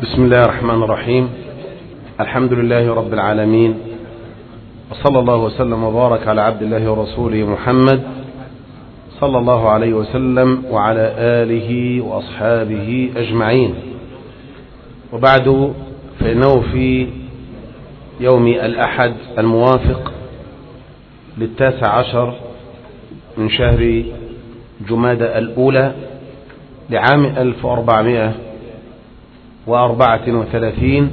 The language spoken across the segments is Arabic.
بسم الله الرحمن الرحيم. الحمد لله رب العالمين، وصلى الله وسلم وبارك على عبد الله ورسوله محمد صلى الله عليه وسلم وعلى آله وأصحابه أجمعين. وبعد، فإنه في يوم الأحد الموافق 19 من شهر جمادى الأولى لعام 1434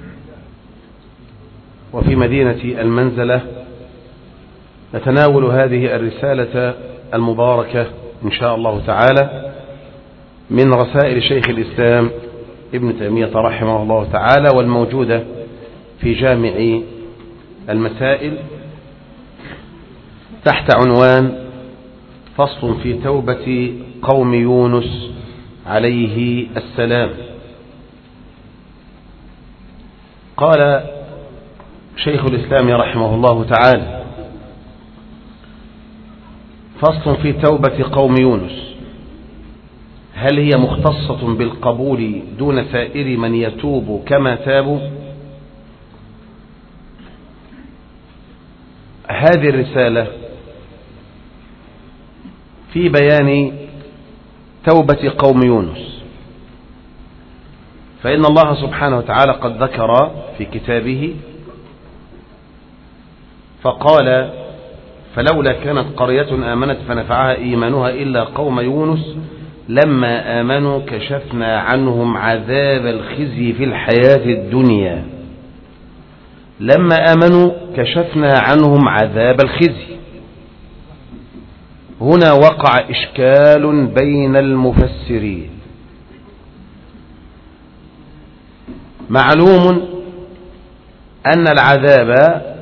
وفي مدينة المنزلة نتناول هذه الرسالة المباركة إن شاء الله تعالى من رسائل شيخ الإسلام ابن تيمية رحمه الله تعالى، والموجودة في جامع المسائل تحت عنوان فصل في توبة قوم يونس عليه السلام. قال شيخ الإسلام رحمه الله تعالى: فصل في توبة قوم يونس، هل هي مختصة بالقبول دون سائر من يتوب كما تابوا؟ هذه الرسالة في بيان توبة قوم يونس، فإن الله سبحانه وتعالى قد ذكر في كتابه فقال: فلولا كانت قرية آمنت فنفعها إيمانها إلا قوم يونس لما آمنوا كشفنا عنهم عذاب الخزي في الحياة الدنيا. لما آمنوا كشفنا عنهم عذاب الخزي. هنا وقع إشكال بين المفسرين. معلوم أن العذاب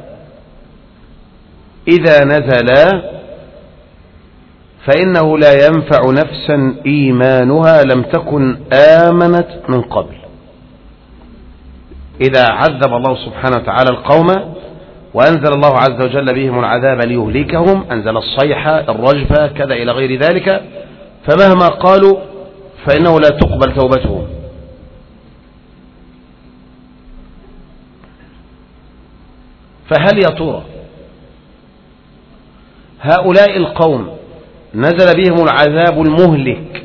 إذا نزل فإنه لا ينفع نفسا إيمانها لم تكن آمنت من قبل. إذا عذب الله سبحانه وتعالى القوم وأنزل الله عز وجل بهم العذاب ليهلكهم، أنزل الصيحة الرجفة كذا إلى غير ذلك، فمهما قالوا فإنه لا تقبل توبتهم. فهل يا ترى هؤلاء القوم نزل بهم العذاب المهلك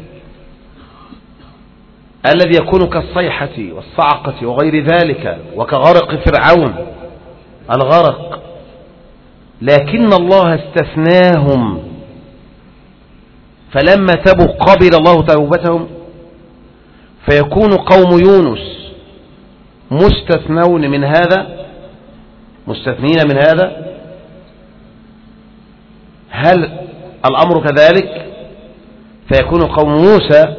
الذي يكون كالصيحة والصعقة وغير ذلك وكغرق فرعون الغرق، لكن الله استثناهم فلما تابوا قبل الله توبتهم، فيكون قوم يونس مستثنين من هذا؟ هل الأمر كذلك؟ فيكون قوم موسى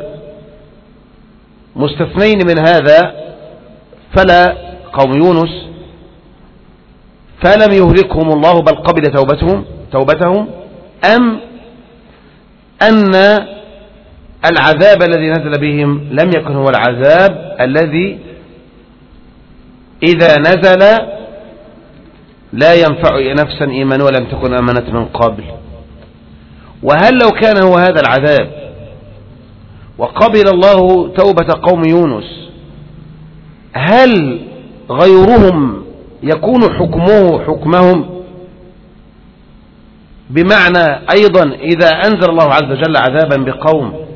مستثنين من هذا فلا قوم يونس فلم يهلكهم الله بل قبل توبتهم، أم أن العذاب الذي نزل بهم لم يكن هو العذاب الذي إذا نزل لا ينفع نفسا إيمانها ولم تكن آمنت من قبل؟ وهل لو كان هو هذا العذاب وقبل الله توبة قوم يونس، هل غيرهم يكون حكمهم؟ بمعنى أيضا إذا أنزل الله عز وجل عذابا بقوم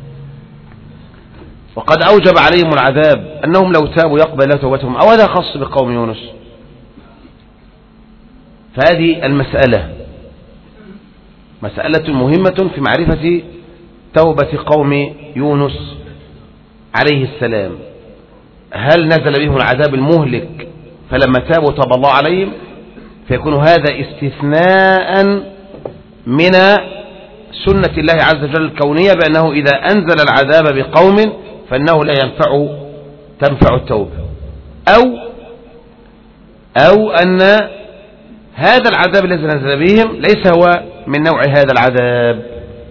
وقد أوجب عليهم العذاب أنهم لو تابوا يقبل توبتهم، أو هذا خاص بقوم يونس؟ فهذه المسألة مسألة مهمة في معرفة توبة قوم يونس عليه السلام. هل نزل بهم العذاب المهلك فلما تابوا تاب الله عليهم، فيكون هذا استثناء من سنة الله عز وجل الكونية بأنه إذا أنزل العذاب بقوم فإنه لا تنفع التوبة، أو أن هذا العذاب الذي نزل بهم ليس هو من نوع هذا العذاب.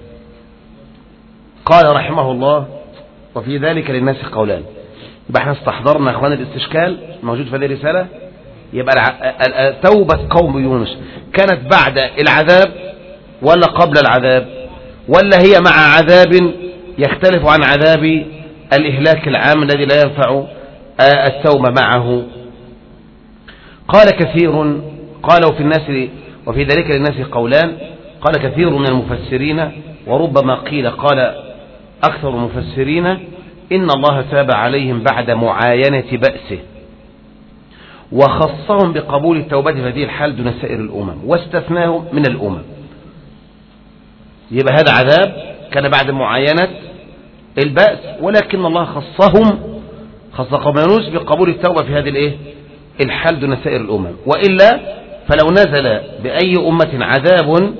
قال رحمه الله: وفي ذلك للناس قولان. يبقى احنا استحضرنا اخوان الاستشكال موجود في هذه الرسالة. يبقى توبة قوم يونس كانت بعد العذاب ولا قبل العذاب، ولا هي مع عذاب يختلف عن عذاب الإهلاك العام الذي لا ينفع التوبة معه. قال كثير، قالوا في الناس وفي ذلك للناس قولان، قال كثير من المفسرين وربما قال أكثر المفسرين إن الله تاب عليهم بعد معاينة بأسه وخصهم بقبول التوبة في هذه الحال دون سائر الأمم واستثناهم من الأمم. يبقى هذا عذاب كان بعد معاينة البأس، ولكن الله خص قوم يونس بقبول التوبة في هذه الحال دون سائر الأمم، وإلا فلو نزل بأي أمة عذاب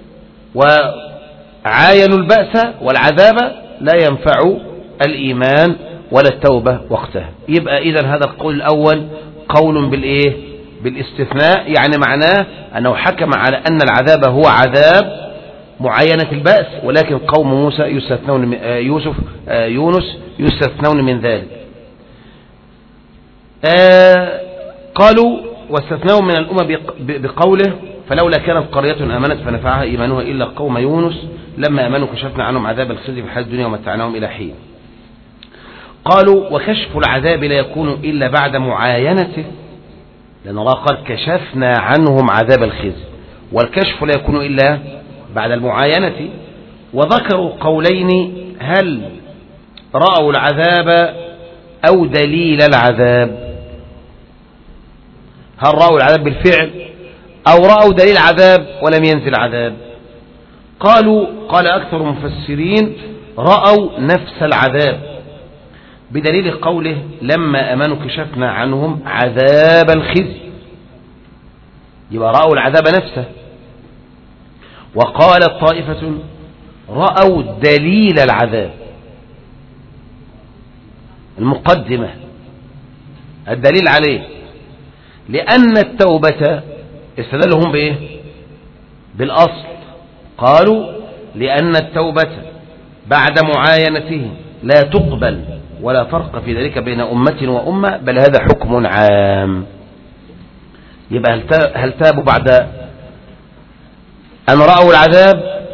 وعاينوا البأس والعذاب لا ينفع الإيمان ولا التوبة وقتها. يبقى إذن هذا القول الأول قول بالاستثناء، يعني معناه أنه حكم على أن العذاب هو عذاب معاينة البأس، ولكن قوم موسى يستثنون يونس يستثنون من ذلك. قالوا واستثنوا من الأمم بقوله فلولا كانت قرية آمنت فنفعها إيمانها إلا قوم يونس لما آمنوا كشفنا عنهم عذاب الخزي في الحياة الدنيا ومتعناهم إلى حين. قالوا وكشف العذاب لا يكون إلا بعد معاينته، لأن الله قال كشفنا عنهم عذاب الخزي، والكشف لا يكون إلا بعد المعاينة. وذكروا قولين، هل رأوا العذاب أو دليل العذاب؟ هل رأوا العذاب بالفعل أو رأوا دليل عذاب ولم ينزل عذاب؟ قال أكثر المفسرين رأوا نفس العذاب بدليل قوله لما أمنوا كشفنا عنهم عذاب الخزي، يبقى رأوا العذاب نفسه. وقالت طائفة رأوا دليل العذاب، المقدمة الدليل عليه، لأن التوبة استدلهم بإيه؟ بالأصل. قالوا لأن التوبة بعد معاينته لا تقبل ولا فرق في ذلك بين أمة وأمة، بل هذا حكم عام. يبقى هل تابوا بعد أن رأوا العذاب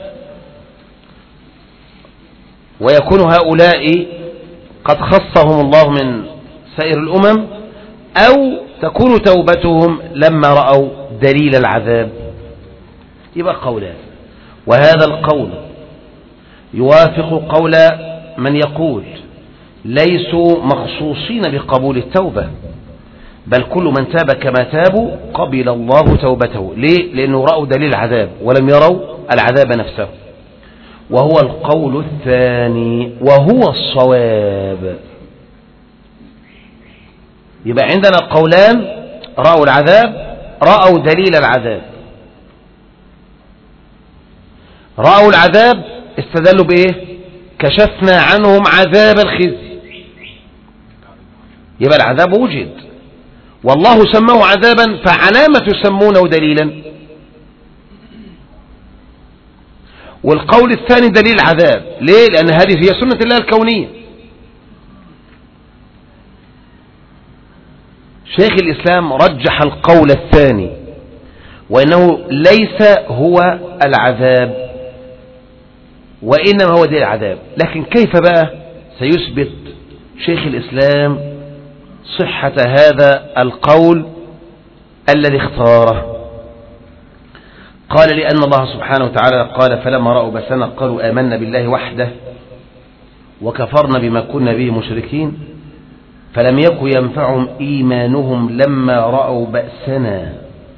ويكون هؤلاء قد خصهم الله من سائر الأمم، أو تكون توبتهم لما رأوا دليل العذاب؟ يبقى قولان، وهذا القول يوافق قول من يقول ليسوا مخصوصين بقبول التوبة، بل كل من تاب كما تابوا قبل الله توبته. ليه؟ لأنه رأوا دليل العذاب ولم يروا العذاب نفسه، وهو القول الثاني وهو الصواب. يبقى عندنا قولان، رأوا العذاب، رأوا دليل العذاب. رأوا العذاب استدلوا بإيه؟ كشفنا عنهم عذاب الخزي، يبقى العذاب وجد والله سماه عذابا، فعلامة يسمونه دليلا. والقول الثاني دليل العذاب، ليه؟ لأن هذه هي سنة الله الكونية. شيخ الإسلام رجح القول الثاني، وإنه ليس هو العذاب وإنما هو دليل العذاب. لكن كيف بقى سيثبت شيخ الإسلام صحة هذا القول الذي اختاره؟ قال لأن الله سبحانه وتعالى قال فلما رأوا بأسنا قالوا آمنا بالله وحده وكفرنا بما كنا به مشركين فلم يكن ينفعهم إيمانهم لما رأوا بأسنا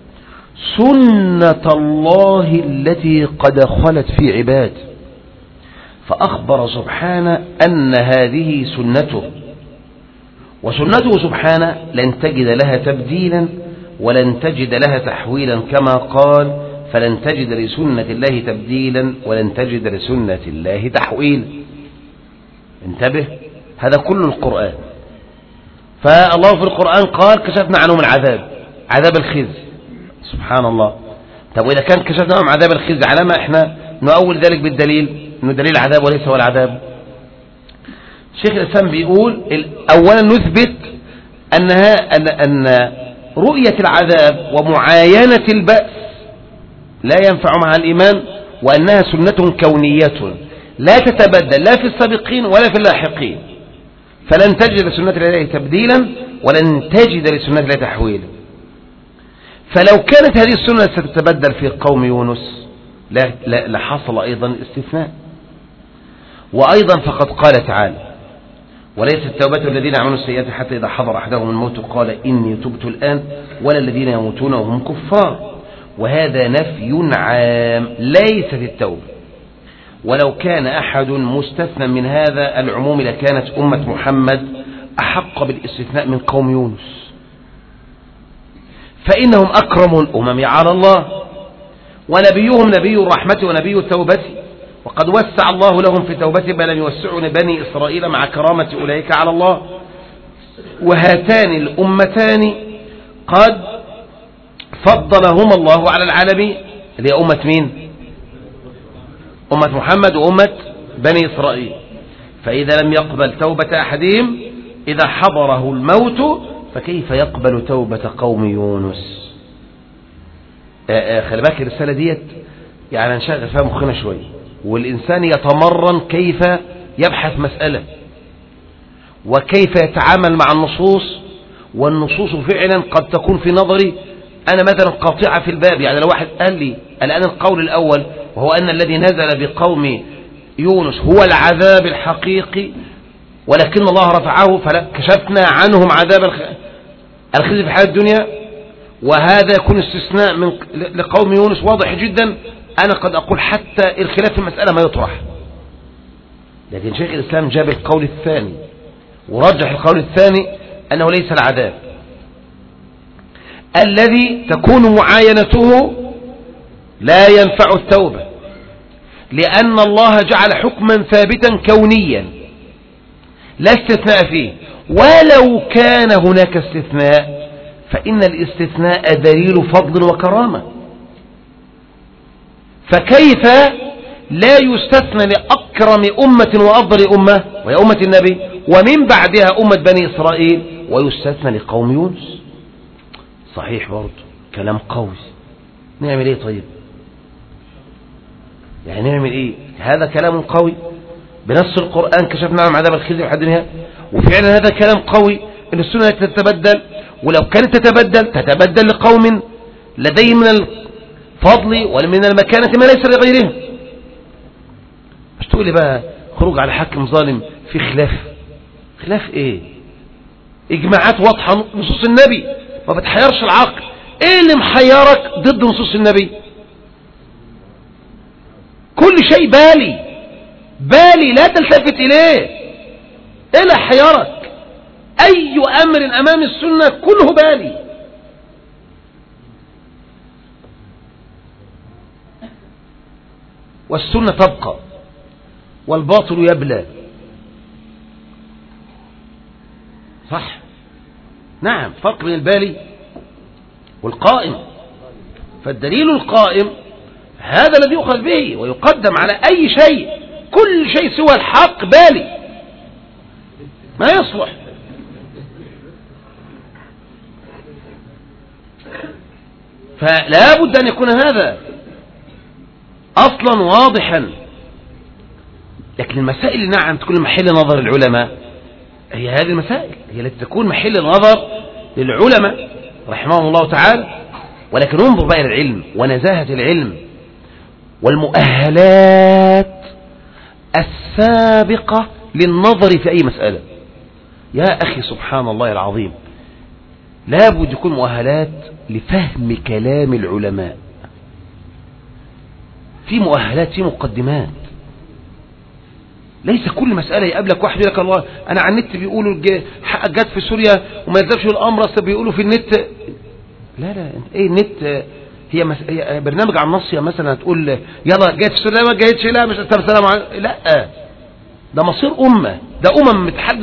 سنة الله التي قد خلت في عباده. فأخبر سبحانه أن هذه سنته، وسنته سبحانه لن تجد لها تبديلا ولن تجد لها تحويلا، كما قال فلن تجد لسنة الله تبديلا ولن تجد لسنة الله تحويلا. انتبه، هذا كل القرآن. فالله في القرآن قال كشفنا عنهم العذاب، عذاب الخزي، سبحان الله. طب وإذا كان كشفنا عنهم عذاب الخزي، على ما احنا نؤول ذلك بالدليل انه دليل العذاب وليس هو العذاب؟ شيخ الإسلام بيقول أولا نثبت أن رؤية العذاب ومعاينة البأس لا ينفع معها الإيمان، وأنها سنة كونية لا تتبدل لا في السابقين ولا في اللاحقين. فلن تجد لسنة الله تبديلا ولن تجد لسنة الله تحويلا. فلو كانت هذه السنة ستتبدل في قوم يونس لحصل أيضا استثناء. وأيضا فقد قال تعالى: وليس التوبة الذين عملوا السيئات حتى إذا حضر أحدهم الموت قال إني تبت الآن ولا الذين يموتون وهم كفار. وهذا نفي عام ليست التوبة. ولو كان أحد مستثنى من هذا العموم لكانت أمة محمد أحق بالاستثناء من قوم يونس، فإنهم أكرم الأمم على الله، ونبيهم نبي الرحمة ونبي التوبة، وقد وسع الله لهم في توبته بل لم يوسعوا بني إسرائيل مع كرامة أولئك على الله. وهاتان الأمتان قد فضلهما الله على العالمين، اللي هي أمة مين؟ أمة محمد وأمة بني إسرائيل. فإذا لم يقبل توبة أحدهم إذا حضره الموت فكيف يقبل توبة قوم يونس؟ خلي بالك الرسالة ديت يعني نشغل فيها مخنا شوية، والإنسان يتمرن كيف يبحث مسألة وكيف يتعامل مع النصوص. والنصوص فعلا قد تكون في نظري أنا مثلا قاطعة في الباب. يعني لو واحد قال لي الآن القول الأول وهو أن الذي نزل بقوم يونس هو العذاب الحقيقي ولكن الله رفعه فكشفنا عنهم عذاب الخزي في الحياة الدنيا، وهذا يكون استثناء لقوم يونس واضح جدا، أنا قد أقول حتى الخلاف في المسألة ما يطرح. لكن شيخ الإسلام جاب القول الثاني ورجح القول الثاني أنه ليس العذاب الذي تكون معاينته لا ينفع التوبة، لأن الله جعل حكما ثابتا كونيا لا استثناء فيه. ولو كان هناك استثناء فإن الاستثناء دليل فضل وكرامة، فكيف لا يستثنى لأكرم أمة وأفضل أمة وهي أمة النبي ومن بعدها أمة بني إسرائيل ويستثنى لقوم يونس؟ صحيح برضه كلام قوي. نعمل ايه طيب؟ يعني نعمل ايه؟ هذا كلام قوي بنص القرآن كشفنا عنهم عذاب الخزي وحد نهاية، وفعلا هذا كلام قوي ان السنة تتبدل، ولو كانت تتبدل لقوم لديهم من الفضل ومن المكانة ما ليس لغيرهم. مش تقول لي بقى خروج على حاكم ظالم في خلاف ايه؟ اجماعات واضحة نصوص النبي ما بتحيرش العقل. ايه اللي محيرك ضد نصوص النبي؟ كل شيء بالي لا تلتفت اليه. ايه اللي حيرك؟ اي امر امام السنة كله بالي. والسنة تبقى والباطل يبلى. صح؟ نعم، فرق بين البالي والقائم. فالدليل القائم هذا الذي يؤخذ به ويقدم على أي شيء. كل شيء سوى الحق بالي ما يصلح. فلا بد أن يكون هذا أصلا واضحا. لكن المسائل نعم تكون محل نظر العلماء، هي هذه المسائل هي التي تكون محل النظر للعلماء رحمهم الله تعالى. ولكن انظر بقى العلم ونزاهة العلم والمؤهلات السابقة للنظر في أي مسألة. يا أخي سبحان الله العظيم، لا بد يكون مؤهلات لفهم كلام العلماء، في مؤهلات، في مقدمات. ليس كل مسألة يقابلك واحد يقول لك الله أنا على النت بيقولوا حقك جت في سوريا وما يقدرش الأمر بيقولوا في النت. لا ايه النت؟ هي برنامج عن النص مثلا تقول يلا جايت في سوريا ما جايتش، لا مش طب سلام عليكم. لا، ده مصير أمة، ده بتحدد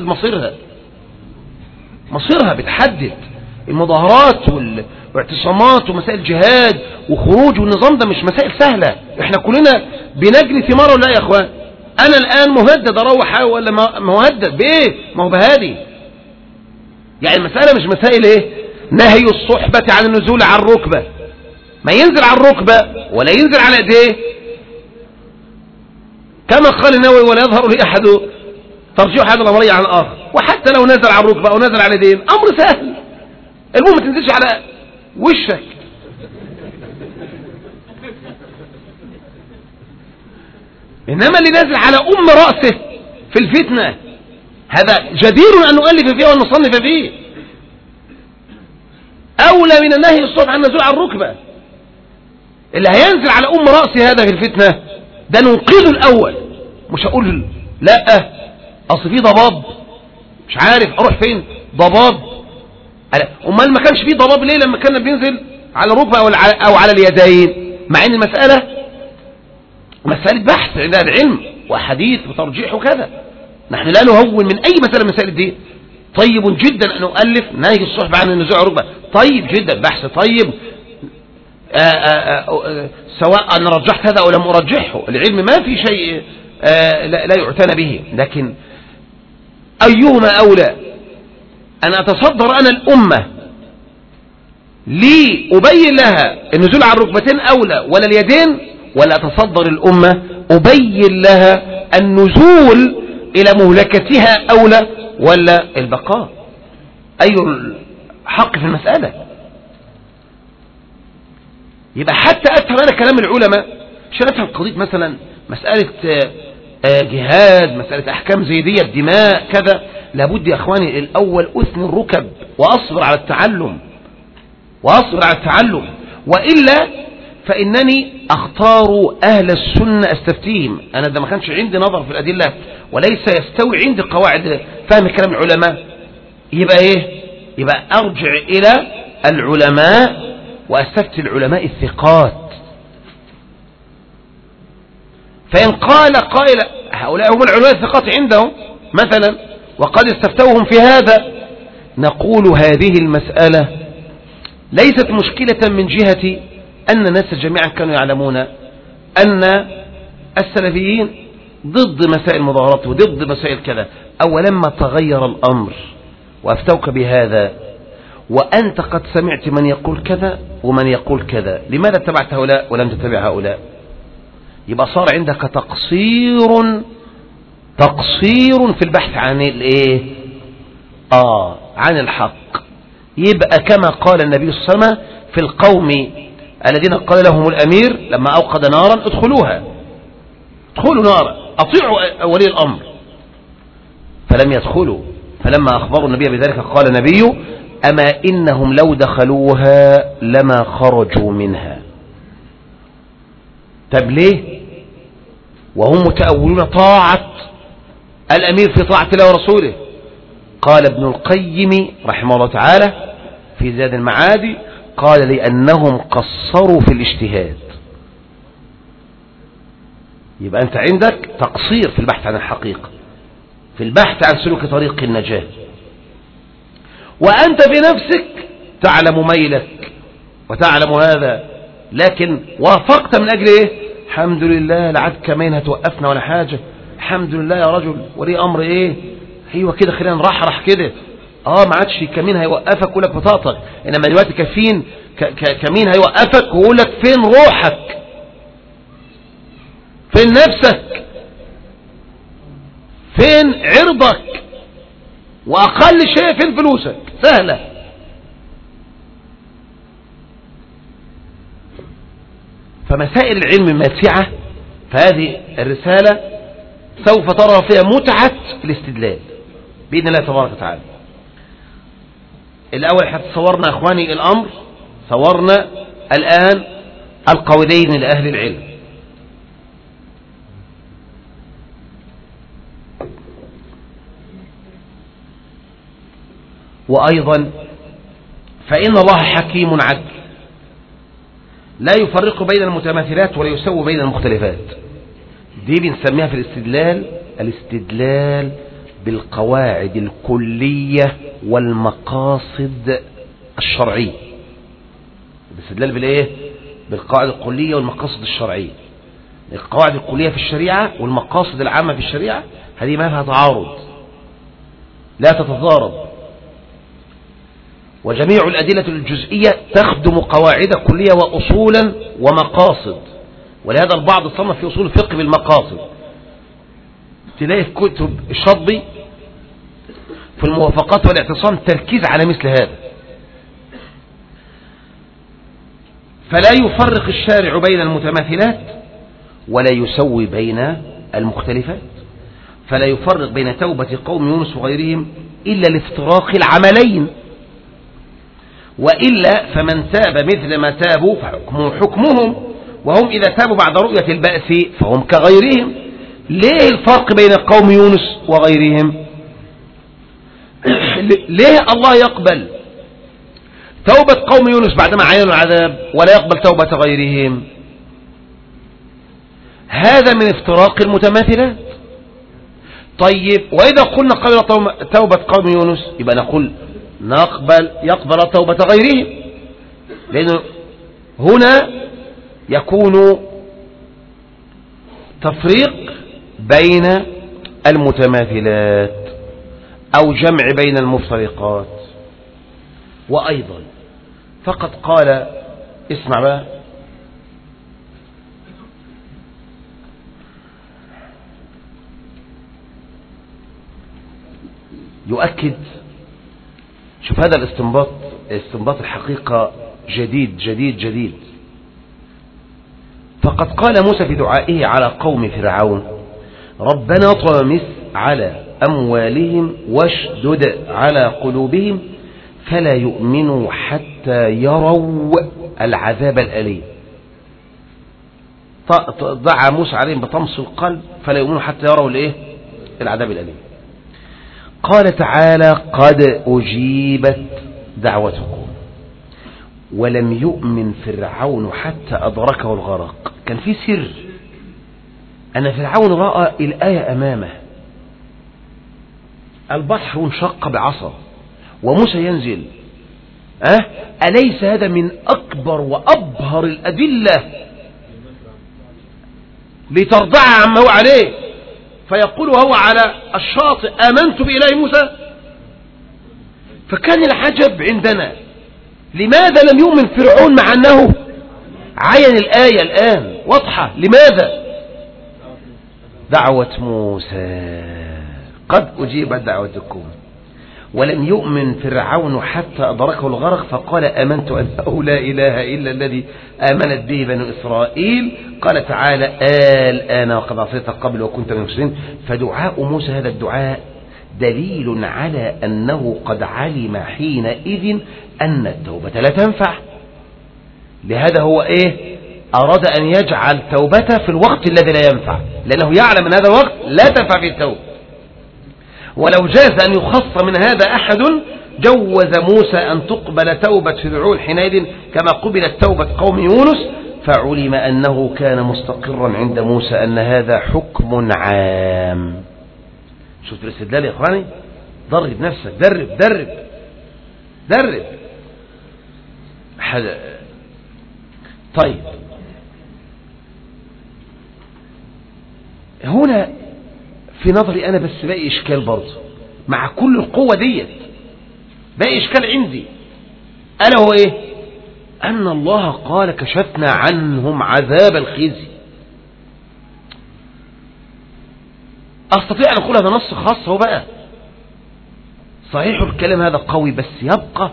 مصيرها بتحدد المظاهرات واعتصامات ومسائل جهاد وخروج، والنظام ده مش مسائل سهلة. احنا كلنا بنجني ثمار ولا يا اخوان؟ انا الان مهدد اروح ولا مهدد بايه؟ ما هو بهادي. يعني المسألة مش مسائل ايه؟ نهي الصحبة عن النزول على الركبة، ما ينزل على الركبة ولا ينزل على ايديه كما قال النووي ولا يظهر لي احد ترجيح هذا الأمرين عن الآخر. وحتى لو نزل على الركبة أو نزل على اليدين أمر سهل، المهم ما تنزلش على وشك. إنما اللي نازل على رأسه في الفتنة هذا جدير أن نؤلف فيه وأن نصنف فيه، أولى من النهي الصبح عن النزول على الركبة. اللي هينزل على رأسه هذا في الفتنة ده ننقذه الأول، مش هقول لا أصل فيه ضباب مش عارف أروح فين ضباب. أمال ما كانش فيه ضباب ليه لما كنا بننزل على الركبة أو على اليدين؟ مع أن المسألة مسألة بحث عند العلم وحديث وترجيح وكذا، نحن لا نهون من أي مسألة من مسائل الدين. طيب جدا أن نؤلف نهي الصحب عن النزول على الركبة، طيب جدا، بحث طيب، سواء أن رجحت هذا أو لم أرجحه، العلم ما في شيء لا يعتنى به. لكن أيهما أولى، أن أتصدر أنا الأمة لأبين لها النزول على الركبتين أولى ولا اليدين، ولا أتصدر الأمة أبين لها النزول إلى مهلكتها أولى ولا البقاء؟ أي الحق في المسألة؟ يبقى حتى أفهم أنا كلام العلماء عشان أفهم قضية مثلا مسألة جهاد، مسألة أحكام زيدية الدماء كذا، لابد يا أخواني الأول أثني الركب وأصبر على التعلم وإلا فإنني أختار أهل السنة أستفتيهم. أنا ده ما كانش عندي نظر في الأدلة وليس يستوي عندي قواعد فهم كلام العلماء، يبقى إيه؟ يبقى أرجع إلى العلماء وأستفتي العلماء الثقات. فإن قال قائل هؤلاء هم العلماء الثقات عندهم مثلا وقد استفتوهم في هذا، نقول هذه المسألة ليست مشكلة من جهة أن الناس جميعا كانوا يعلمون أن السلفيين ضد مسائل المظاهرات وضد مسائل كذا، أو لما تغير الأمر وأفتوك بهذا وأنت قد سمعت من يقول كذا ومن يقول كذا، لماذا اتبعت هؤلاء ولم تتبع هؤلاء؟ يبقى صار عندك تقصير في البحث عن الايه؟ عن الحق. يبقى كما قال النبي صلى الله عليه وسلم في القوم الذين قال لهم الأمير لما أوقد نارا ادخلوا نارا، أطيعوا ولي الأمر، فلم يدخلوا. فلما أخبروا النبي بذلك قال النبي أما إنهم لو دخلوها لما خرجوا منها. طب ليه؟ وهم متأولون طاعة الأمير في طاعة الله ورسوله. قال ابن القيم رحمه الله تعالى في زاد المعاد قال لأنهم قصروا في الاجتهاد. يبقى أنت عندك تقصير في البحث عن الحقيقة، في البحث عن سلوك طريق النجاة، وأنت في نفسك تعلم ميلك وتعلم هذا، لكن وافقت من أجل إيه؟ الحمد لله لا عاد كمان هتوقفنا ولا حاجة، الحمد لله يا رجل ولي أمر إيه؟ ايوه كده خلينا نرحرح كده، ما عادش كمين هيوقفك ويقول لك بطاقتك، انما دلوقتي كمين هيوقفك ويقول لك فين روحك، فين نفسك، فين عرضك، واقل شيء فين فلوسك. سهلة. فمسائل العلم ماتعة، فهذه الرسالة سوف ترى فيها متعة الاستدلال بإذن الله تبارك وتعالى. الأول احنا تصورنا أخواني الأمر، صورنا الآن القولين لأهل العلم. وأيضا فإن الله حكيم عدل لا يفرق بين المتماثلات ولا يسوي بين المختلفات. دي بنسميها في الاستدلال بالقواعد الكلية والمقاصد الشرعية. الاستدلال بالايه؟ بالقواعد الكلية والمقاصد الشرعية. القواعد الكلية في الشريعة والمقاصد العامة في الشريعة هذه ما لها تعارض، لا تتضارب، وجميع الأدلة الجزئية تخدم قواعد كلية وأصولا ومقاصد. ولهذا البعض صنف في أصول الفقه بالمقاصد، تلاقي في كتب الشاطبي في الموافقات والاعتصام تركيز على مثل هذا. فلا يفرق الشارع بين المتماثلات ولا يسوي بين المختلفات، فلا يفرق بين توبة قوم يونس وغيرهم إلا لافتراق العملين، وإلا فمن تاب مثل ما تابوا فحكمه حكمهم، وهم إذا تابوا بعد رؤية البأس فهم كغيرهم. ليه الفرق بين قوم يونس وغيرهم؟ ليه الله يقبل توبة قوم يونس بعدما عينوا العذاب ولا يقبل توبة غيرهم؟ هذا من افتراق المتماثلات. طيب وإذا قلنا قبل توبة قوم يونس يبقى نقول يقبل توبة غيرهم، لأنه هنا يكون تفريق بين المتماثلات أو جمع بين المفترقات. وأيضا فقد قال، اسمع بقى، يؤكد، شوف هذا الاستنباط الحقيقة جديد جديد جديد. فقد قال موسى في دعائه على قوم فرعون: ربنا طمس على أموالهم واشدد على قلوبهم فلا يؤمنوا حتى يروا العذاب الأليم. دعا موسى عليهم بطمس القلب فلا يؤمنوا حتى يروا العذاب الأليم. قال تعالى: قد أجيبت دعوتكم ولم يؤمن فرعون حتى أدركه الغرق. كان في سر أن فرعون رأى الآية أمامه، البحر انشق بعصا وموسى ينزل. أليس هذا من أكبر وأبهر الأدلة لترضع عما هو عليه؟ فيقول هو على الشاطئ: آمنت بإله موسى. فكان العجب عندنا، لماذا لم يؤمن فرعون مع أنه عين الآية الآن واضحة؟ لماذا؟ دعوة موسى: قد أجيبت دعوتكم ولم يؤمن فرعون حتى أدركه الغرق فقال: آمنت أنه لا إله إلا الذي آمنت به بنو إسرائيل. قال تعالى: الآن وقد عصيت قبل وكنت من المفسدين. فدعاء موسى هذا الدعاء دليل على أنه قد علم حينئذ أن التوبة لا تنفع. لهذا هو أراد أن يجعل توبته في الوقت الذي لا ينفع، لأنه يعلم أن هذا الوقت لا تنفع فيه التوبة. ولو جاز أن يخص من هذا أحد جوز موسى أن تقبل توبة فرعون حينئذ كما قبلت توبة قوم يونس، فعلم أنه كان مستقرا عند موسى أن هذا حكم عام. شفت الاستدلال يا إخواني؟ درب نفسك، درب. طيب، هنا في نظري أنا بس باقي إشكال برضه مع كل القوة ديت، باقي إشكال عندي، ألا هو أن الله قال: كشفنا عنهم عذاب الخزي. أستطيع أن أقول هذا نص خاص هو بقى صحيح الكلام هذا قوي، بس يبقى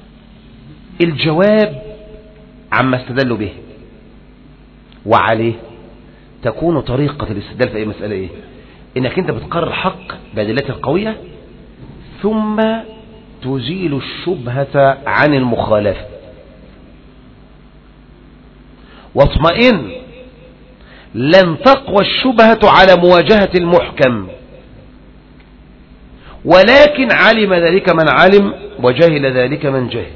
الجواب عما استدلوا به، وعليه تكون طريقة الاستدلال في أي مسألة إنك أنت بتقرر الحق بأدلته القوية ثم تزيل الشبهة عن المخالفة، واطمئن لن تقوى الشبهة على مواجهة المحكم، ولكن علم ذلك من علم وجهل ذلك من جهل.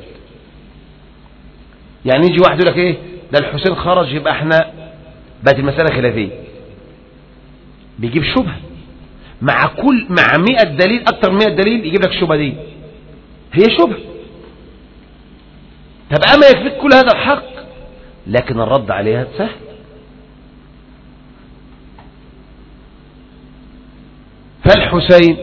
يعني يجي واحد يقول لك ده الحسين خرج يبقى احنا بقت المسألة خلافية، بيجيب شبهة مع 100 دليل، أكتر من 100 دليل يجيب لك الشبهة دي، هي شبهة. طب أما يكفيك كل هذا الحق، لكن الرد عليها سهل. فالحسين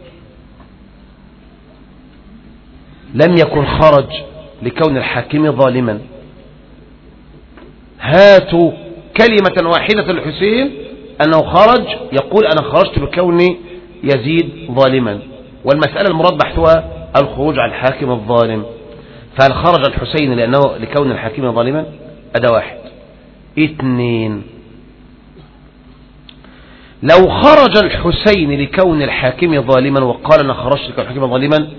لم يكن خرج لكون الحاكم ظالما. هاتوا كلمة واحدة للحسين أنه خرج يقول أنا خرجت بكوني يزيد ظالما، والمسألة المراد بحثها الخروج على الحاكم الظالم. فهل خرج الحسين لكون الحاكم ظالما؟ أدا واحد. اثنين، لو خرج الحسين لكون الحاكم ظالما وقال أنا خرجت لكون الحاكم ظالما،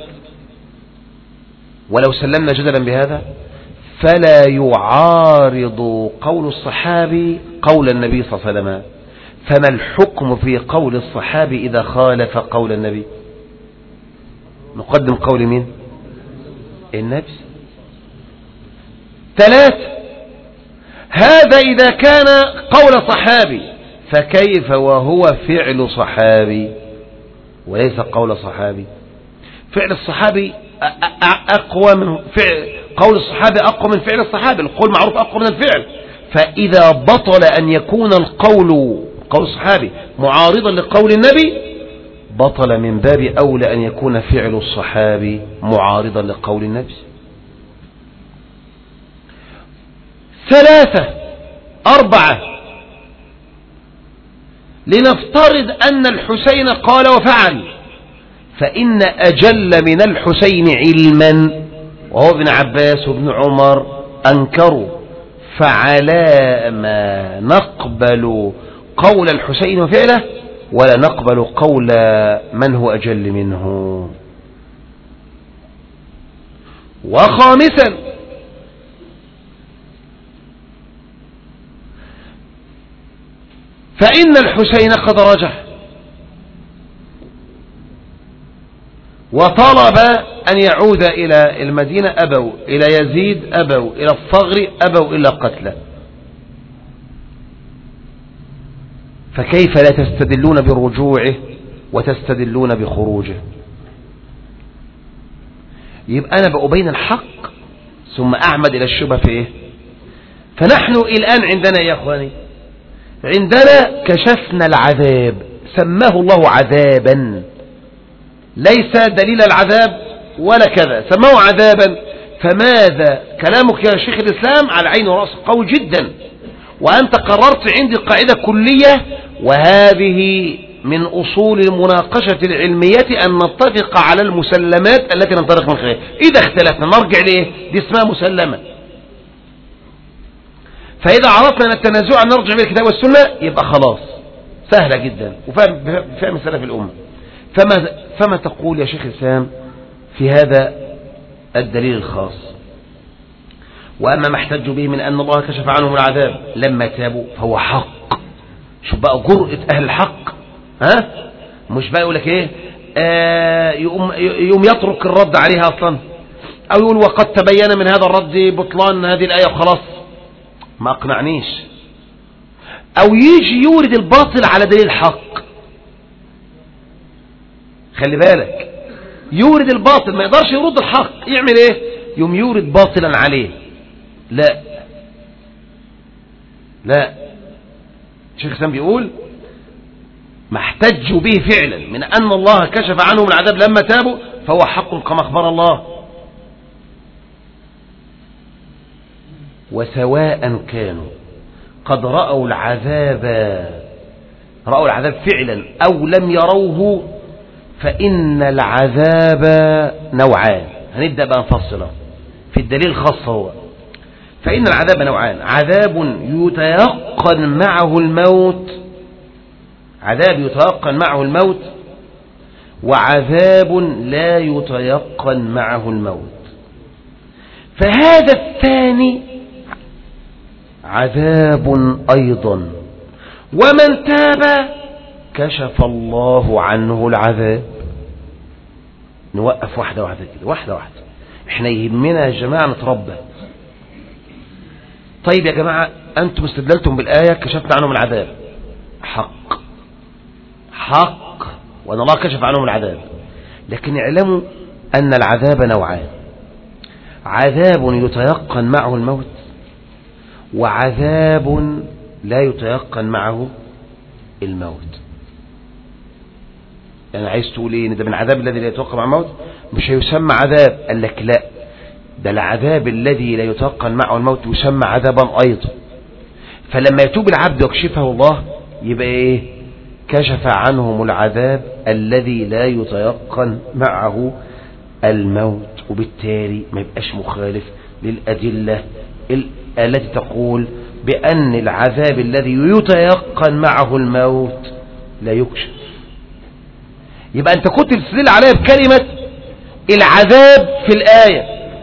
ولو سلمنا جدلا بهذا، فلا يعارض قول الصحابي قول النبي صلى الله عليه وسلم. فما الحكم في قول الصحابي إذا خالف قول النبي؟ نقدم قول مين؟ النبي. ثلاثة، هذا إذا كان قول صحابي، فكيف وهو فعل صحابي وليس قول صحابي؟ فعل الصحابي أقوى من قول الصحابي، أقوى من فعل الصحابي، القول معروف أقوى من الفعل. فإذا بطل أن يكون قول الصحابي معارضا لقول النبي، بطل من باب أولى أن يكون فعل الصحابي معارضا لقول النبي. ثلاثة. أربعة، لنفترض أن الحسين قال وفعل، فإن أجل من الحسين علما وهو ابن عباس وابن عمر أنكروا، فعلى ما نقبل قول الحسين وفعله ولا نقبل قول من هو أجل منه؟ وخامسا، فإن الحسين قد رجع وطلب أن يعود إلى المدينة، أبوا، إلى يزيد أبوا، إلى الثغر أبوا إلا قتله. فكيف لا تستدلون برجوعه وتستدلون بخروجه؟ يبقى أنا بأبين الحق ثم أعمد إلى الشبهة في إيه؟ فنحن الآن عندنا يا أخواني، عندنا كشفنا العذاب، سماه الله عذابا، ليس دليل العذاب ولا كذا، سماه عذابا. فماذا كلامك يا شيخ الإسلام؟ على عين ورأس، قوي جدا. وأنت قررت عندي قاعدة كلية، وهذه من أصول المناقشة العلمية أن نتفق على المسلمات التي ننطلق من خلالها. إذا اختلفنا نرجع ليه؟ دي اسمها مسلمة. فإذا عرفنا أن التنازع نرجع إلى الكتاب والسنة، يبقى خلاص سهلة جدا وفهم سلف الأمة. فما تقول يا شيخ الإسلام في هذا الدليل الخاص؟ وأما ما احتجوا به من أن الله كشف عنهم العذاب لما تابوا فهو حق. شوف بقى جرأة أهل الحق، ها؟ مش بقى يقول لك إيه، يقوم يترك الرد عليها أصلا، أو يقول وقد تبين من هذا الرد بطلان هذه الآية وخلاص. ما أقنعنيش. أو يجي يورد الباطل على دليل الحق. خلي بالك، يورد الباطل، ما يقدرش يرد الحق، يعمل إيه؟ يوم يورد باطلا عليه. لا لا، الشيخ الإسلام بيقول ما احتجوا به فعلا من أن الله كشف عنهم العذاب لما تابوا فهو حق كما أخبر الله. وسواء كانوا قد رأوا العذاب فعلا أو لم يروه، فإن العذاب نوعان. هنبدأ بقى نفصله في الدليل الخاص. هو فإن العذاب نوعان: عذاب يتيقن معه الموت، عذاب يتيقن معه الموت، وعذاب لا يتيقن معه الموت. فهذا الثاني عذاب أيضا، ومن تاب كشف الله عنه العذاب. نوقف واحدة واحدة كده، واحدة واحدة. احنا يهمنا يا جماعة نتربى. طيب يا جماعة، أنتم استدللتم بالآية كشفنا عنهم العذاب، حق، وأن الله كشف عنهم العذاب، لكن اعلموا أن العذاب نوعان: عذاب يتيقن معه الموت، وعذاب لا يتيقن معه الموت. يعني عايز تقول ايه؟ ده من العذاب الذي لا يتوقع مع الموت مش هيسمى عذاب. قال لك لا، ده العذاب الذي لا يتوقع معه الموت يسمى عذابا ايضا. فلما يتوب العبد ويكشفه الله يبقى ايه؟ كشف عنهم العذاب الذي لا يتيقن معه الموت، وبالتالي ما يبقاش مخالف للأدلة التي تقول بأن العذاب الذي يتيقن معه الموت لا يكشف. يبقى أنت كنت تستدل عليها بكلمة العذاب في الآية،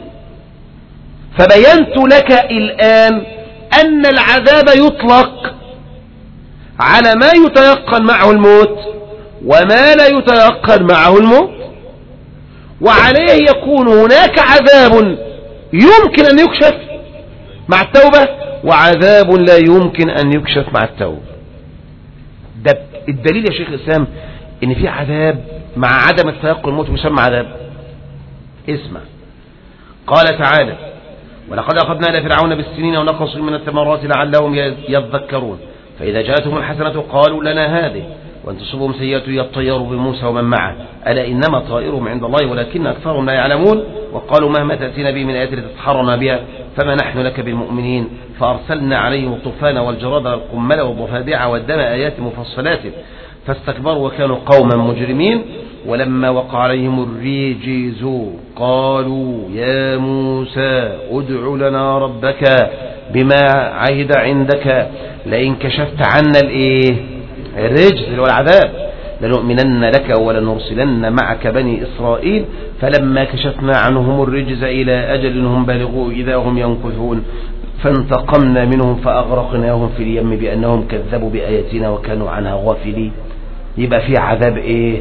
فبينت لك الآن أن العذاب يطلق على ما يتيقن معه الموت وما لا يتيقن معه الموت، وعليه يكون هناك عذاب يمكن أن يكشف مع التوبة وعذاب لا يمكن أن يكشف مع التوبة. ده الدليل يا شيخ الإسلام إن في عذاب مع عدم التيقن الموت يسمى عذاب. اسمع، قال تعالى: ولقد أخذنا آل فرعون بالسنين ونقص من الثمرات لعلهم يذكرون فإذا جاءتهم الحسنة قالوا لنا هذه وأن تصبهم سيئة يطيروا بموسى ومن معه ألا إنما طائرهم عند الله ولكن أكثرهم لا يعلمون وقالوا مهما تأتينا به من آيات لتسحرنا بها فما نحن لك بالمؤمنين فأرسلنا عليهم الطوفان والجراد والقمل والضفادع والدم آيات مفصلات فاستكبروا وكانوا قوما مجرمين ولما وقع عليهم الرجز قالوا يا موسى ادع لنا ربك بما عهد عندك لئن كشفت عنا الرجز اللي هو العذاب لنؤمنن لك ولنرسلن معك بني إسرائيل فلما كشفنا عنهم الرجز إلى أجل هم بالغوا إذا هم ينكثون فانتقمنا منهم فأغرقناهم في اليم بأنهم كذبوا بآياتنا وكانوا عنها غافلين. يبقى في عذاب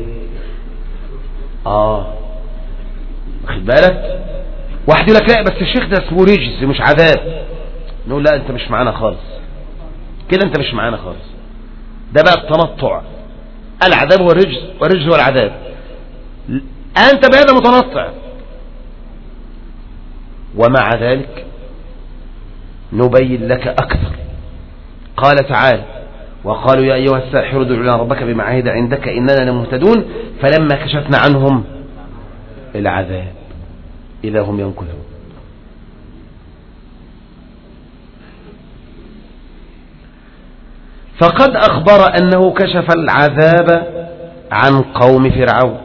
واخد بالك؟ واحد يقول لك لا بس الشيخ ده اسمه رجز مش عذاب، نقول لا انت مش معانا خالص كده، انت مش معانا خالص. ده بقى التنطع، العذاب هو الرجز والرجز هو العذاب، انت بهذا متنطع. ومع ذلك نبين لك اكثر. قال تعالى: وقالوا يا ايها الساحر ادع لنا ربك بما عهد عندك اننا لمهتدون فلما كشفنا عنهم العذاب اذا هم ينكثون. فقد أخبر أنه كشف العذاب عن قوم فرعون.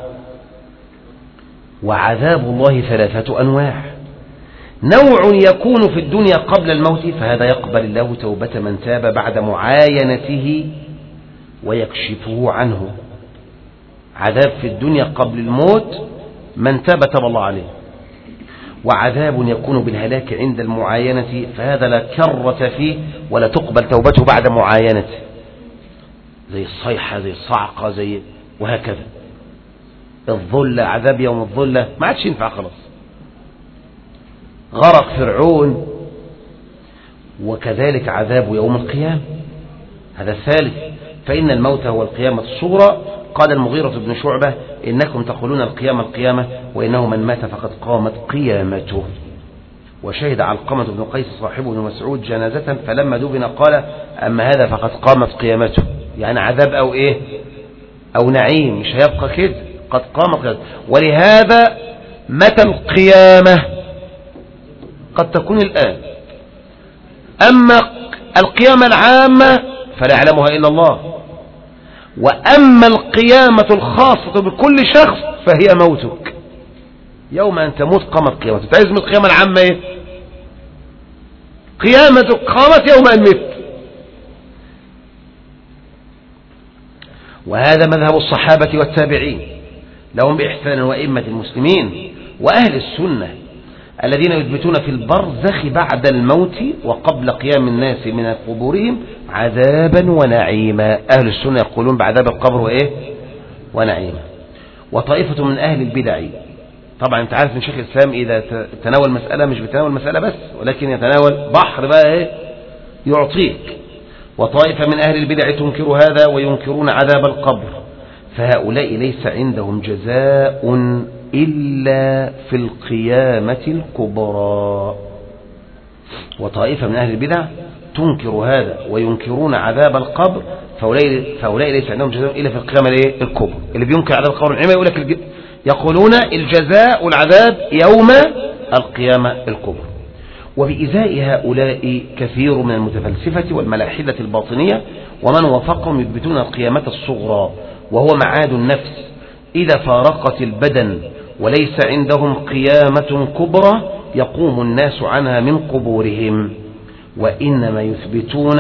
وعذاب الله 3 أنواع: نوع يكون في الدنيا قبل الموت فهذا يقبل الله توبة من تاب بعد معاينته ويكشفه عنه. عذاب في الدنيا قبل الموت من تاب تاب الله عليه. وعذاب يكون بالهلاك عند المعاينة فهذا لا كرة فيه ولا تقبل توبته بعد معاينته، زي الصيحة زي الصعقة زي وهكذا. الظلة، عذاب يوم الظلة ما عادش ينفع خلاص. غرق فرعون. وكذلك عذاب يوم القيامة هذا الثالث. فإن الموت هو القيامة الصغرى. قال المغيرة بن شعبة: إنكم تقولون القيامة وإنه من مات فقد قامت قيامته. وشهد علقمة بن قيس صاحبه بن مسعود جنازة فلما دفن قال: أما هذا فقد قامت قيامته، يعني عذاب أو نعيم، مش هيبقى كده، قد قامت قيامته. ولهذا متى القيامة؟ قد تكون الآن. أما القيامة العامة فلا يعلمها إلا الله، وأما القيامة الخاصة بكل شخص فهي موتك. يوم أن تموت قامت قيامتك. تعايز من القيامة العامة ايه؟ قيامتك قامت يوم أن مت. وهذا مذهب الصحابة والتابعين لهم بإحسان وأئمة المسلمين وأهل السنة الذين يثبتون في البرزخ بعد الموت وقبل قيام الناس من قبورهم عذابا ونعيما. أهل السنة يقولون بعذاب القبر ونعيما. وطائفة من أهل البدع، طبعا انت عارف ان شيخ الإسلام إذا تناول مسألة مش بتناول مسألة بس، ولكن يتناول بحر بقى يعطيك. وطائفة من أهل البدع تنكر هذا وينكرون عذاب القبر، فهؤلاء ليس عندهم جزاء إلا في القيامة الكبرى. وطائفة من أهل البدع تنكر هذا وينكرون عذاب القبر، فهؤلاء ليس عندهم جزاء إلا في القيامة الكبرى. اللي بينكر عذاب القبر العلماء يقولون الجزاء والعذاب يوم القيامة الكبرى. وبإزاء هؤلاء كثير من المتفلسفة والملاحدة الباطنية ومن وافقهم يثبتون القيامة الصغرى، وهو معاد النفس إذا فارقت البدن، وليس عندهم قيامة كبرى يقوم الناس عنها من قبورهم، وإنما يثبتون.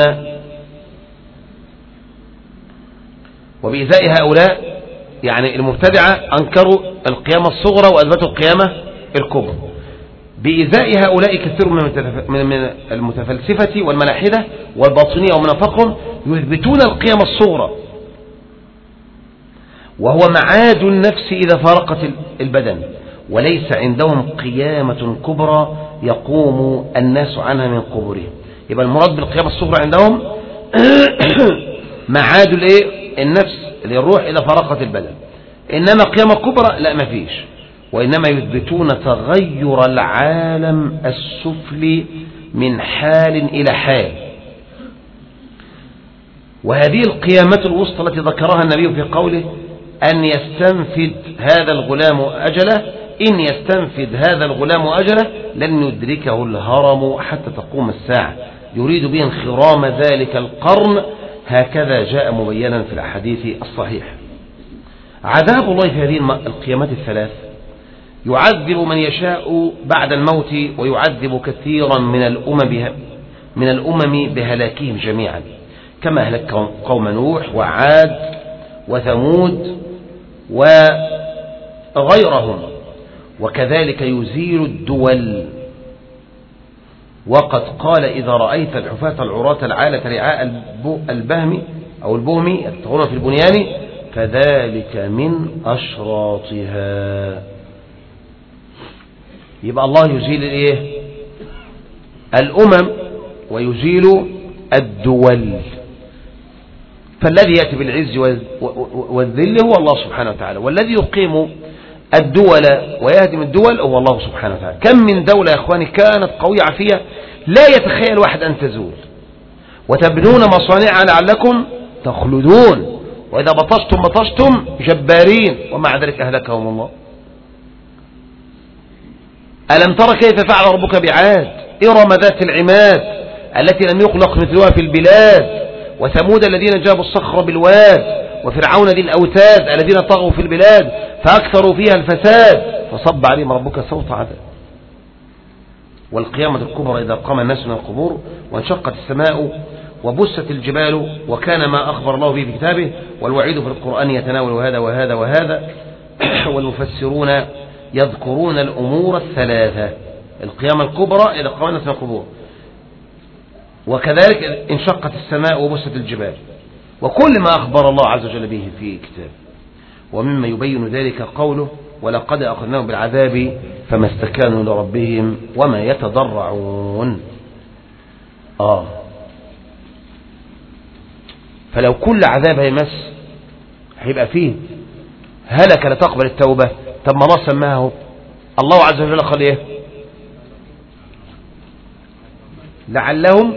وبإزاء هؤلاء يعني المبتدعة أنكروا القيامة الصغرى وأثبتوا القيامة الكبرى. بإزاء هؤلاء كثير من المتفلسفة والملاحدة والباطنية ومن وافقهم يثبتون القيامة الصغرى، وهو معاد النفس إذا فارقت البدن، وليس عندهم قيامة كبرى يقوم الناس عنها من قبورهم. يبقى المراد بالقيامة الصغرى عندهم معاد النفس اللي الروح إذا فارقت البدن، إنما قيامة كبرى لا، ما فيش. وإنما يثبتون تغير العالم السفلي من حال إلى حال. وهذه القيامة الوسطى التي ذكرها النبي في قوله أن يستنفد هذا الغلام أجله، إن يستنفد هذا الغلام أجله لن يدركه الهرم حتى تقوم الساعة، يريد به انخرام ذلك القرن، هكذا جاء مبينا في الأحاديث الصحيحة. عذاب الله في هذه القيامات الثلاث يعذب من يشاء بعد الموت، ويعذب كثيرا من الأمم بهلاكهم جميعا، كما أهلك قوم نوح وعاد وثمود وغيرهم. وكذلك يزيل الدول. وقد قال إذا رأيت الحفاة العراة العالة رعاء البهم أو البهم يتطغون في البنيان فذلك من أشراطها. يبقى الله يزيل الأمم ويزيل الدول. فالذي يأتي بالعز والذل هو الله سبحانه وتعالى، والذي يقيم الدول ويهدم الدول هو الله سبحانه وتعالى. كم من دولة يا إخواني كانت قوية عافية لا يتخيل واحد أن تزول، وتبنون مصانع لعلكم تخلدون، وإذا بطشتم جبارين، ومع ذلك أهلكهم الله. ألم تر كيف فعل ربك بعاد إرم ذات العماد التي لم يخلق مثلها في البلاد، وثمود الذين جابوا الصخر بالواد، وفرعون ذي الأوتاد الذين طغوا في البلاد فأكثروا فيها الفساد فصب عليهم ربك صوت عذاب. والقيامة الكبرى إذا قام الناس من القبور، وانشقت السماء وبست الجبال، وكان ما أخبر الله به في كتابه، والوعيد في القرآن يتناول هذا وهذا وهذا. والمفسرون يذكرون الأمور الثلاثة: القيامة الكبرى إذا قام الناس من القبور، وكذلك انشقت السماء وبست الجبال، وكل ما أخبر الله عز وجل به في كتابه. ومما يبين ذلك قوله ولقد أخذناهم بالعذاب فما استكانوا لربهم وما يتضرعون. فلو كل عذاب هيمس هيبقى فيه هلك لا تقبل التوبة. طب ما الله سماه، الله عز وجل قال ايه؟ لعلهم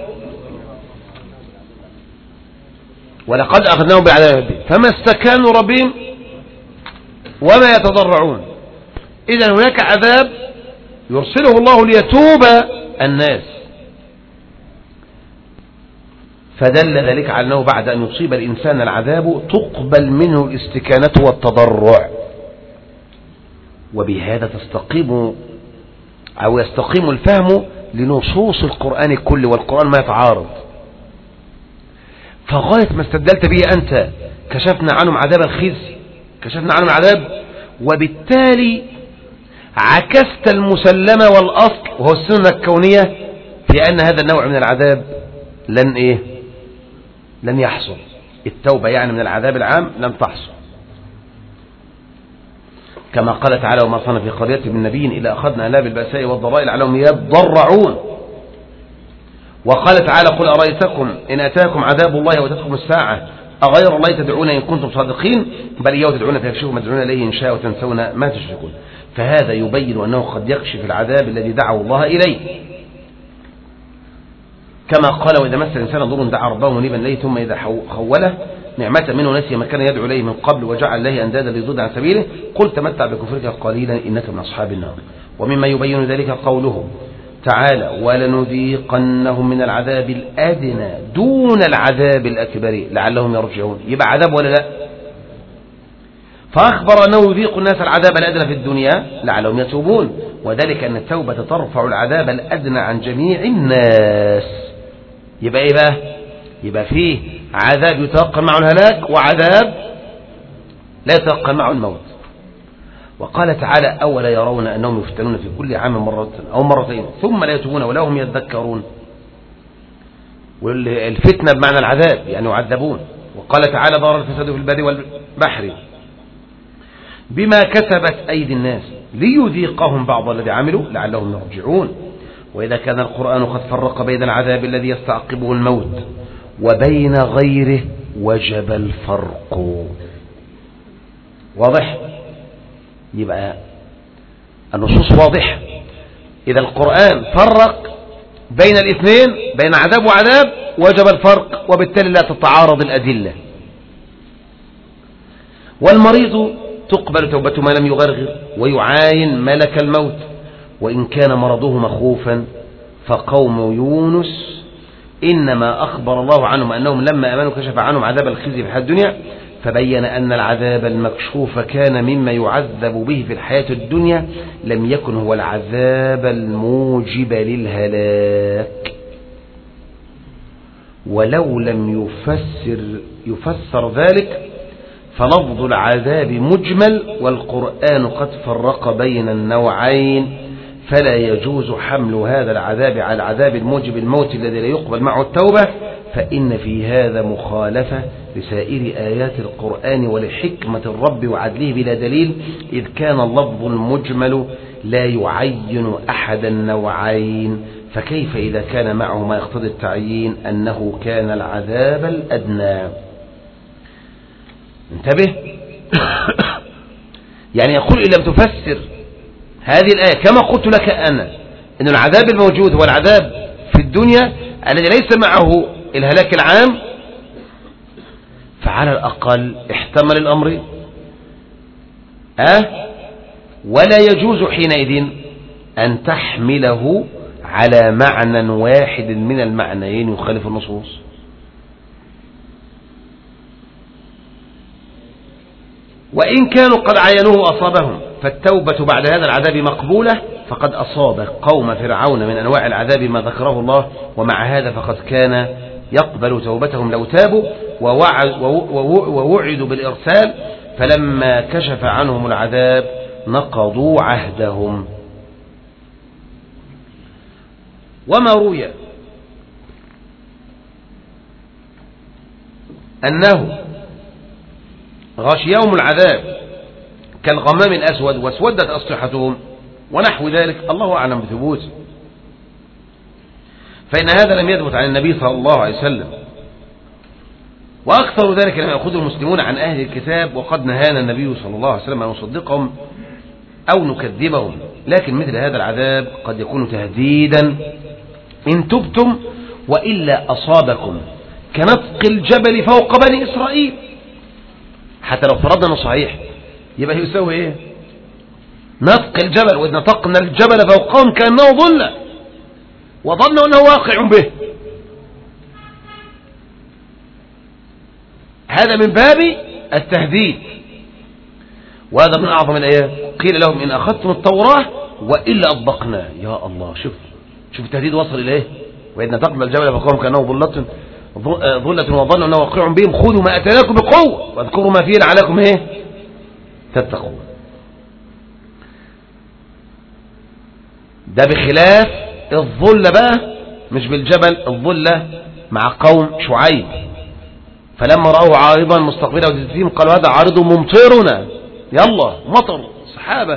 ولقد أخذناهم بالعذاب فما استكانوا ربهم وما يتضرعون. إذن هناك عذاب يرسله الله ليتوب الناس، فدل ذلك على أنه بعد أن يصيب الإنسان العذاب تقبل منه الاستكانة والتضرع، وبهذا يستقيم الفهم لنصوص القرآن كله، والقرآن ما يتعارض. فغاية ما استدلت به أنت كشفنا عنهم عذاب الخزي، كشفنا عنهم العذاب، وبالتالي عكست المسلمة والأصل وهو السنة الكونية في أن هذا النوع من العذاب لن يحصل. التوبة يعني من العذاب العام لن تحصل، كما قال تعالى وما صنع في قرية من نبي إلا أخذنا أهلها بالبأساء والضراء لعلهم يضرعون. وقال تعالى قل أرأيتكم إن أتاكم عذاب الله وتتكم الساعة أغير الله تدعون إن كنتم صادقين بل إياه تدعون فيكشف ما تدعون إليه إن شاء وتنسون ما تشركون. فهذا يبين أنه قد يكشف العذاب الذي دعوا الله إليه، كما قال وإذا مس الإنسان ضر دعا ربه منيبا إليه ثم إذا خوله نعمة منه نسي ما كان يدعو إليه من قبل وجعل له أندادا ليضل عن سبيله قل تمتع بكفرك قليلا إنك من أصحاب النار. ومما يبين ذلك قوله تعالى ولنذيقنهم من العذاب الأدنى دون العذاب الأكبر لعلهم يرجعون. يبقى عذاب ولا لا؟ فأخبر أنه يذيق الناس العذاب الأدنى في الدنيا لعلهم يتوبون، وذلك أن التوبة ترفع العذاب الأدنى عن جميع الناس. يبقى إيه بقى؟ يبقى فيه عذاب يتوقع معه الهلاك وعذاب لا يتوقع معه الموت. وقال تعالى أولا يرون أنهم يفتنون في كل عام مرة أو مرتين ثم لا يتوبون ولا هم يذكرون. والفتنة بمعنى العذاب يعني يعذبون. وقال تعالى ظهر الفساد في البر والبحر بما كسبت أيدي الناس ليذيقهم بعض الذي عملوا لعلهم يرجعون. وإذا كان القرآن قد فرق بين العذاب الذي يستعقبه الموت وبين غيره وجب الفرق. واضح؟ يبقى النصوص واضحة. إذا القرآن فرق بين الاثنين بين عذاب وعذاب وجب الفرق، وبالتالي لا تتعارض الأدلة. والمريض تقبل توبته ما لم يغرغر ويعاين ملك الموت وإن كان مرضه مخوفا. فقوم يونس إنما أخبر الله عنهم أنهم لما أمنوا كشف عنهم عذاب الخزي في الحياة الدنيا، فبين أن العذاب المكشوف كان مما يعذب به في الحياة الدنيا لم يكن هو العذاب الموجب للهلاك. ولو لم يفسر ذلك فلفظ العذاب مجمل، والقرآن قد فرق بين النوعين، فلا يجوز حمل هذا العذاب على العذاب الموجب الموت الذي لا يقبل معه التوبة، فإن في هذا مخالفة لسائر آيات القرآن ولحكمة الرب وعدله بلا دليل، إذ كان اللفظ المجمل لا يعين أحد النوعين، فكيف إذا كان معه ما يقتضي التعيين أنه كان العذاب الأدنى. انتبه. يعني يقول إن لم تفسر هذه الآية كما قلت لك أنا أن العذاب الموجود هو العذاب في الدنيا الذي ليس معه الهلاك العام، فعلى الأقل احتمل الأمر ولا يجوز حينئذ أن تحمله على معنى واحد من المعنيين يخالف النصوص. وإن كانوا قد عينوه أصابهم، فالتوبة بعد هذا العذاب مقبولة، فقد أصاب قوم فرعون من أنواع العذاب ما ذكره الله، ومع هذا فقد كان يقبل توبتهم لو تابوا ووعدوا بالإرسال، فلما كشف عنهم العذاب نقضوا عهدهم. وما روي أنه غشيهم العذاب كالغمام الأسود واسودت أسلحتهم ونحو ذلك الله أعلم بثبوته، فإن هذا لم يثبت عن النبي صلى الله عليه وسلم. وأكثر ذلك لم يأخذه المسلمون عن أهل الكتاب، وقد نهانا النبي صلى الله عليه وسلم أن نصدقهم أو نكذبهم. لكن مثل هذا العذاب قد يكون تهديدا إن تبتم وإلا أصابكم كنطق الجبل فوق بني إسرائيل. حتى لو فرضنا أنه صحيح يبقى يسوي إيه؟ نطق الجبل، وإذ نطقنا الجبل فوقهم كأنه ظل وظنوا أنه واقع به. هذا من باب التهديد، وهذا من أعظم الآيات. قيل لهم إن أخذتم التوراة وإلا أطبقنا. يا الله، شوف التهديد وصل إليه. وإذ نطقنا الجبل فوقهم كأنه ظلة وظنوا أنه واقع بهم خذوا ما أتاكم بقوة واذكروا ما فيه لعلكم تتقون. ده بخلاف الظلة بقى، مش بالجبل، الظلة مع قوم شعيب، فلما رأوا عارضا مستقبلا وجدتهم قالوا هذا عارض ممطرنا، يلا مطر سحابة،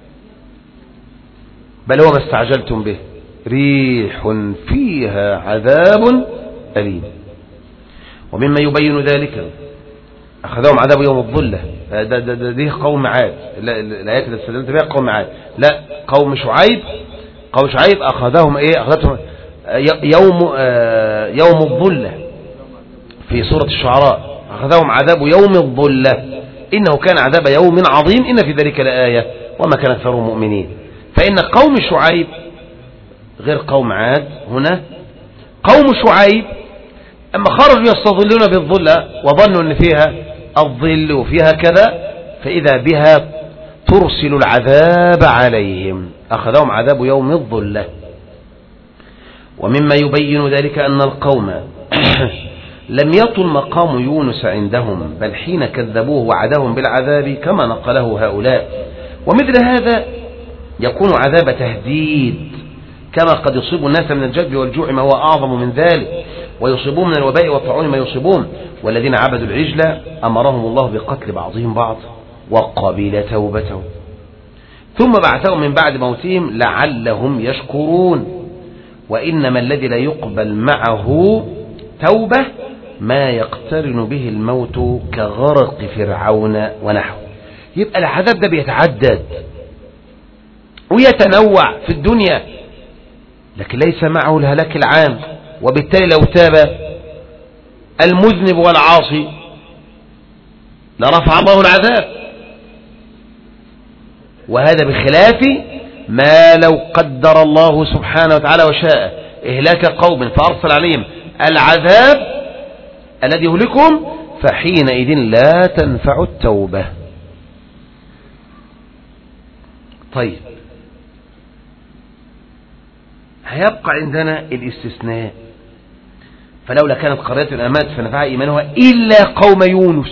بل هو ما استعجلتم به ريح فيها عذاب أليم. ومما يبين ذلك أخذهم عذاب يوم الظلة، دي قوم عاد، الآيات اللي استدلت بها قوم عاد، لا قوم شعيب أخذهم أخذتهم يوم الظلة في سورة الشعراء، أخذهم عذاب يوم الظلة إنه كان عذاب يوم عظيم إن في ذلك لآية وما كان أكثرهم مؤمنين. فإن قوم شعيب غير قوم عاد. هنا قوم شعيب أما خرجوا يستظلون بالظلة وظنوا أن فيها الظل وفيها كذا، فإذا بها ترسل العذاب عليهم، أخذهم عذاب يوم الظلة. ومما يبين ذلك أن القوم لم يطل مقام يونس عندهم، بل حين كذبوه وعدهم بالعذاب كما نقله هؤلاء. ومثل هذا يكون عذاب تهديد، كما قد يصيب الناس من الجد والجوع ما هو أعظم من ذلك، ويصيبون من الوباء والطاعون ما يصيبون. والذين عبدوا العجل أمرهم الله بقتل بعضهم بعض وقبل توبتهم ثم بعثهم من بعد موتهم لعلهم يشكرون. وإنما الذي لا يقبل معه توبة ما يقترن به الموت كغرق فرعون ونحوه. يبقى العذاب ده بيتعدد ويتنوع في الدنيا، لكن ليس معه الهلاك العام. وبالتالي لو تاب المذنب والعاصي لرفع الله العذاب، وهذا بخلاف ما لو قدر الله سبحانه وتعالى وشاء إهلاك قوم فأرسل عليهم العذاب الذي يهلكهم، فحينئذ لا تنفع التوبة. طيب، هيبقى عندنا الاستثناء. فلولا كانت قرية آمنت فنفعها إيمانها إلا قوم يونس.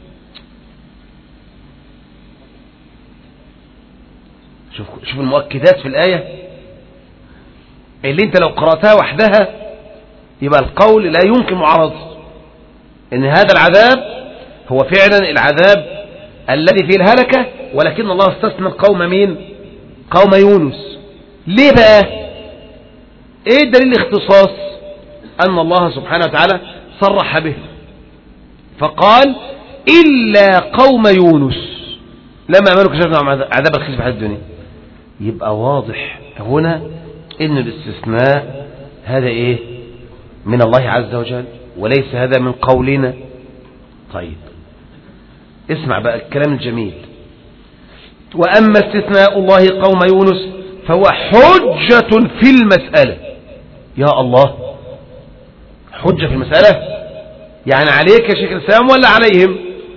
شوف المؤكدات في الآية اللي انت لو قرأتها وحدها يبقى القول لا يمكن معارضة، ان هذا العذاب هو فعلا العذاب الذي فيه الهلكة، ولكن الله استثنى قوم مين؟ قوم يونس. ليه بقى؟ ايه دليل الاختصاص؟ ان الله سبحانه وتعالى صرح به فقال إلا قوم يونس لما عملوا كشفنا عذاب الخزي في الدنيا. يبقى واضح هنا ان الاستثناء هذا ايه؟ من الله عز وجل، وليس هذا من قولنا. طيب اسمع بقى الكلام الجميل. وأما استثناء الله قوم يونس فهو حجة في المسألة. يا الله، حجة في المسألة يعني عليك يا شيخ الإسلام ولا عليهم؟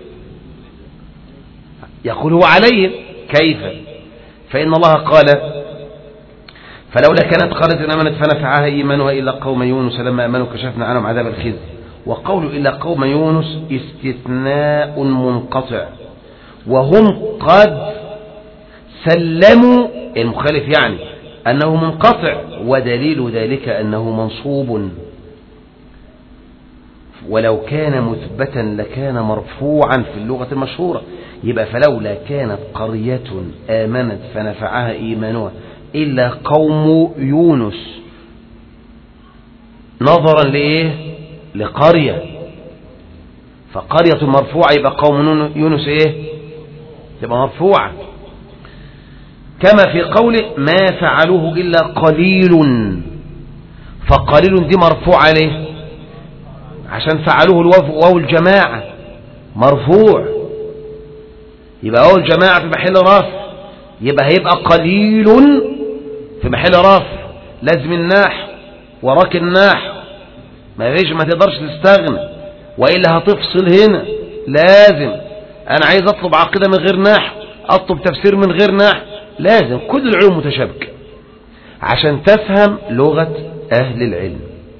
يقول هو عليهم. كيف؟ فإن الله قال فلولا كانت قرية آمنت فنفعها إيمانها إلا قوم يونس لما آمنوا كشفنا عنهم عذاب الخزي. وقول إلا قوم يونس استثناء منقطع، وهم قد سلموا المخالف يعني أنه منقطع، ودليل ذلك أنه منصوب، ولو كان مثبتا لكان مرفوعا في اللغة المشهورة. يبقى فلولا كانت قرية آمنت فنفعها إيمانها إلا قوم يونس، نظرا لإيه؟ لقرية، فقرية مرفوعة يبقى قوم يونس إيه؟ تبقى مرفوعة. كما في قوله ما فعلوه إلا قليل، فقليل دي مرفوعة ليه؟ عشان فعلوه الواو الجماعة مرفوع، يبقى واو الجماعة في محل رفع، يبقى هيبقى قليل في محل رفع. لازم النحو وراك النحو، ما تقدرش تستغنى، وإلا هتفصل هنا. لازم أنا عايز أطلب عقيدة من غير نحو، أطلب تفسير من غير نحو، لازم كل العلوم متشابكة عشان تفهم لغة أهل العلم.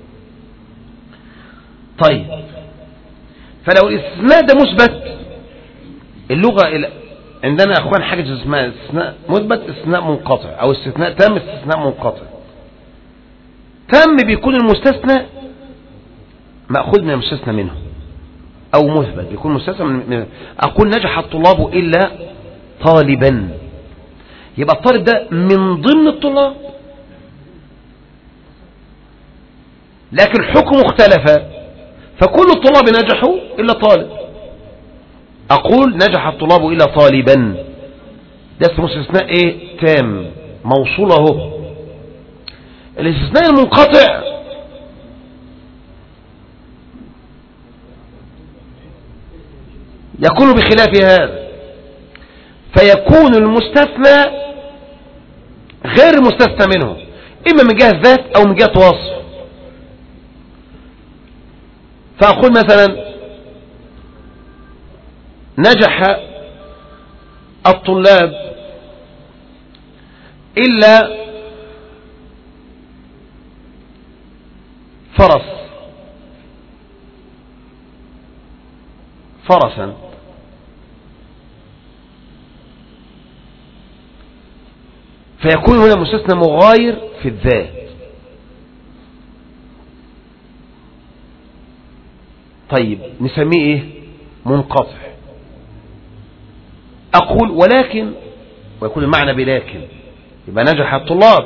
طيب، فلو الاستثناء ده مثبت، اللغة عندنا أخوان حاجة اسمها استثناء مثبت، استثناء منقطع، أو استثناء تام، استثناء منقطع. تام بيكون المستثنى مأخوذ من المستثنى منه، أو مثبت بيكون مستثنى من أقول نجح الطلاب إلا طالبا، يبقى الطالب ده من ضمن الطلاب، لكن حكمه اختلف، فكل الطلاب نجحوا إلا طالب. أقول نجح الطلاب إلا طالبا، ده اسمه استثناء إيه؟ تام، موصوله. الاستثناء المنقطع يكون بخلاف هذا، فيكون المستثنى غير المستثنى منه. إما من جهة ذات أو من جهة وصف. فأقول مثلا نجح الطلاب إلا فرسا، فيكون هنا مستثنى مغاير في الذات. طيب نسميه ايه؟ منقطع. أقول ولكن، ويكون المعنى بلكن، يبقى نجح الطلاب.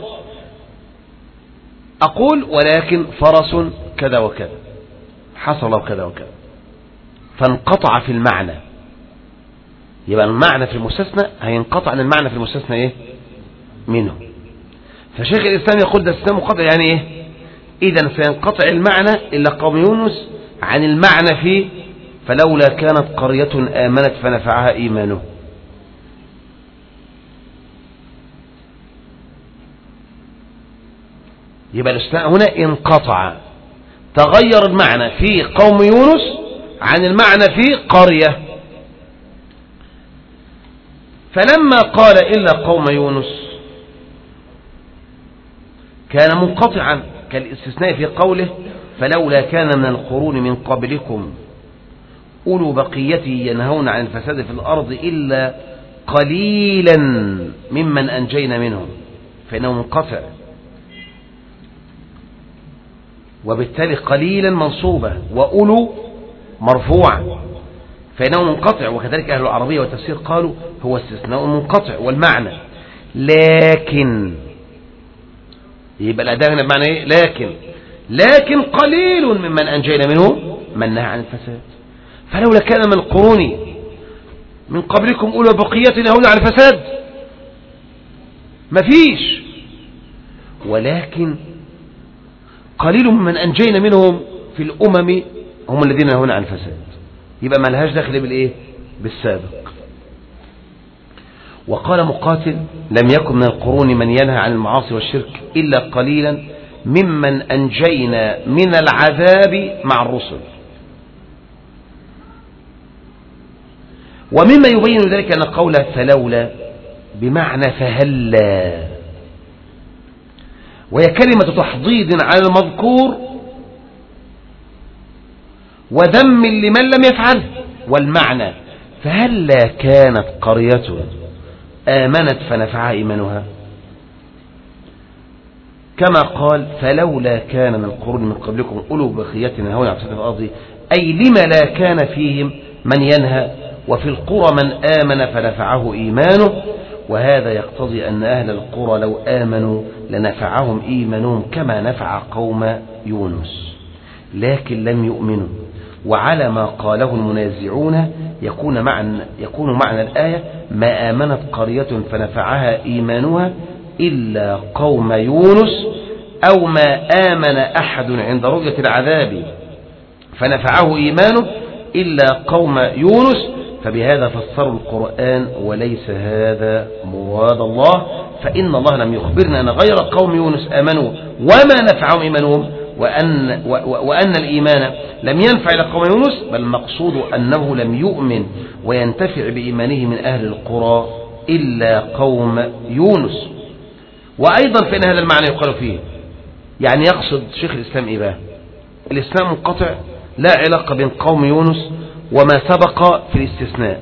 أقول ولكن فرس كذا وكذا حصل كذا وكذا، فانقطع في المعنى. يبقى المعنى في المستثنى هينقطع عن المعنى في المستثنى ايه منه. فشيخ الإسلام يقول ده استثناء منقطع، يعني ايه؟ إذن سينقطع المعنى إلا قوم يونس عن المعنى فيه فلولا كانت قرية آمنت فنفعها إيمانه. يبقى الاستثناء هنا انقطع، تغير المعنى في قوم يونس عن المعنى في قرية. فلما قال إلا قوم يونس كان منقطعا كالاستثناء في قوله فلولا كان من القرون من قبلكم أولو بقية ينهون عن الفساد في الأرض إلا قليلا ممن أنجينا منهم، فإنه منقطع، وبالتالي قليلا منصوبة وأولو مرفوعة، فإنه منقطع. وكذلك أهل العربية والتفسير قالوا هو استثناء منقطع والمعنى لكن. يبقى الأداة هنا بمعنى إيه؟ لكن قليل ممن أنجينا منهم من نهى عن الفساد. فلولا كان من القرون من قبلكم أولو بقية ينهون عن الفساد مفيش، ولكن قليل ممن أنجينا منهم في الأمم هم الذين ينهون عن الفساد. يبقى ما لهاش دخل بالإيه؟ بالسابق. وقال مقاتل لم يكن من القرون من ينهى عن المعاصي والشرك إلا قليلا ممن أنجينا من العذاب مع الرسل. ومما يبين ذلك أن قوله فلولا بمعنى فهلا، وهي كلمة تحضيض على المذكور وذم لمن لم يفعله. والمعنى فهلا كانت قرية آمنت فنفعها إيمانها، كما قال فلولا كان من القرون من قبلكم أولو بقية ينهون عن فساد الأرض، أي لما لا كان فيهم من ينهى وفي القرى من آمن فنفعه إيمانه. وهذا يقتضي أن أهل القرى لو آمنوا لنفعهم إيمانهم كما نفع قوم يونس، لكن لم يؤمنوا. وعلى ما قاله المنازعون يكون معنى الآية ما آمنت قرية فنفعها إيمانها إلا قوم يونس، أو ما آمن أحد عند رؤية العذاب فنفعه إيمانه إلا قوم يونس. فبهذا فسروا القرآن وليس هذا مراد الله، فإن الله لم يخبرنا أن غير قوم يونس آمنوا وما نفعهم إيمانهم، وأن الإيمان لم ينفع إلى قوم يونس، بل المقصود أنه لم يؤمن وينتفع بإيمانه من أهل القرى إلا قوم يونس. وأيضا فإن هذا المعنى يقال فيه، يعني يقصد شيخ الإسلام إيه بقى؟ الإسلام منقطع لا علاقة بين قوم يونس وما سبق في الاستثناء.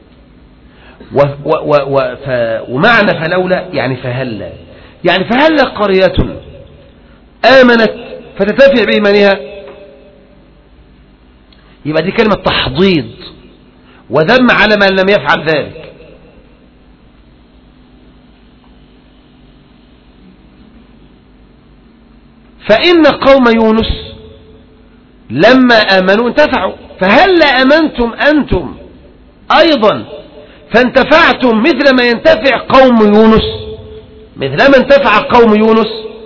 ومعنى فلولا يعني فهلا، يعني فهلا قرية آمنت فتتفع بإيمانها، يبقى دي كلمة تحضيض وذم على من لم يفعل ذلك. فإن قوم يونس لما آمنوا انتفعوا، فهل آمنتم أنتم أيضا فانتفعتم مثل ما ينتفع قوم يونس، مثل ما انتفع قوم يونس؟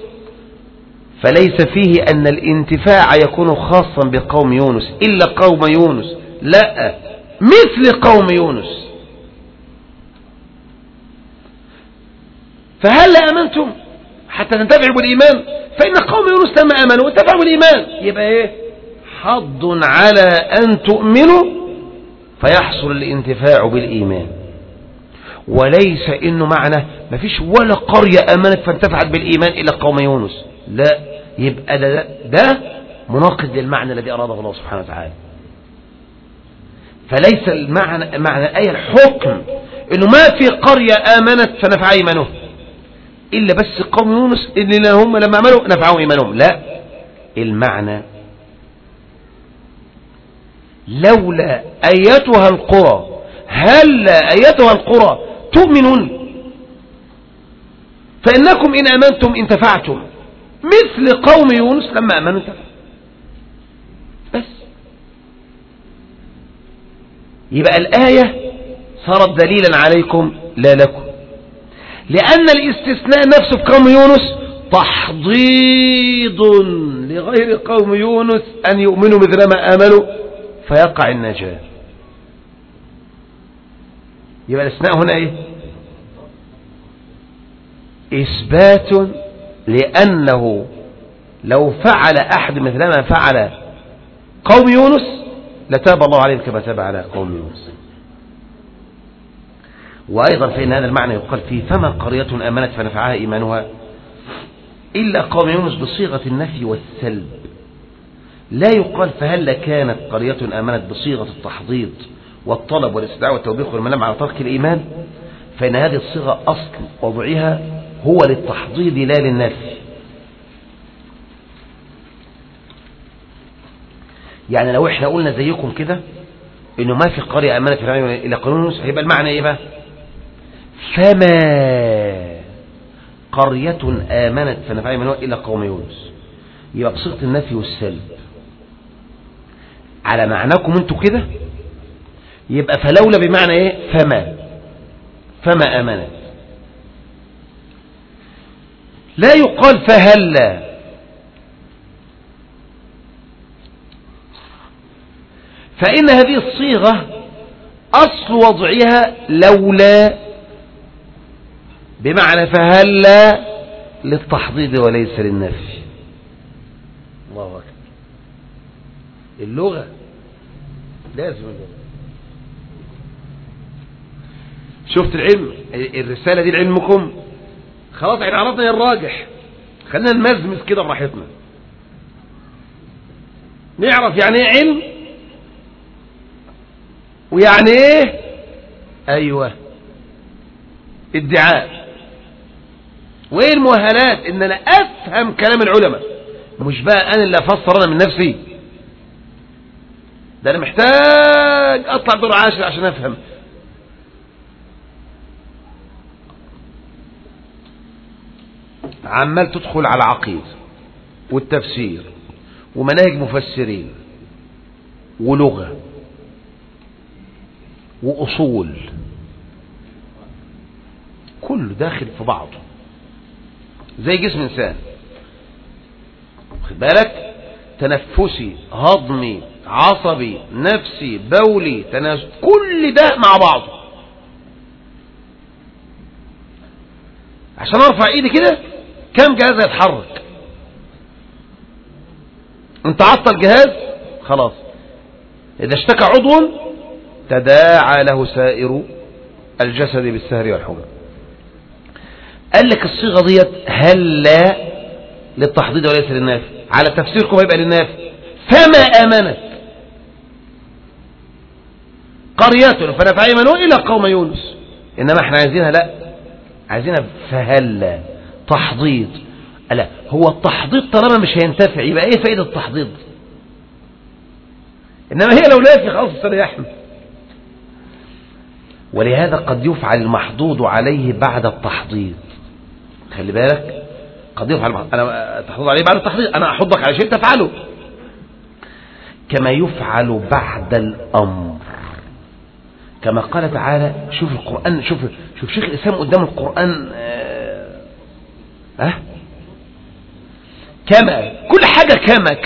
فليس فيه أن الانتفاع يكون خاصا بقوم يونس إلا قوم يونس، لا، مثل قوم يونس. فهل آمنتم حتى تنتفعوا بالإيمان، فإن قوم يونس لما آمنوا انتفعوا بالإيمان. يبقى إيه؟ حض على أن تؤمنوا فيحصل الانتفاع بالإيمان، وليس إنه معنى ما فيش ولا قرية آمنت فانتفعت بالإيمان إلا قوم يونس. لا، يبقى ده مناقض للمعنى الذي أراده الله سبحانه وتعالى. فليس معنى الآية الحكم إنه ما في قرية آمنت فنفع إيمانهم إلا بس قوم يونس اللي هم لما عملوا نفعوا إيمانهم. لا، المعنى لولا أيتها القرى هلا أيتها القرى تؤمنون فإنكم إن آمنتم انتفعتم مثل قوم يونس لما آمنوا انتفعوا. بس يبقى الآية صارت دليلا عليكم لا لكم، لأن الاستثناء نفسه في قوم يونس تحضيض لغير قوم يونس أن يؤمنوا مثلما آمنوا فيقع النجاة. يبقى الاستثناء هنا ايه؟ إثبات، لأنه لو فعل أحد مثلما فعل قوم يونس لتاب الله عليهم كما تاب على قوم يونس. وأيضا فإن هذا المعنى يقال فيه فما قرية آمنت فنفعها إيمانها إلا قوم يونس بصيغة النفي والسلب، لا يقال فهل كانت قرية آمنت بصيغة التحضيض والطلب والاستدعاء والتوبيخ والملام على ترك الإيمان، فإن هذه الصيغة أصل وضعها هو للتحضيض لا للنفي. يعني لو احنا قلنا زيكم كده انه ما في قرية آمنت إلا قوم يونس، هيبقى المعنى ايه بقى؟ فما قرية آمنت فنفعها إيمانها إلا قوم يونس، يبقى بصيغة النفي والسلب على معناكم انتوا كده. يبقى فلولا بمعنى ايه؟ فما آمنت. لا يقال فهلا، فإن هذه الصيغة أصل وضعها لولا بمعنى فهلا للتحضيض وليس للنفي. الله أكبر. اللغة لازم اللغة. شفت العلم، الرسالة دي لعلمكم. خلاص احنا عرفنا الراجح، خلينا نمزمز كده براحتنا، نعرف يعني ايه علم ويعني ايه ايوه ادعاء، وايه المؤهلات ان انا افهم كلام العلماء، مش بقى انا اللي افسر انا من نفسي. ده انا محتاج اطلع دور عاشر عشان افهم. عمال تدخل على عقيدة والتفسير ومناهج مفسرين ولغة وأصول، كله داخل في بعضه زي جسم إنسان. خد بالك، تنفسي هضمي عصبي نفسي بولي تناسل، كل ده مع بعضه. عشان ارفع ايدي كده كم جهاز يتحرك؟ انت عطل جهاز خلاص، اذا اشتكى عضو تداعى له سائر الجسد بالسهر والحمى. قال لك الصيغه ديت هلا للتحضيض وليس للنافي، على تفسيركم هيبقى للنافي. فما امنت قرية فنفع إيمانها إلا قوم يونس، انما احنا عايزينها لا، عايزينها فهلا تحضيض. لا، هو التحضيض طالما مش هينتفع يبقى ايه فائدة التحضيض؟ انما هي لو نافي خلاص استريحنا. ولهذا قد يفعل المحضوض عليه بعد التحضيض. خلي بالك، قد يفعل انا تحضيض عليه بعد التحضيض، انا احضك على شيء تفعله، كما يفعل بعد الامر، كما قال تعالى. شوف القرآن، شوف شيخ الإسلام قدام القرآن كما كل حاجة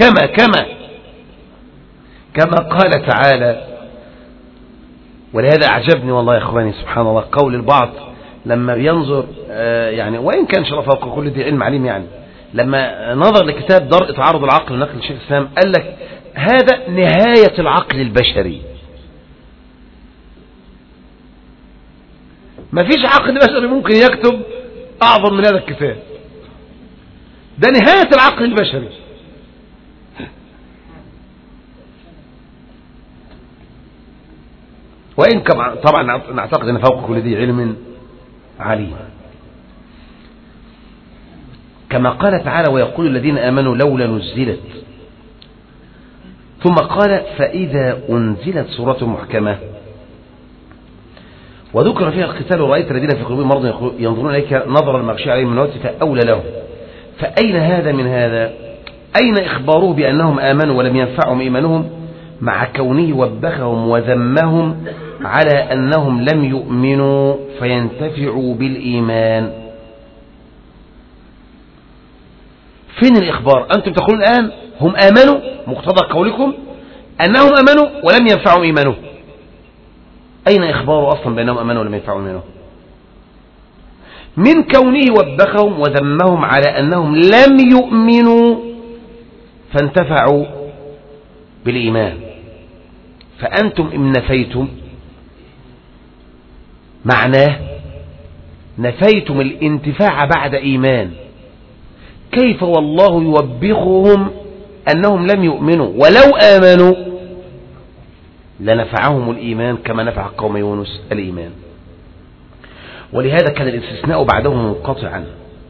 كما قال تعالى. ولهذا أعجبني والله يا إخواني سبحان الله قول البعض لما ينظر يعني وإن كان شرف فوق كل ذي علم عليم، يعني لما نظر لكتاب درء تعارض العقل ونقل الشيخ الإسلام قال لك هذا نهاية العقل البشري. ما فيش عقل بشري ممكن يكتب أعظم من هذا الكتاب، ده نهاية العقل البشري. وإن طبعا نعتقد أن فوق كل ذي علم عليم، كما قال تعالى ويقول الذين آمنوا لولا نزلت، ثم قال فإذا أنزلت سورة محكمة وذكر فيها القتال ورأيت الذين في قلوبهم مرض ينظرون إليك نظر المغشي عليهم من الموت فأولى لهم. فأين هذا من هذا؟ أين إخباره بأنهم آمنوا ولم ينفعهم إيمانهم مع كونه وبخهم وذمهم على أنهم لم يؤمنوا فينتفعوا بالإيمان؟ فين الإخبار؟ أنتم تقولون الآن هم آمنوا، مقتضى قولكم أنهم آمنوا ولم ينفعهم إيمانهم. أين إخباره أصلا بأنهم آمنوا ولم ينفعهم إيمانهم؟ من كونه وبخهم وذمهم على أنهم لم يؤمنوا فانتفعوا بالإيمان. فأنتم إن نفيتم معناه نفيتم الانتفاع بعد إيمان، كيف والله يوبخهم أنهم لم يؤمنوا ولو آمنوا لنفعهم الإيمان كما نفع قوم يونس الإيمان. ولهذا كان الاستثناء بعدهم منقطعا،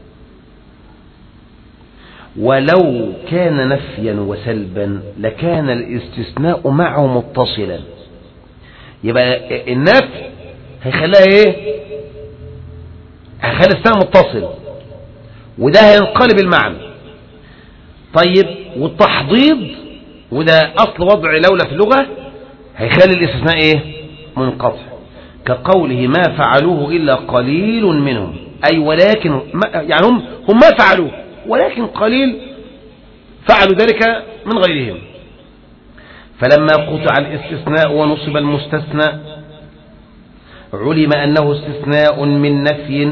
ولو كان نفيا وسلبا لكان الاستثناء معه متصلا. يبقى النفي هيخليها ايه؟ هيخلي الاستثناء متصل، وده هينقلب المعنى. طيب والتحضيض وده أصل وضع لولا في اللغة هيخلي الاستثناء ايه؟ منقطع، كقوله ما فعلوه إلا قليل منهم، أي ولكن يعني هم ما فعلوه ولكن قليل فعلوا ذلك من غيرهم. فلما قطع الاستثناء ونصب المستثنى علم أنه استثناء من نفي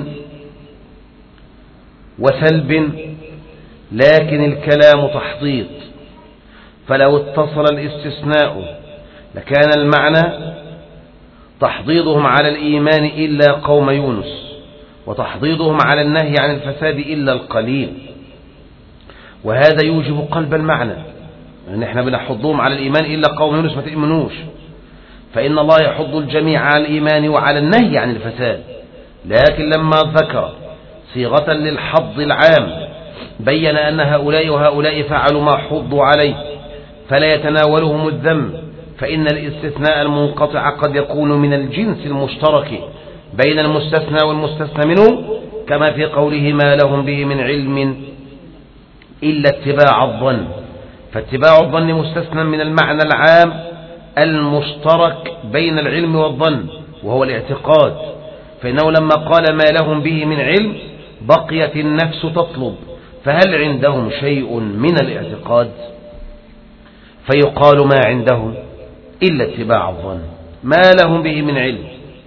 وسلب، لكن الكلام تحضيض، فلو اتصل الاستثناء لكان المعنى تحضيضهم على الإيمان إلا قوم يونس، وتحضيضهم على النهي عن الفساد إلا القليل، وهذا يوجب قلب المعنى، يعني احنا بنحضهم على الإيمان إلا قوم يونس ما تؤمنوش، فإن الله يحض الجميع على الإيمان وعلى النهي عن الفساد. لكن لما ذكر صيغة للحض العام بين أن هؤلاء وهؤلاء فعلوا ما حضوا عليه فلا يتناولهم الذم، فإن الاستثناء المنقطع قد يكون من الجنس المشترك بين المستثنى والمستثنى منه، كما في قوله ما لهم به من علم إلا اتباع الظن. فاتباع الظن مستثنى من المعنى العام المشترك بين العلم والظن وهو الاعتقاد، فإنه لما قال ما لهم به من علم بقيت النفس تطلب فهل عندهم شيء من الاعتقاد؟ فيقال ما عندهم إلا اتباع الظن، ما لهم به من علم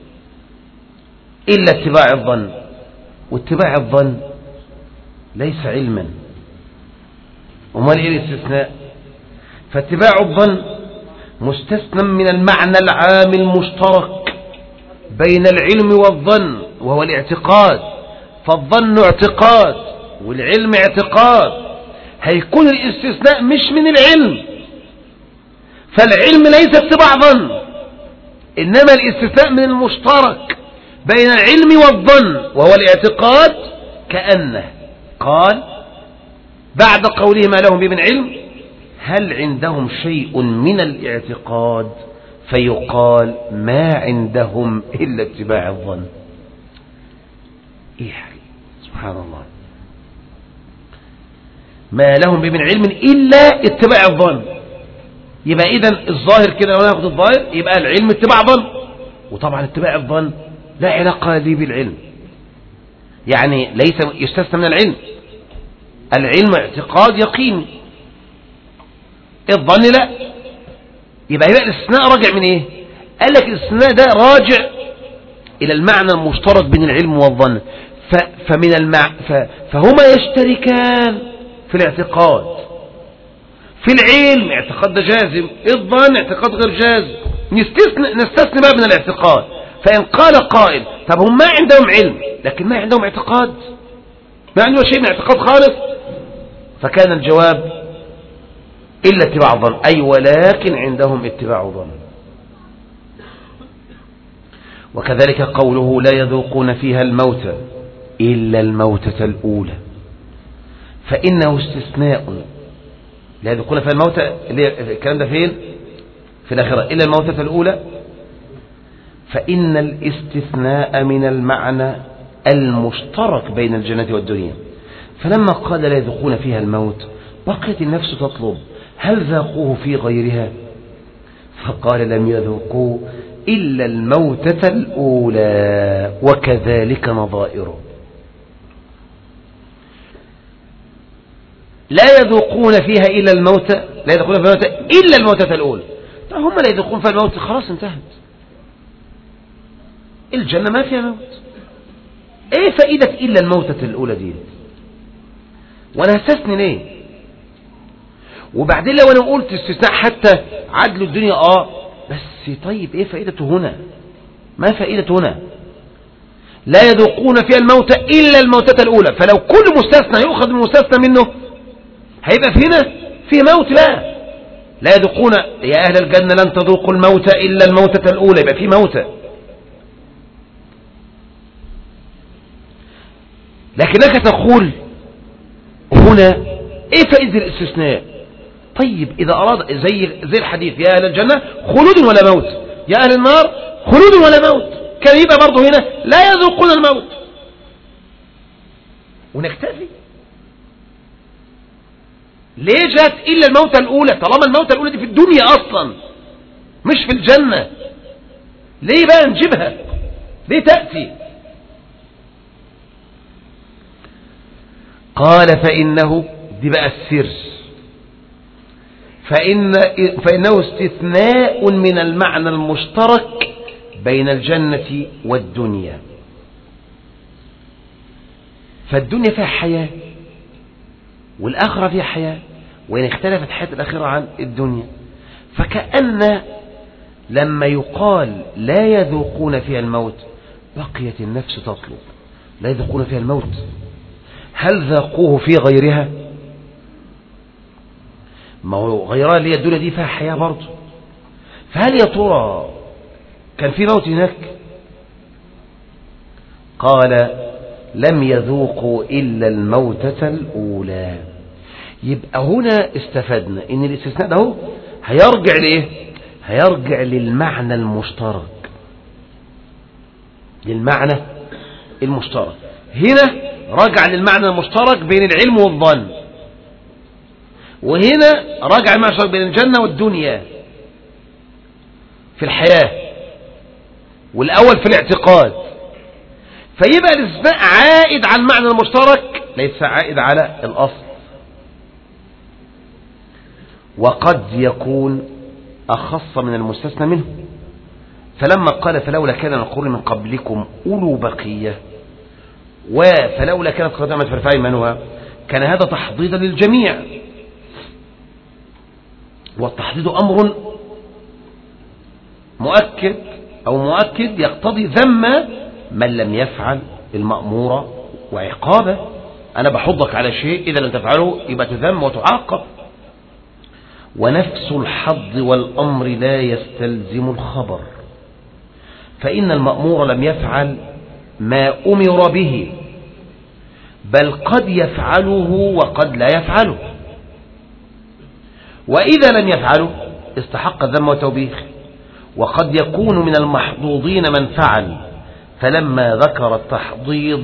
إلا اتباع الظن، واتباع الظن ليس علما، وما إيه الاستثناء؟ فاتباع الظن مستثنى من المعنى العام المشترك بين العلم والظن وهو الاعتقاد، فالظن اعتقاد والعلم اعتقاد، هيكون الاستثناء مش من العلم، فالعلم ليس اتباع ظن، إنما الاستثناء من المشترك بين العلم والظن وهو الاعتقاد، كأنه قال بعد قوله ما لهم به من علم هل عندهم شيء من الاعتقاد، فيقال ما عندهم إلا اتباع الظن. إيه حقيقي سبحان الله، ما لهم به من علم إلا اتباع الظن. يبقى إذن الظاهر كده لو ناخد الظاهر يبقى العلم اتباع ظن، وطبعا اتباع الظن لا علاقة لي بالعلم، يعني ليس يستثنى من العلم، العلم اعتقاد يقيني، الظن لا. يبقى الاستثناء راجع من ايه؟ قال لك الاستثناء ده راجع إلى المعنى المشترك بين العلم والظن. فهما يشتركان في الاعتقاد. في العلم اعتقاد ده جازم، الظن اعتقاد غير جازم. نستثني بقى من الاعتقاد. فإن قال قائل طب هم ما عندهم علم لكن ما عندهم اعتقاد، ما عندهم شيء من اعتقاد خالص، فكان الجواب إلا اتباع الظن، أي ولكن عندهم اتباع ظن. وكذلك قوله لا يذوقون فيها الموت إلا الموتة الأولى، فإنه استثناء. لا يذوقون فيها الموت، الكلام ده فين؟ في الآخرة. إلا الموتة الأولى، فإن الاستثناء من المعنى المشترك بين الجنة والدنيا. فلما قال لا يذوقون فيها الموت بقيت النفس تطلب هل ذاقوه في غيرها؟ فقال لم يذوقوا إلا الموتة الأولى وكذلك نظائره. لا يذوقون فيها إلا الموت، لا يذوقون فيها الموت إلا الموتة الأولى. طيب هم لا يذوقون فيها الموت، خلاص انتهت. الجنة ما فيها موت، ايه فائدة إلا الموتة الأولى دي؟ وانا هستثني ليه؟ وبعدين لو انا قلت استثناء حتى عدل الدنيا بس طيب ايه فائدته هنا؟ ما فائدته هنا؟ لا يذوقون فيها الموت إلا الموتة الأولى، فلو كل مستثنى يؤخذ المستثنى منه هيبقى في هنا في موت. لا يذوقون يا أهل الجنة لن تذوقوا الموت إلا الموتة الأولى، يبقى في موتة. لكنك تقول هنا ايه فائدة الاستثناء؟ طيب إذا أراد زي الحديث يا أهل الجنة خلود ولا موت، يا أهل النار خلود ولا موت، كان يبقى برضه هنا لا يذوقون الموت ونكتفي. ليه جاءت إلا الموتة الأولى طالما الموتة الأولى دي في الدنيا أصلا مش في الجنة؟ ليه بقى نجيبها؟ ليه تأتي؟ قال فإنه دي بقى السر، فإنه استثناء من المعنى المشترك بين الجنة والدنيا. فالدنيا فيها حياة والآخرة فيها حياة، وإن اختلفت حياة الآخرة عن الدنيا. فكأن لما يقال لا يذوقون فيها الموت بقيت النفس تطلب لا يذوقون فيها الموت، هل ذاقوه في غيرها؟ ما هو غيرها اللي هي الدنيا دي فيها حياة برضه، فهل يا ترى كان في موت هناك؟ قال لم يذوقوا إلا الموتة الأولى. يبقى هنا استفدنا ان الاستثناء ده هيرجع لإيه؟ هيرجع للمعنى المشترك، للمعنى المشترك. هنا رجع للمعنى المشترك بين العلم والظن، وهنا رجع المعنى المشترك بين الجنة والدنيا في الحياة، والأول في الاعتقاد. فيبقى الاستثناء عائد على المعنى المشترك ليس عائد على الأصل. وقد يكون أخص من المستثنى منه، فلما قال فلولا كان القرون من قبلكم أولو بقية وفلولا كانت قدامة فرفاء منها، كان هذا تحضيضا للجميع، والتحضيض أمر مؤكد أو مؤكد يقتضي ذم من لم يفعل المأمور وعقابه. أنا بحضك على شيء إذا لم تفعله يبقى تذم وتعاقب. ونفس الحظ والأمر لا يستلزم الخبر، فإن المأمور لم يفعل ما أمر به، بل قد يفعله وقد لا يفعله، وإذا لم يفعله استحق الذم والتوبيخ. وقد يكون من المحظوظين من فعل، فلما ذكر التحضيض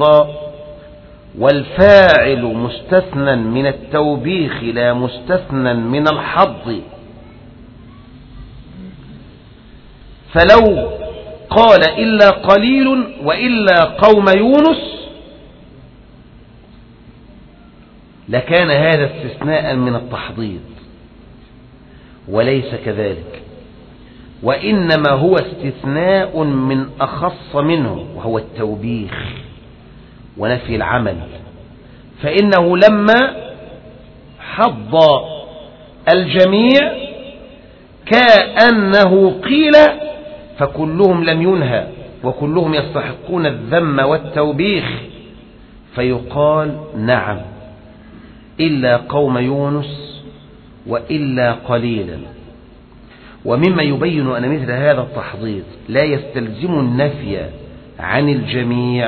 والفاعل مستثنى من التوبيخ لا مستثنى من الحظ، فلو قال إلا قليل وإلا قوم يونس لكان هذا استثناء من التحضيض، وليس كذلك. وإنما هو استثناء من أخص منه، وهو التوبيخ ونفي العمل. فإنه لما حض الجميع كأنه قيل فكلهم لم ينهى وكلهم يستحقون الذم والتوبيخ، فيقال نعم إلا قوم يونس وإلا قليلا. ومما يبين أن مثل هذا التحضيض لا يستلزم النفي عن الجميع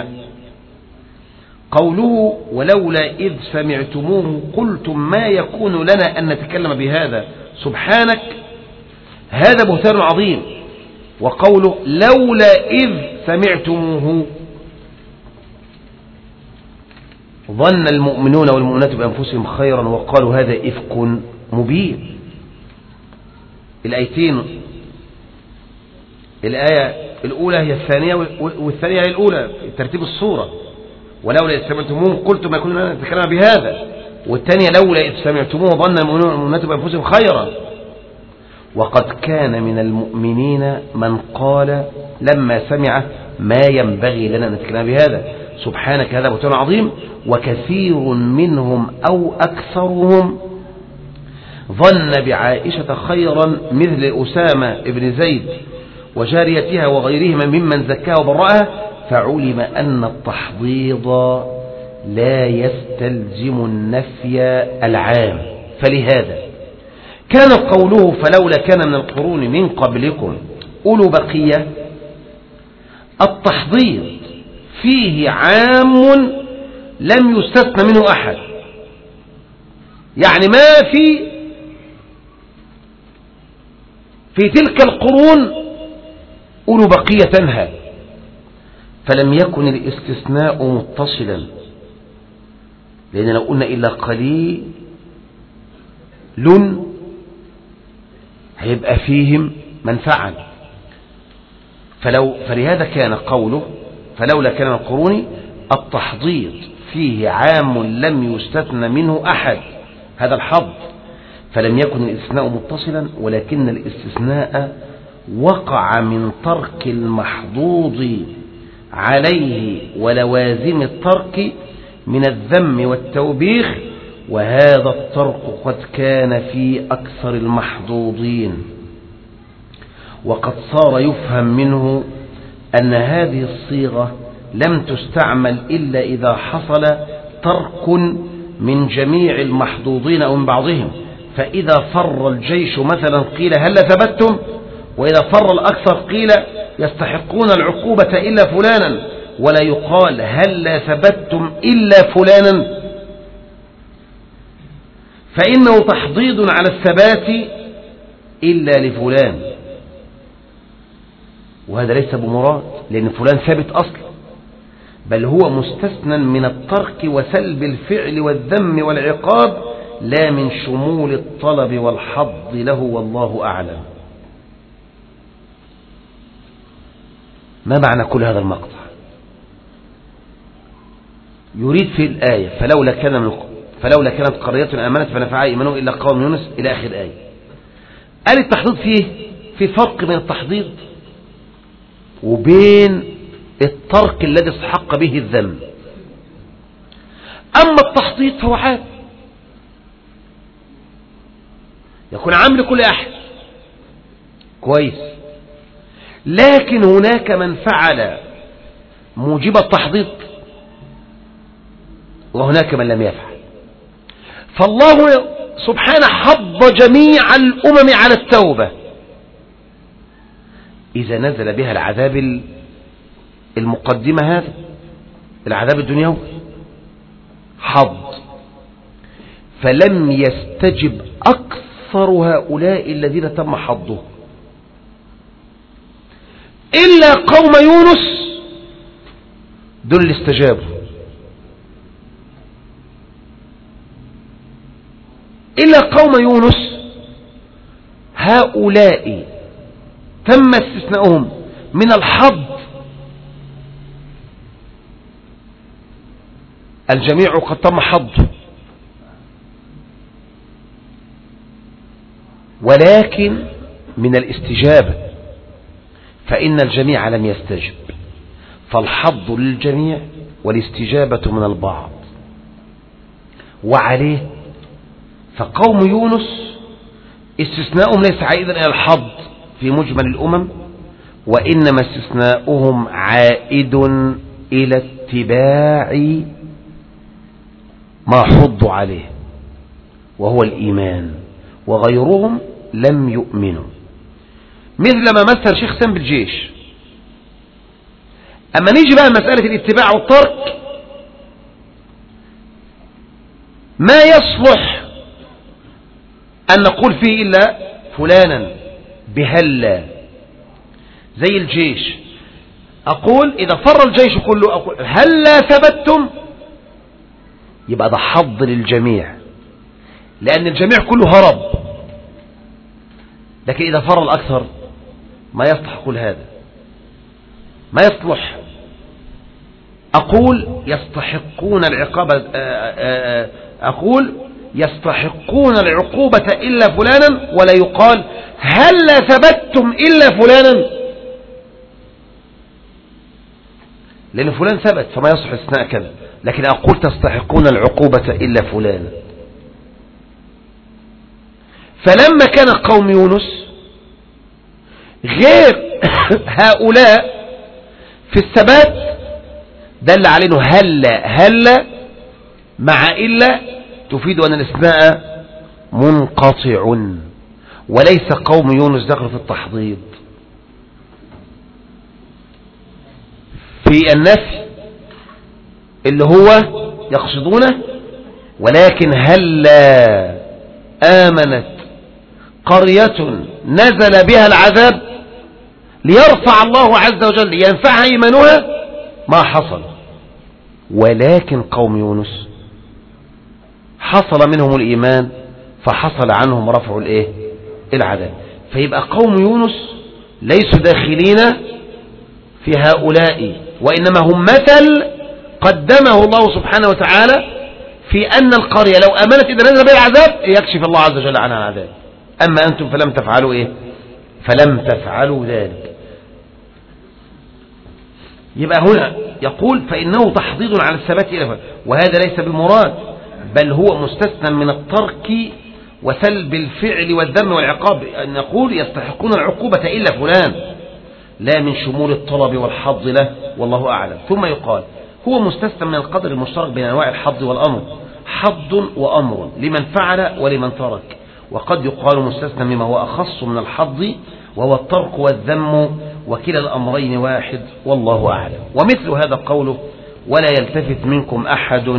قوله ولولا إذ سمعتموه قلتم ما يكون لنا أن نتكلم بهذا سبحانك، هذا بهتان عظيم. وقوله لولا إذ سمعتموه ظن المؤمنون والمؤمنات بأنفسهم خيرا وقالوا هذا إفك مبين. الآيتين، الآية الأولى هي الثانية والثانية هي الأولى في ترتيب الصورة، ولولا إذ سمعتموه قلتم ما كنا نتكلم بهذا، والثانية لولا إذ سمعتموه ظن المؤمنون والمؤمنات بأنفسهم خيرا. وقد كان من المؤمنين من قال لما سمع ما ينبغي لنا أن نتكلم بهذا سبحانك، هذا بهتان عظيم. وكثير منهم أو أكثرهم ظن بعائشة خيرا مثل أسامة بن زيد وجاريتها وغيرهما ممن زكاها وبرأها، فعلم أن التحضيض لا يستلزم النفي العام. فلهذا كان قوله فلولا كان من القرون من قبلكم أولو بقية التحضيض فيه عام لم يستثنى منه أحد، يعني ما في تلك القرون أولو بقية تنهى، فلم يكن الاستثناء متصلا، لأن لو قلنا إلا قليل هيبقى فيهم من فعل. فلهذا كان قوله فلولا كان القرون التحضيض فيه عام لم يستثنى منه أحد، هذا الحظ، فلم يكن الاستثناء متصلا، ولكن الاستثناء وقع من ترك المحظوظ عليه ولوازم الترك من الذم والتوبيخ، وهذا الترك قد كان في أكثر المحظوظين. وقد صار يفهم منه أن هذه الصيغة لم تستعمل إلا إذا حصل ترك من جميع المحظوظين أو من بعضهم، فإذا فر الجيش مثلا قيل هل ثبتم، وإذا فر الأكثر قيل يستحقون العقوبة إلا فلانا، ولا يقال هل ثبتم إلا فلانا، فإنه تحضيض على الثبات إلا لفلان، وهذا ليس بمراد، لأن فلان ثابت أصلا، بل هو مستثنى من الترك وسلب الفعل والذم والعقاب، لا من شمول الطلب والحظ له، والله أعلم. ما معنى كل هذا المقطع؟ يريد في الآية فلولا كانت قرية آمنت فنفعها إيمانهم إلا قوم يونس إلى آخر الآية. قال التحضيض في فرق بين التحضيض وبين الترك الذي استحق به الذم. أما التحضيض فهو عام، يكون عام لكل أحد كويس، لكن هناك من فعل موجب التحضيض وهناك من لم يفعل، فالله سبحانه حض جميع الأمم على التوبة إذا نزل بها العذاب المقدمة، هذا العذاب الدنيوي حض، فلم يستجب أكثر هؤلاء الذين تم حضه إلا قوم يونس، دول اللي استجابوا، إلا قوم يونس هؤلاء تم استثناؤهم من الحظ، الجميع قد تم حظه، ولكن من الاستجابة فإن الجميع لم يستجب، فالحظ للجميع والاستجابة من البعض. وعليه فقوم يونس استثناؤهم ليس عائدا إلى الحظ في مجمل الأمم، وإنما استثناؤهم عائد إلى اتباع ما حضوا عليه وهو الإيمان، وغيرهم لم يؤمنوا. مثل ما مثل شيخ سام بالجيش. أما نيجي بقى مسألة الاتباع والترك، ما يصلح أن نقول فيه إلا فلانا بهلا، زي الجيش. أقول إذا فر الجيش كله أقول هلا ثبتتم، يبقى ده حظ للجميع، لأن الجميع كله هرب. لكن إذا فر الأكثر ما يصلح كل هذا، ما يصلح. أقول يستحقون العقابة، أقول يستحقون العقوبة إلا فلانا، ولا يقال هل ثبتتم إلا فلانا، لأن فلان ثبت فما يصح استثناء كذا. لكن أقول تستحقون العقوبة إلا فلانا. فلما كان قوم يونس غير هؤلاء في الثبات دل علينا هلا مع إلا تفيد أن الاستثناء منقطع، وليس قوم يونس دخلوا في التحضيض في النفي اللي هو يقصدونه. ولكن هلا آمنت قرية نزل بها العذاب ليرفع الله عز وجل ينفعها إيمانها، ما حصل. ولكن قوم يونس حصل منهم الإيمان فحصل عنهم رفع العذاب. فيبقى قوم يونس ليسوا داخلين في هؤلاء، وإنما هم مثل قدمه الله سبحانه وتعالى في أن القرية لو أمنت إذا نزل بها العذاب يكشف الله عز وجل عنها العذاب. أما أنتم فلم تفعلوا فلم تفعلوا ذلك. يبقى هنا يقول فإنه تحضيض على الثبات، وهذا ليس بمراد، بل هو مستثنى من الترك وسلب الفعل والذم والعقاب. أن نقول يستحقون العقوبة إلا فلان، لا من شمول الطلب والحظ له، والله أعلم. ثم يقال هو مستثنى من القدر المشترك بين أنواع الحظ والأمر، حظ وأمر لمن فعل ولمن ترك. وقد يقال مستثنى مما هو أخص من الحظ وهو الترك والذم، وكلا الأمرين واحد، والله أعلم. ومثل هذا قوله ولا يلتفت منكم أحد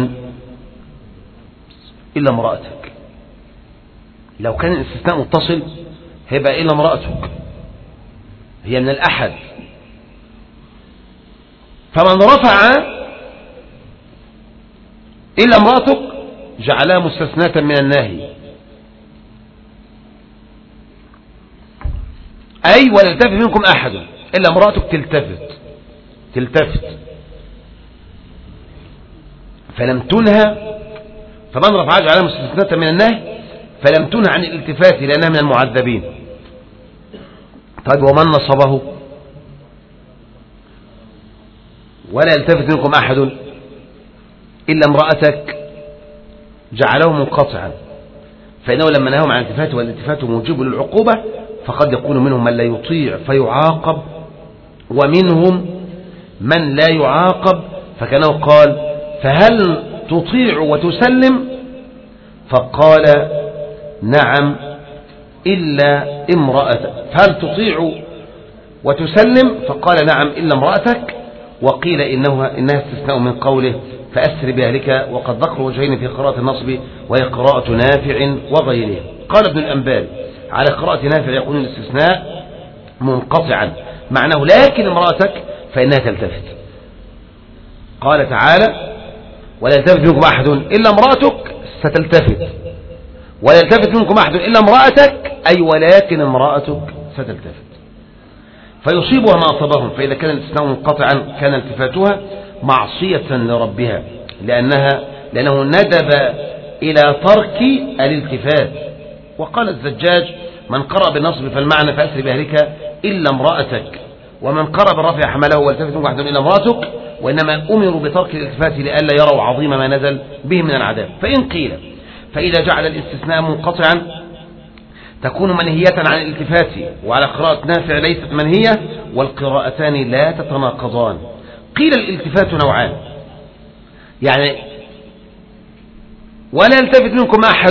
إلا امرأتك. لو كان الاستثناء متصل هيبقى إلا امرأتك، هي من الأحد. فمن رفع إلا امرأتك جعلها مستثناة من النهي، أي ولا يلتفت منكم أحد إلا امرأتك تلتفت. فلم تنهى، فمن رفع جعلها مستثناة من النهي فلم تنهى عن الالتفات لأنها من المعذبين. طيب ومن نصبه ولا يلتفت منكم أحد إلا امرأتك جعله منقطعا، فإنه لما نهاهم عن الالتفات والالتفات موجب للعقوبة فقد يكون منهم من لا يطيع فيعاقب، ومنهم من لا يعاقب. فكانه قال فهل تطيع وتسلم؟ فقال نعم إلا امرأتك. فهل تطيع وتسلم؟ فقال نعم إلا امرأتك. وقيل إنها استثناء من قوله فأسر بأهلك، وقد ذكر وجهين في قراءة النصب وهي قراءة نافع وغيره. قال ابن الأنبال على قراءة نافع يقول الاستثناء منقطعا معناه لكن امرأتك فإنها تلتفت. قال تعالى ولا يلتفت منكم أحد إلا امرأتك ستلتفت، ولا يلتفت منكم أحد إلا امرأتك أي ولكن امرأتك ستلتفت، فيصيبها ما أصابهم. فإذا كان الاستثناء منقطعا كان التفاتها معصية لربها، لأنه ندب إلى ترك الالتفات. وقال الزجاج من قرأ بالنصب فالمعنى فأسر بأهلك إلا امرأتك، ومن قرب الرفع حمله والتفت منكم أحد إلا امرأتك، وإنما أمروا بترك الالتفات لئلا يروا عظيم ما نزل به من العذاب. فإن قيل فإذا جعل الاستثناء منقطعا تكون منهية عن الالتفات، وعلى قراءة نافع ليست منهية، والقراءتان لا تتناقضان. قيل الالتفات نوعان، يعني ولا يلتفت منكم أحد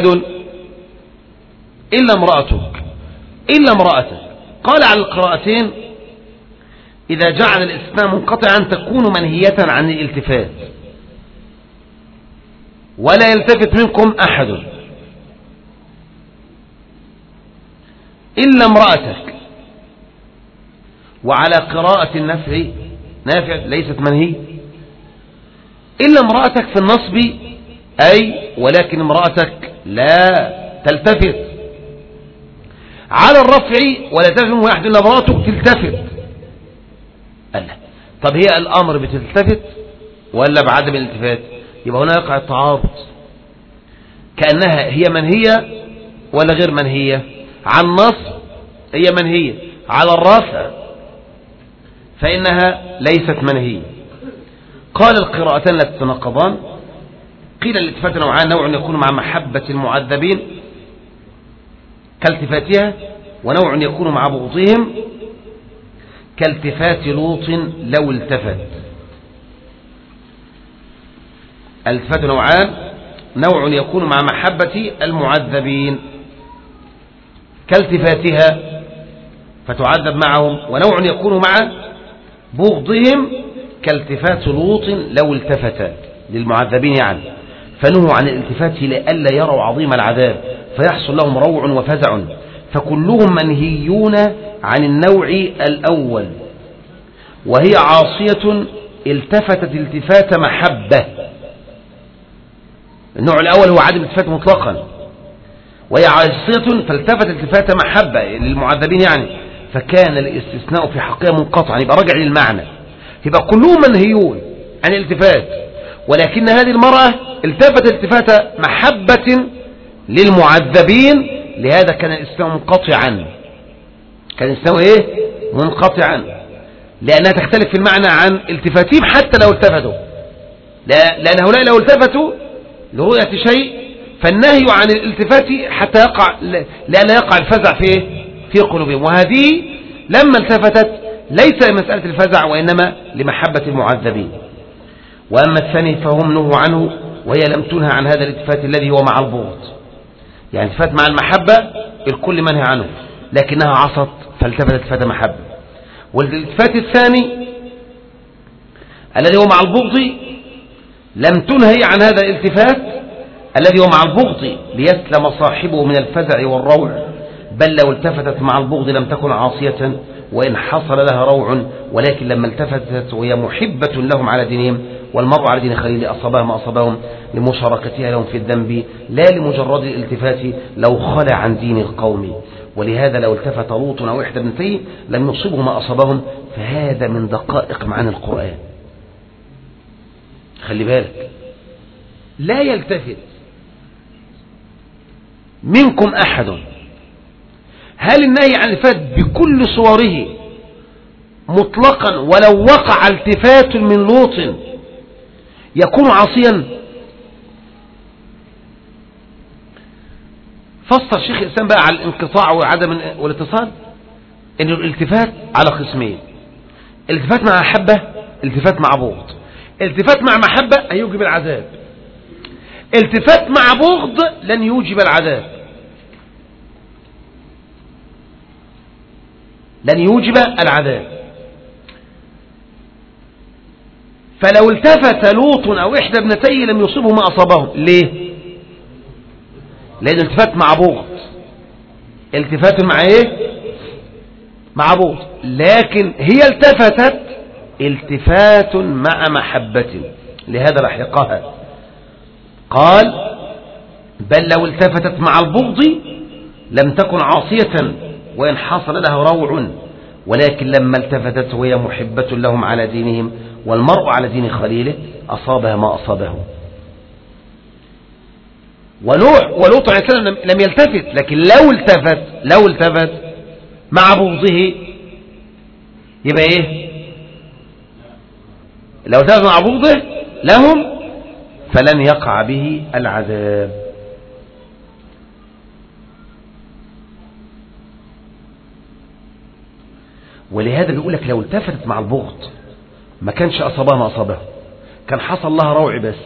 إلا امرأتك، إلا امرأتك. قال على القراءتين إذا جعل الاستثناء منقطعا تكون منهية عن الالتفات، ولا يلتفت منكم أحد إلا امرأتك. وعلى قراءة نافع ليست منهية إلا امرأتك في النصب، أي ولكن امرأتك لا تلتفت. على الرفع ولا تلتفت منه أحد إلا امرأتك تلتفت. الله، طب هي الأمر بتلتفت ولا بعدم الالتفات؟ يبقى هنا يقع التعارض، كأنها هي منهية ولا غير منهية. على النصب هي منهية، على الرفع فإنها ليست منهية. قال القراءتان لا تتناقضان. قيل الالتفات نوعان، نوع يكون مع محبة المعذبين كالتفاتها، ونوع يكون مع بغضهم كالتفات لوط لو التفت. الالتفات نوعان، نوع يكون مع محبة المعذبين كالتفاتها فتعذب معهم، ونوع يكون مع بغضهم كالتفات لوط لو التفت للمعذبين يعني، فنهوا عن الالتفات لئلا يروا عظيم العذاب فيحصل لهم روع وفزع، فكلهم منهيون عن النوع الأول، وهي عاصية التفتت التفات محبة. النوع الأول هو عدم التفات مطلقا، وهي عاصية فالتفت التفات محبة للمعذبين يعني، فكان الاستثناء في حقها منقطعا، يبقى راجع للمعنى، يبقى كلهم منهيون عن الالتفات، ولكن هذه المرأة التفت التفات محبة للمعذبين، لهذا كان الاستثناء منقطعا. كان الاستثناء ايه؟ منقطعا، لأنها تختلف في المعنى عن التفاتهم حتى لو التفتوا، لأن هؤلاء لو التفتوا لرؤية شيء فالنهي عن الالتفات حتى يقع لأن يقع الفزع في قلوبهم، وهذه لما التفتت ليس لمسألة الفزع وإنما لمحبة المعذبين. وأما الثاني فهم نهوا عنه، وهي لم تنهى عن هذا الالتفات الذي هو مع البغض، يعني التفات مع المحبة الكل منهى عنه، لكنها عصت فالتفتت التفات محبة. والالتفات الثاني الذي هو مع البغض لم تنهي عن هذا الالتفات الذي هو مع البغض ليسلم صاحبه من الفزع والروع، بل لو التفتت مع البغض لم تكن عاصية وإن حصل لها روع، ولكن لما التفتت وهي محبة لهم على دينهم، والمرء على دين خليل أصابها ما أصابهم لمشاركتها لهم في الذنب لا لمجرد الالتفات لو خلى عن دين القوم. ولهذا لو التفت لوط أو إحدى ابنتيه لم يصيبه ما أصابهم، فهذا من دقائق معاني القرآن. خلي بالك، لا يلتفت منكم أحد، هل النهي عن الالتفات بكل صوره مطلقا ولو وقع التفات من لوط يكون عاصيا؟ فسر شيخ الإسلام بقى على الانقطاع وعدم والاتصال ان الالتفات على قسمين: التفات مع محبة، التفات مع بغض. التفات مع محبة هيوجب العذاب، التفات مع بغض لن يوجب العذاب، لن يوجب العذاب. فلو التفت لوط أو إحدى ابنتيه لم يصيبه ما أصابهم. ليه؟ لأن التفات مع بغض، التفات مع إيه؟ مع بغض، لكن هي التفتت التفات مع محبة، لهذا لحقها. قال: بل لو التفتت مع البغض لم تكن عاصية وإن حصل لها روع، ولكن لما التفتت وهي محبة لهم على دينهم، والمرء على دين خليله، أصابها ما أصابه. ولوط عليه السلام لم يلتفت، لكن لو التفت مع بغضه يبقى ايه؟ لو التفت مع بغضه لهم فلن يقع به العذاب. ولهذا بيقول لك لو التفتت مع البغض ما كانش أصابها ما أصابها، كان حصل لها روع بس.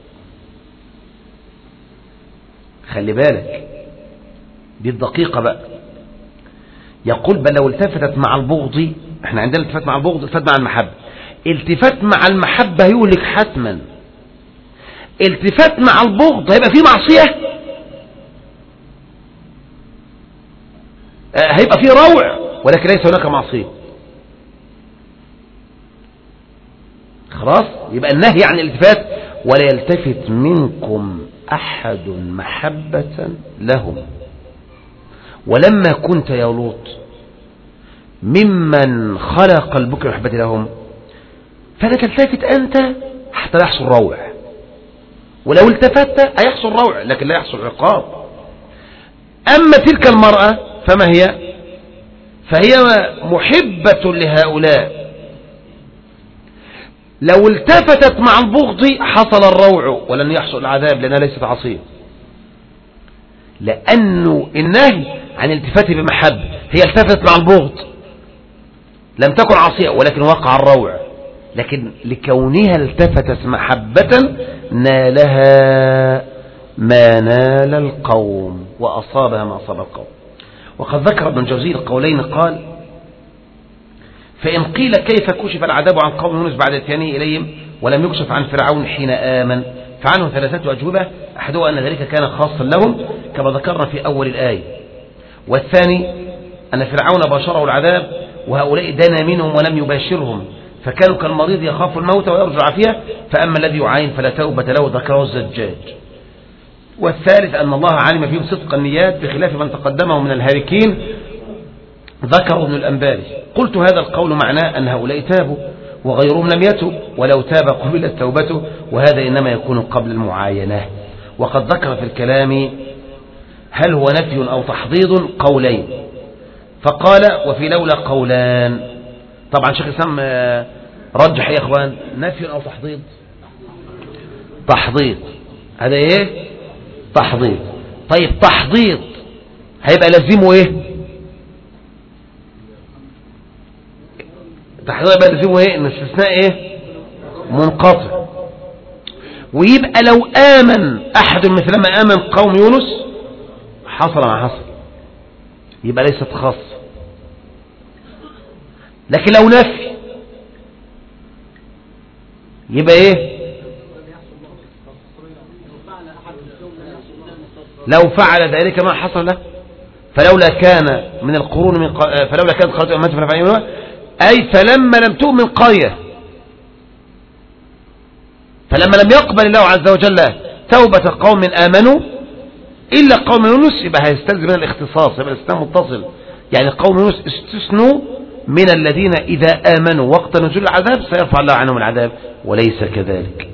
خلي بالك دي الدقيقة بقى. يقول بل لو التفتت مع البغض، احنا عندنا التفات مع البغض، التفات مع المحبة. التفات مع المحبة يهلك حتما، التفات مع البغض هيبقى فيه معصية، هيبقى فيه روع ولكن ليس هناك معصية. خلاص يبقى النهي عن الالتفات ولا يلتفت منكم أحد محبة لهم. ولما كنت يا لوط ممن خلق قلبك محبة لهم فلا تلتفت أنت حتى لا يحصل روع، ولو التفت هيحصل روع لكن لا يحصل عقاب. أما تلك المرأة فما هي؟ فهي محبة لهؤلاء، لو التفتت مع البغض حصل الروع ولن يحصل العذاب لأنها ليست عصية، لأنه النهي عن الالتفات بمحبة، هي التفتت مع البغض لم تكن عصية ولكن وقع الروع، لكن لكونها التفتت محبة نالها ما نال القوم وأصابها ما أصاب القوم. وقد ذكر ابن الجوزي القولين قال فإن قيل كيف كشف العذاب عن قوم يونس بعد اتيانه إليهم ولم يكشف عن فرعون حين آمن، فعنه ثلاثة أجوبة. أحدها أن ذلك كان خاصا لهم كما ذكرنا في أول الآية، والثاني أن فرعون باشره العذاب وهؤلاء دنا منهم ولم يباشرهم فكانوا كالمريض يخاف الموت ويرجو العافية، فأما الذي يعاين فلا توبة له ذكره الزجاج. والثالث أن الله علم فيهم صدق النيات بخلاف من تقدمه من الهالكين ذكره ابن الأنباري. قلت هذا القول معناه أن هؤلاء تابوا وغيرهم لم يتب، ولو تاب قبلت توبته، وهذا إنما يكون قبل المعاينة. وقد ذكر في الكلام هل هو نفي أو تحضيض قولين، فقال وفي لولا قولان. طبعا شيخ الإسلام رجح يا إخوان نفي أو تحضيض، تحضيض. هذا إيه؟ تحضيض. طيب تحضيض هيبقى لازمه إيه؟ تحضيض يبقى لازمه إيه؟ إن الاستثناء إيه؟ منقطع. ويبقى لو آمن أحد مثل ما آمن قوم يونس حصل ما حصل، يبقى ليست خاصة. لكن لو نفي يبقى ايه؟ لو فعل ذلك ما حصل له، فلولا كان من القرون فلولا كانت قرية أمة فنفعها، أي فلما لم تؤمن قرية، فلما لم يقبل الله عز وجل توبة قوم آمنوا إلا قوم يونس، يبقى هيستلزم من الاختصاص، يبقى الاستثناء متصل. يعني قوم يونس استثنوا من الذين إذا آمنوا وقت نزول العذاب سيرفع الله عنهم العذاب، وليس كذلك.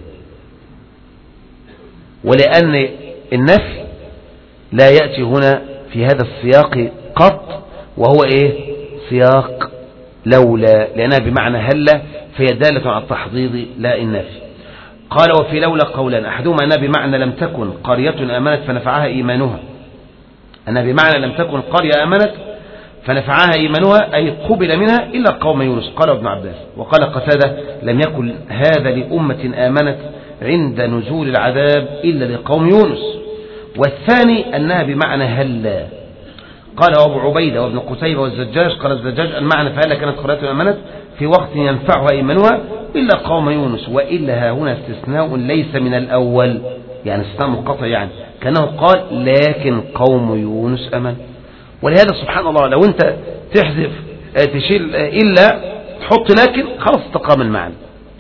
ولأن النفي لا يأتي هنا في هذا السياق قط، وهو إيه؟ سياق لولا، لأنها بمعنى هلا، فهي دالة على التحضيض لا النفي. قال وفي لولا قولان، أحدهما أنها بمعنى لم تكن قرية آمنت فنفعها إيمانها، أنها بمعنى لم تكن قرية آمنت فنفعها إيمانها أي قبل منها إلا قوم يونس. قال ابن عباس. وقال قتادة لم يكن هذا لأمة آمنت عند نزول العذاب إلا لقوم يونس. والثاني أنها بمعنى هلا. قال أبو عبيدة وابن قتيبة والزجاج. قال الزجاج المعنى فهلا كانت قرية آمنت في وقت ينفعها إيمانها إلا قوم يونس، وإلا هنا استثناء ليس من الأول، يعني استثناء منقطع، يعني كأنه قال لكن قوم يونس أمن. ولهذا سبحان الله لو أنت تحذف تشيل إلا تحط لكن خلاص استقام المعنى.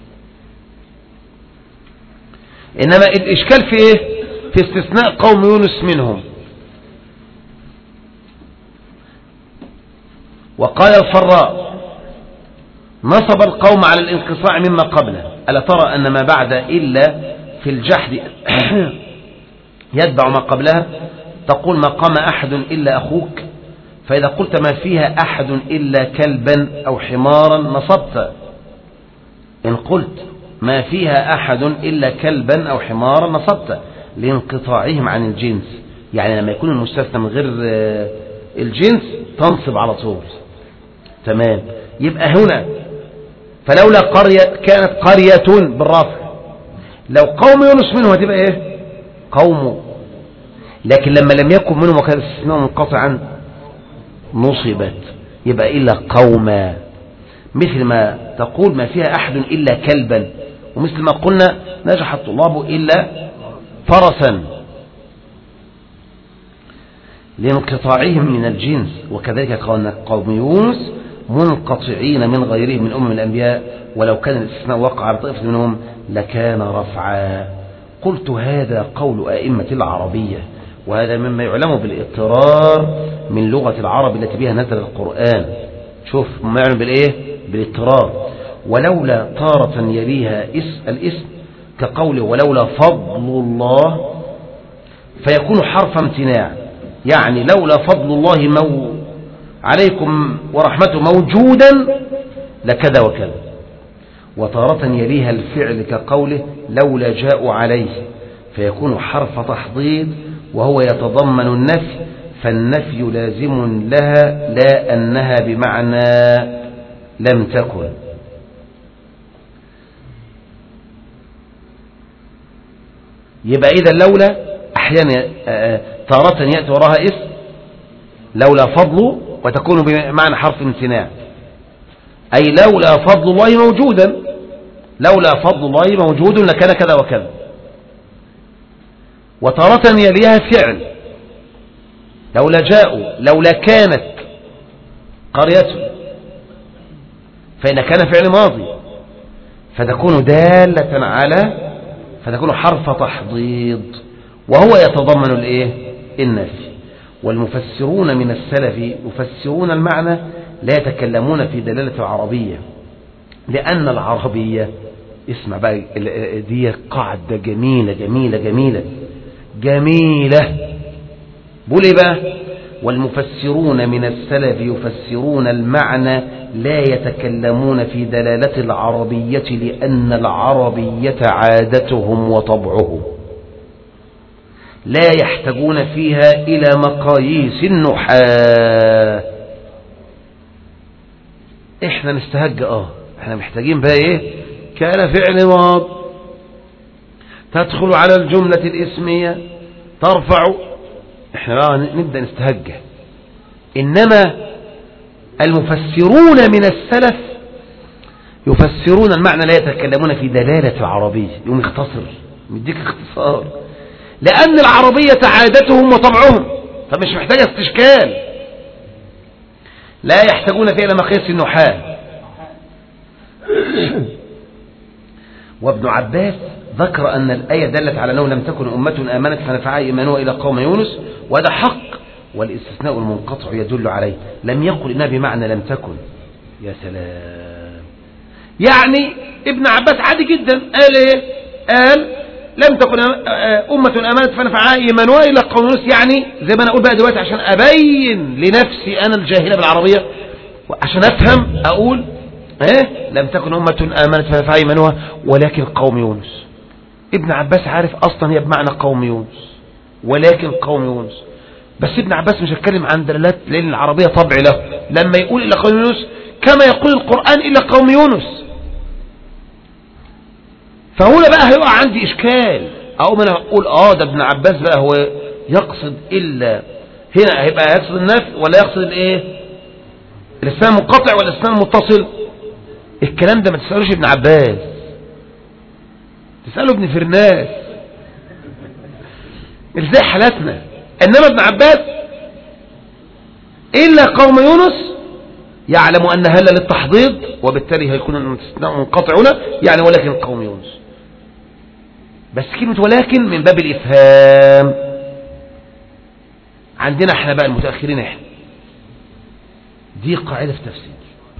إنما الإشكال في إيه؟ في استثناء قوم يونس منهم. وقال الفراء نصب القوم على الانقطاع مما قبله، ألا ترى أن ما بعد إلا في الجحد يتبع ما قبلها؟ تقول ما قام أحد إلا أخوك، فإذا قلت ما فيها أحد إلا كلبا أو حمارا نصبت. إن قلت ما فيها أحد إلا كلبا أو حمارا نصبت لانقطاعهم عن الجنس، يعني لما يكون المستثنى من غير الجنس تنصب على طول. تمام. يبقى هنا فلولا قرية كانت قرية بالرفع، لو قوم يونس منه هتبقى ايه؟ قوم. لكن لما لم يكن منهم وكان الاستثناء منقطعا نصبت، يبقى إلا قوما، مثل ما تقول ما فيها أحد إلا كلبا، ومثل ما قلنا نجح الطلاب إلا فرسا لانقطاعهم من الجنس. وكذلك قال قوم يونس منقطعين من غيرهم من أمم الأنبياء، ولو كان الاستثناء وقع على طائفة منهم لكان رفعا. قلت هذا قول أئمة العربية، وهذا مما يعلم بالاضطرار من لغة العرب التي بها نزل القرآن. شوف ما يعلم بالإيه؟ بالاضطرار. ولولا تارة يليها الاسم كقوله ولولا فضل الله فيكون حرف امتناع، يعني لولا فضل الله عليكم ورحمته موجودا لكذا وكذا. وتارة يليها الفعل كقوله لولا جاءوا عليه فيكون حرف تحضيض وهو يتضمن النفي، فالنفي لازم لها لا أنها بمعنى لم تكن. يبقى إذا لولا أحيانا تارة يأتي وراها اسم لولا فضل وتكون بمعنى حرف امتناع، أي لولا فضل الله موجودا، لولا فضل الله موجود لكان كذا وكذا. وتارة يليها فعل لولا جاءوا لولا كانت قرية، فإن كان فعل ماضي فتكون دالة على، فتكون حرف تحضيض وهو يتضمن الايه؟ النفي. والمفسرون من السلف يفسرون المعنى لا يتكلمون في دلالة العربية، لأن العربية اسمع بقى دي قاعدة جميلة جميلة جميلة جميلة. بقول ايه بقى؟ والمفسرون من السلف يفسرون المعنى لا يتكلمون في دلالة العربية، لأن العربية عادتهم وطبعهم لا يحتاجون فيها إلى مقاييس النحاة. احنا نستهج احنا محتاجين بقى ايه؟ كان فعل ماض تدخل على الجملة الاسمية ترفع، احنا بقى نبدأ نستهج. انما المفسرون من السلف يفسرون المعنى لا يتكلمون في دلالة العربية. يوم يختصر مديك اختصار، لأن العربية عادتهم وطبعهم، فمش محتاجة استشكال، لا يحتاجون فيها إلى مقياس النحاة. وابن عباس ذكر أن الآية دلت على أنه لم تكن أمة آمنت فنفعها إيمانها إلى قوم يونس، وهذا حق، والاستثناء المنقطع يدل عليه. لم يقل إنها بمعنى لم تكن. يا سلام، يعني ابن عباس عادي جدا قال ايه؟ قال لم تكن أمة آمنت فنفعها إيمانها إلى قوم يونس، يعني زي ما أنا أقول بقى دلوقتي عشان أبين لنفسي أنا الجاهلة بالعربية عشان أفهم أقول لم تكن أمة آمنت فنفعها إيمانها ولكن قوم يونس. ابن عباس عارف أصلا هي بمعنى قوم يونس ولكن قوم يونس، بس ابن عباس مش هتكلم عن دلالات لأن العربية طبع له، لما يقول إلى قوم يونس كما يقول القرآن إلى قوم يونس. فهنا بقى هيقع عندي إشكال، أقوم أنا أقول ده ابن عباس بقى هو يقصد إلا هنا هيبقى يقصد النفي ولا يقصد الإيه؟ الإسلام منقطع ولا الإسلام متصل؟ الكلام ده ما تسألوش ابن عباس، تسأله ابن فرناس ازاي حالاتنا. إنما ابن عباس إلا قوم يونس يعلم أن هلا للتحضيض، وبالتالي هيكون الاستثناء منقطع هنا، يعني ولكن قوم يونس. بس كلمة ولكن من باب الإفهام عندنا احنا بقى المتأخرين، احنا دي قاعدة في التفسير،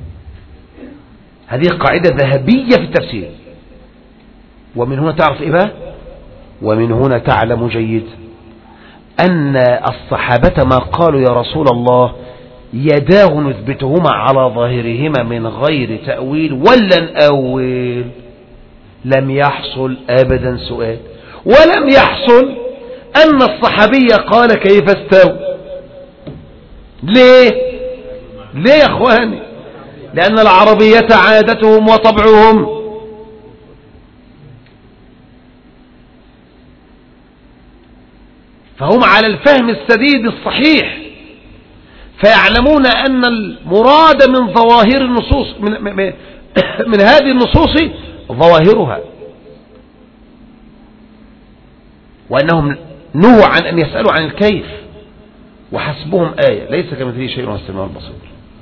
هذه قاعدة ذهبية في التفسير. ومن هنا تعرف ايه بقى؟ ومن هنا تعلم جيد أن الصحابة ما قالوا يا رسول الله يداه نثبتهما على ظاهرهما من غير تأويل ولا نأول؟ لم يحصل أبدا سؤال. ولم يحصل أن الصحابي قال كيف استوى. ليه يا أخواني؟ لأن العربية عادتهم وطبعهم. فهم على الفهم السديد الصحيح، فيعلمون أن المراد من ظواهر النصوص من هذه النصوص ظواهرها، وأنهم نهوا عن أن يسألوا عن الكيف، وحسبهم آية ليس كمثله شيء وهو السميع البصير.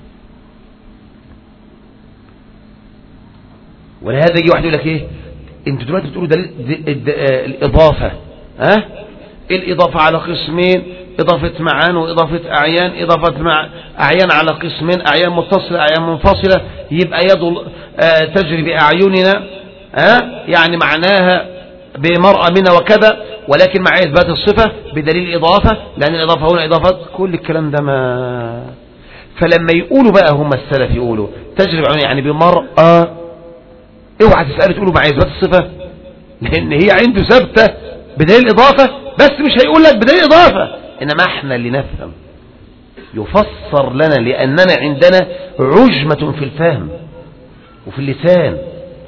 ولهذا يجي واحد يقول لك ايه، انتوا دلوقتي بتقولوا الإضافة، الإضافة على قسمين، إضافة معان وإضافة أعيان، إضافة مع أعيان على قسمين، أعيان متصلة أعيان منفصلة، يبقى يد تجري بأعيننا، يعني معناها بمرأة منا وكذا، ولكن مع إثبات الصفة بدليل الإضافة، لأن الإضافة هنا إضافة. كل الكلام ده ما. فلما يقولوا بقى هم السلف يقولوا تجري بأعيننا يعني بمرأة، اوعى تسأل تقولوا مع إثبات الصفة، لأن هي عنده ثابتة بدليل الإضافة، بس مش هيقول لك بدليل الإضافة. إنما احنا اللي نفهم، يفسر لنا، لأننا عندنا عجمة في الفهم وفي اللسان.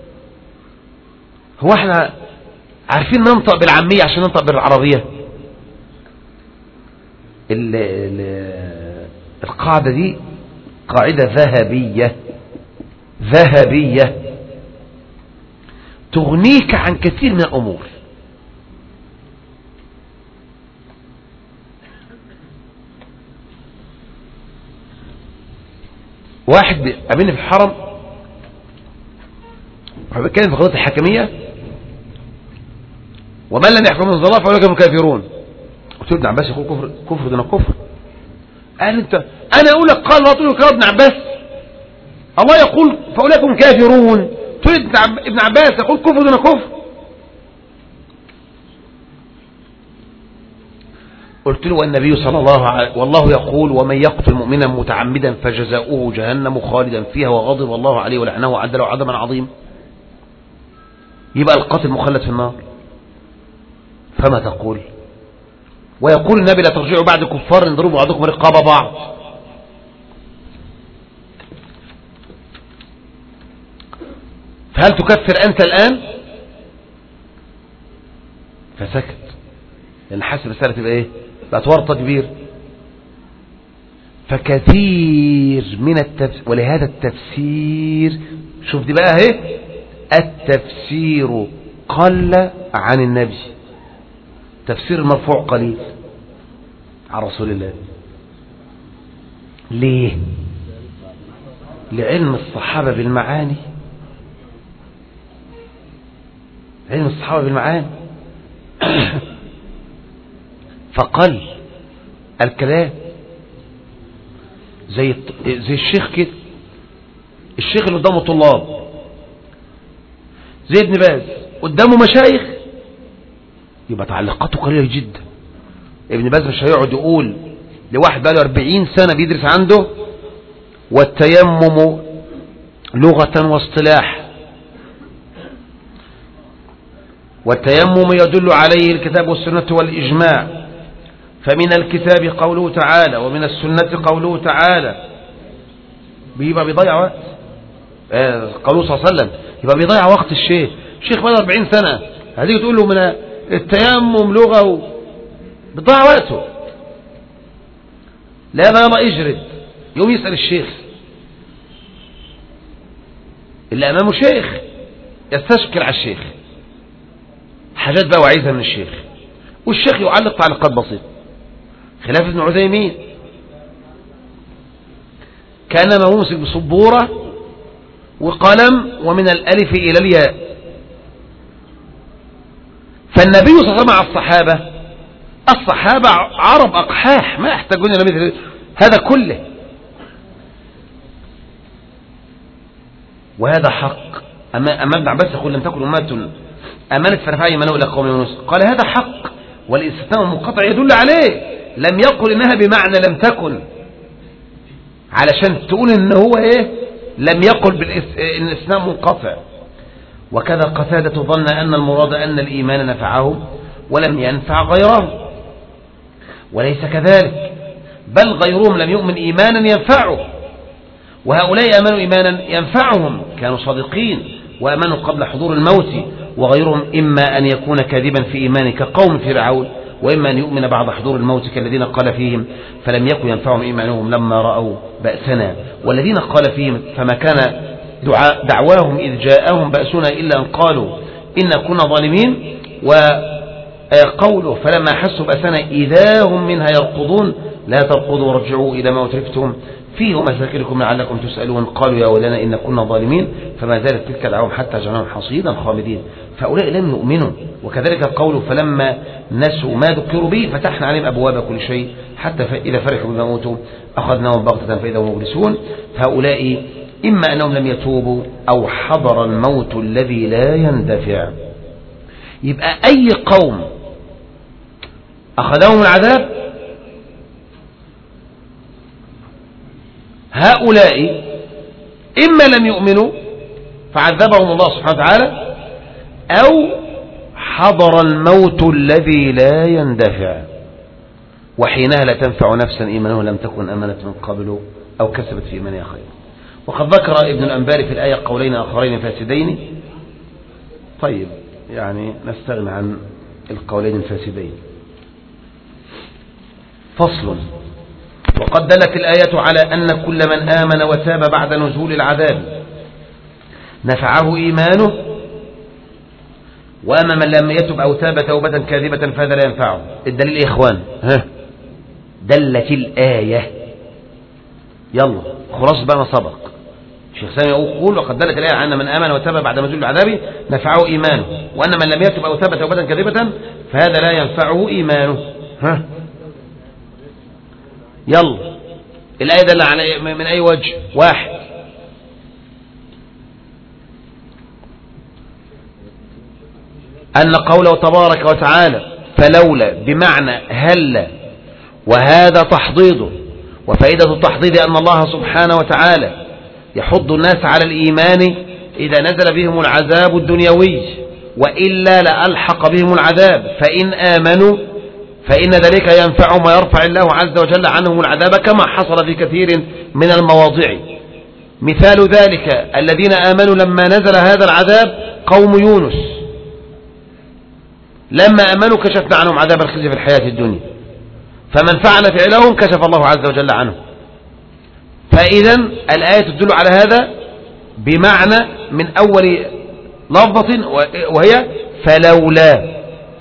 هو احنا عارفين ننطق بالعامية عشان ننطق بالعربية؟ القاعدة دي قاعدة ذهبية تغنيك عن كثير من الأمور. واحد قابلني في الحرم وبيتكلم في قضية الحكمية، ومن لم يحكم من الله فأولئك هم الكافرون. قلت له ابن عباس يقول كفر دون كفر. قال انت، انا اقول لك قال الله، تقول لك ابن عباس الله يقول فأولئك هم كافرون، تقول ابن عباس يقول كفر دون كفر. قلت له والنبي صلى الله عليه والله يقول ومن يقتل مؤمنا متعمدا فجزاؤه جهنم خالدا فيها وغضب الله عليه ولعنه وعد له عذابا عظيما. يبقى القاتل مخلد في النار. فما تقول؟ ويقول النبي لا ترجعوا بعد كفار يضربوا بعضكم رقاب بعض. فهل تكفر أنت الآن؟ فسكت، لأن حاسس الرسالة تبقى إيه؟ بقت ورطة كبير. فكثير من التفسير، ولهذا التفسير شوف دي بقى اهي، التفسير قل عن النبي، تفسير المرفوع قليل عن رسول الله. ليه؟ لعلم الصحابة بالمعاني، علم الصحابة بالمعاني. فقل الكلام زي الشيخ كده، الشيخ اللي قدامه طلاب زي ابن باز قدامه مشايخ، يبقى تعليقاته قليلة جدا. ابن باز مش هيقعد يقول لواحد بقى له 40 سنة بيدرس عنده والتيمم لغة واصطلاح، والتيمم يدل عليه الكتاب والسنة والإجماع، فمن الكتاب قوله تعالى ومن السنة قوله تعالى، بيبقى بيضيع وقت. قوله صلى الله عليه وسلم، يبقى بيضيع وقت الشيخ بقى 40 سنة، هتيجي تقول له من التيمم لغة بيضيع وقته. لا يلا اجرد، يوم يسأل الشيخ اللي أمامه شيخ، يستشكل على الشيخ حاجات بقى وعايزها من الشيخ، والشيخ يعلق تعليقات بسيطة. خلاف ابن عثيمين كان ممسك بسبورة وقلم ومن الألف إلى الياء. فالنبي صلى الله عليه وسلم مع الصحابة عرب أقحاح ما يحتاجون إلى مثل هذا كله. وهذا حق. أما ابن عباس يقول لم تكن أمة أمانت فرفعي منه إلى قوم يونس، قال هذا حق، والاستثناء المنقطع يدل عليه، لم يقل إنها بمعنى لم تكن. علشان تقول ان هو ايه لم يقل ان الاسلام منقطع. وكذا قتادة ظن ان المراد ان الايمان نفعه ولم ينفع غيره، وليس كذلك، بل غيرهم لم يؤمن ايمانا ينفعه، وهؤلاء امنوا ايمانا ينفعهم، كانوا صادقين وامنوا قبل حضور الموت. وغيرهم اما ان يكون كاذبا في ايمانه كقوم فرعون، وإما أن يؤمن بعد حضور الموت كالذين قال فيهم فلم يكن ينفعهم إيمانهم لما رأوا بأسنا. والذين قال فيهم فما كان دعواهم إذ جاءهم بأسنا إلا أن قالوا إنا كنا ظالمين، وقوله فلما حسوا بأسنا إذا هم منها يرقضون لا ترقضوا ورجعوا إلى ما أترفتم فيه ومساكنكم لعلكم تسألون قالوا يا ولنا إن كنا ظالمين فما زالت تلك دعواهم حتى جعلناهم حصيدا خامدين. فأولئك لم يؤمنوا. وكذلك القول فلما نسوا ما ذكروا به فتحنا عليهم أبواب كل شيء حتى إذا فرحوا بما أوتوا أخذناهم بغتة فإذا هم مبلسون. فهؤلاء إما أنهم لم يتوبوا أو حضر الموت الذي لا يندفع. يبقى أي قوم أخذهم العذاب هؤلاء إما لم يؤمنوا فعذبهم الله سبحانه وتعالى، أو حضر الموت الذي لا يندفع، وحينها لا تنفع نفسا إيمانها لم تكن أمنت من قبل أو كسبت في إيمانها خير. وقد ذكر ابن الأنباري في الآية قولين آخرين فاسدين. طيب يعني نستغنى عن القولين الفاسدين. فصل. وقد دلت الآية على أن كل من آمن وتاب بعد نزول العذاب نفعه إيمانه، وأما من لم يتب أو تاب توبة كاذبة فهذا لا ينفعه. الدليل يا إخوان دلت الآية. يلا خلاص بقى ما سبق. الشيخ سامي يقول وقد دلت الآية على أن من آمن وتاب بعد نزول العذاب نفعه إيمانه، وأن من لم يتب أو تاب توبة كاذبة فهذا لا ينفعه إيمانه. يلا الآية دل على من أي وجه؟ واحد، أن قوله تبارك وتعالى فلولا بمعنى هل، وهذا تحضيضه. وفائدة التحضيض أن الله سبحانه وتعالى يحض الناس على الإيمان إذا نزل بهم العذاب الدنيوي، وإلا لألحق بهم العذاب، فإن آمنوا فإن ذلك ينفعهم ويرفع الله عز وجل عنهم العذاب كما حصل في كثير من المواضع. مثال ذلك الذين آمنوا لما نزل هذا العذاب قوم يونس، لما آمنوا كشفنا عنهم عذاب الخزي في الحياة الدنيا، فمن فعل فعلهم كشف الله عز وجل عنه. فإذا الآية تدل على هذا بمعنى من أول لفظة وهي فلولا.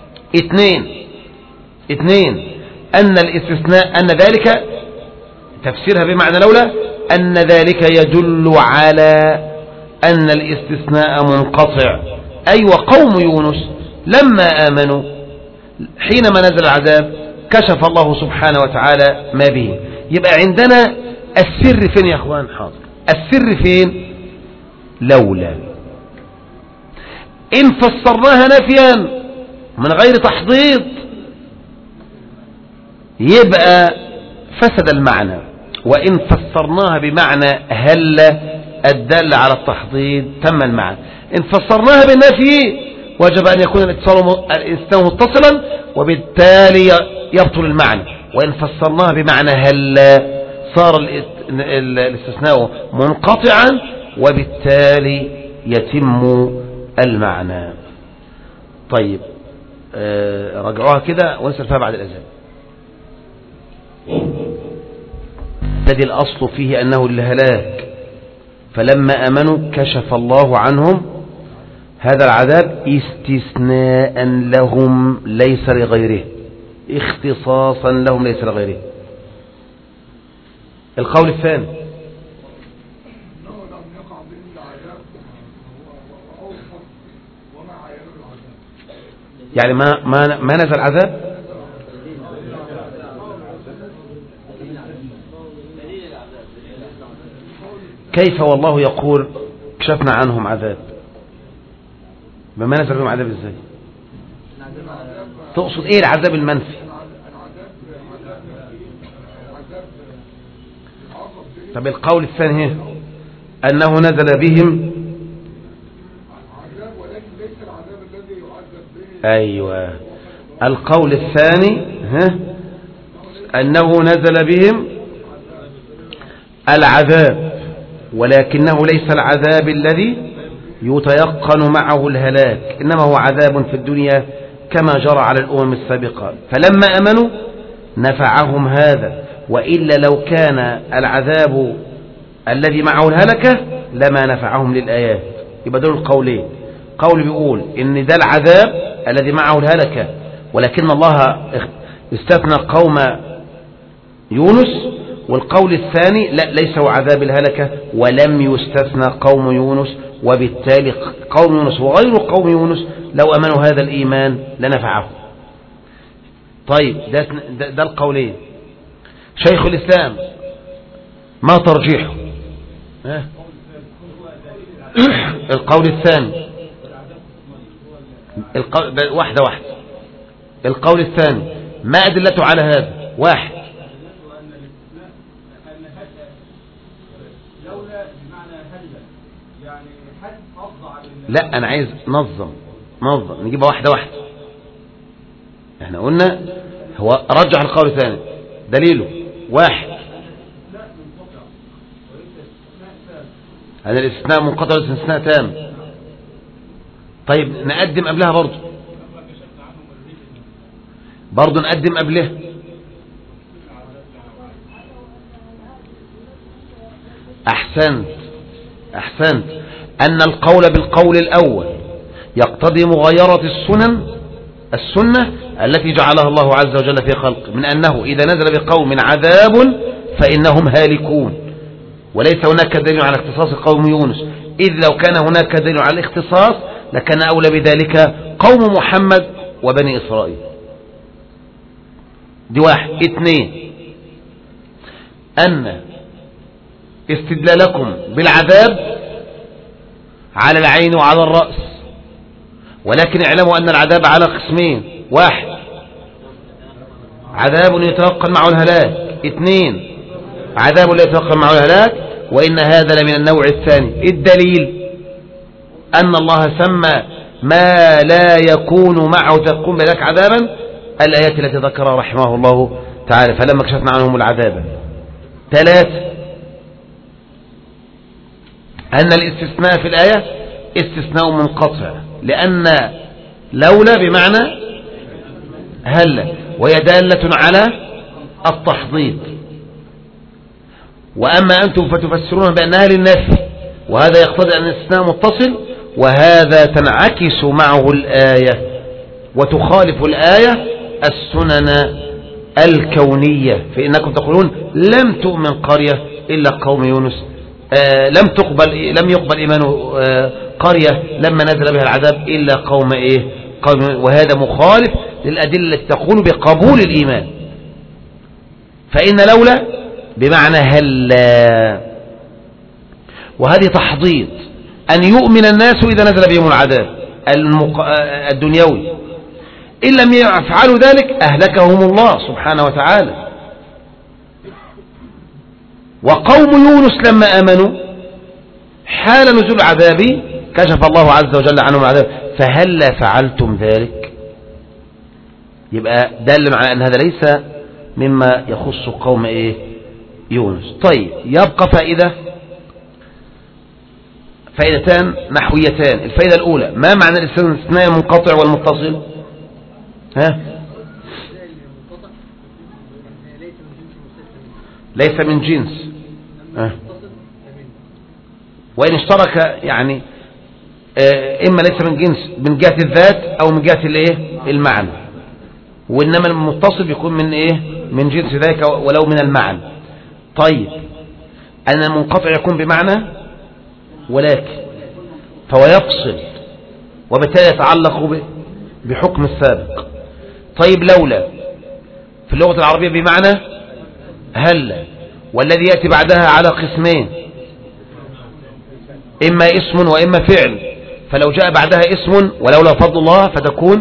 اثنين أن الاستثناء أن ذلك تفسيرها بمعنى لولا أن ذلك يدل على أن الاستثناء منقطع، أي وقوم يونس لما آمنوا حينما نزل العذاب كشف الله سبحانه وتعالى ما به. يبقى عندنا السر فين يا أخوان؟ حاضر. السر فين؟ لولا. إن فسرناها نفيا من غير تحضيض يبقى فسد المعنى، وإن فسرناها بمعنى هل الدل على التحضيض تم المعنى. إن فسرناها بالنفي وجب أن يكون الاستثناء متصلا وبالتالي يبطل المعنى، وإن فسرناها بمعنى هل صار الاستثناء منقطعا وبالتالي يتم المعنى. طيب رجعوها كده ونسأل فيها بعد الأذان. الذي الأصل فيه أنه الهلاك، فلما أمنوا كشف الله عنهم هذا العذاب استثناء لهم ليس لغيره، اختصاصا لهم ليس لغيره. القول الثاني يعني ما نزل عذاب. كيف والله يقول كشفنا عنهم عذاب؟ بما نزل بهم عذاب ازاي؟ تقصد ايه العذاب المنفي؟ طب القول الثاني أنه نزل بهم أيوة. القول الثاني أنه نزل بهم العذاب، ولكنه ليس العذاب الذي يتيقن معه الهلاك، إنما هو عذاب في الدنيا كما جرى على الأمم السابقة، فلما أمنوا نفعهم هذا، وإلا لو كان العذاب الذي معه الهلكة لما نفعهم للآيات. يبقى دول القولين، قول بيقول إن ده العذاب الذي معه الهلكة ولكن الله استثنى قوم يونس، والقول الثاني لا، ليس هو عذاب الهلكة ولم يستثنى قوم يونس، وبالتالي قوم يونس وغير قوم يونس لو أمنوا هذا الإيمان لنفعهم. طيب ده القولين. شيخ الإسلام ما ترجيحه؟ القول الثاني واحدة القول الثاني ما أدلته على هذا؟ واحد، لا أنا عايز نظم نجيبها واحدة احنا قلنا هو رجح القول الثاني، دليله واحد، هذا الاستثناء منقطع والاستثناء تام. طيب نقدم قبلها برضو نقدم قبلها أحسنت أن القول بالقول الأول يقتضي مغايرة السنة التي جعلها الله عز وجل في خلقه، من أنه إذا نزل بقوم عذاب فإنهم هالكون، وليس هناك دليل على اختصاص قوم يونس، إذ لو كان هناك دليل على الاختصاص لكان أولى بذلك قوم محمد وبني إسرائيل. دي واحد. اثنين، أن استدلالكم بالعذاب على العين وعلى الرأس، ولكن اعلموا أن العذاب على قسمين: واحد عذاب يتوقع معه الهلاك، اثنين عذاب لا يتوقع معه الهلاك، وإن هذا لمن النوع الثاني. الدليل أن الله سمى ما لا يكون معه تقوم بذلك عذابا الآيات التي ذكرها رحمه الله تعالى، فلما كشفنا عنهم العذاب. ثلاثة، أن الاستثناء في الآية استثناء منقطع، لأن لولا بمعنى هلا، وهي دالة على التحضيض. وأما أنتم فتفسرون بأنها للنفي، وهذا يقتضي أن الاستثناء متصل، وهذا تنعكس معه الآية وتخالف الآية السنن الكونية، فإنكم تقولون لم تؤمن قرية إلا قوم يونس، لم يقبل إيمان قرية لما نزل بها العذاب إلا قوم وهذا مخالف للأدلة التي تقول بقبول الإيمان. فإن لولا بمعنى هلا، وهذه تحضيض أن يؤمن الناس إذا نزل بهم العذاب الدنيوي، إن لم يفعلوا ذلك أهلكهم الله سبحانه وتعالى. وقوم يونس لما آمنوا حال نزول العذاب كشف الله عز وجل عنهم العذاب، فهلا فعلتم ذلك؟ يبقى دل على أن هذا ليس مما يخص قوم يونس. طيب، يبقى فائدتان نحويتان. الفائدة الأولى: ما معنى الاستثناء المنقطع والمتصل؟ ليس من جنس، وإن اشترك يعني إما ليس من جنس من جهة الذات أو من جهة المعنى، وإنما المتصل بيكون من جنس ذلك ولو من المعنى. طيب، أن المنقطع يكون بمعنى ولكن، فهو يفصل وبالتالي يتعلق بحكم السابق. طيب، لولا في اللغة العربية بمعنى هلا، والذي يأتي بعدها على قسمين: إما اسم وإما فعل، فلو جاء بعدها اسم ولولا فضل الله فتكون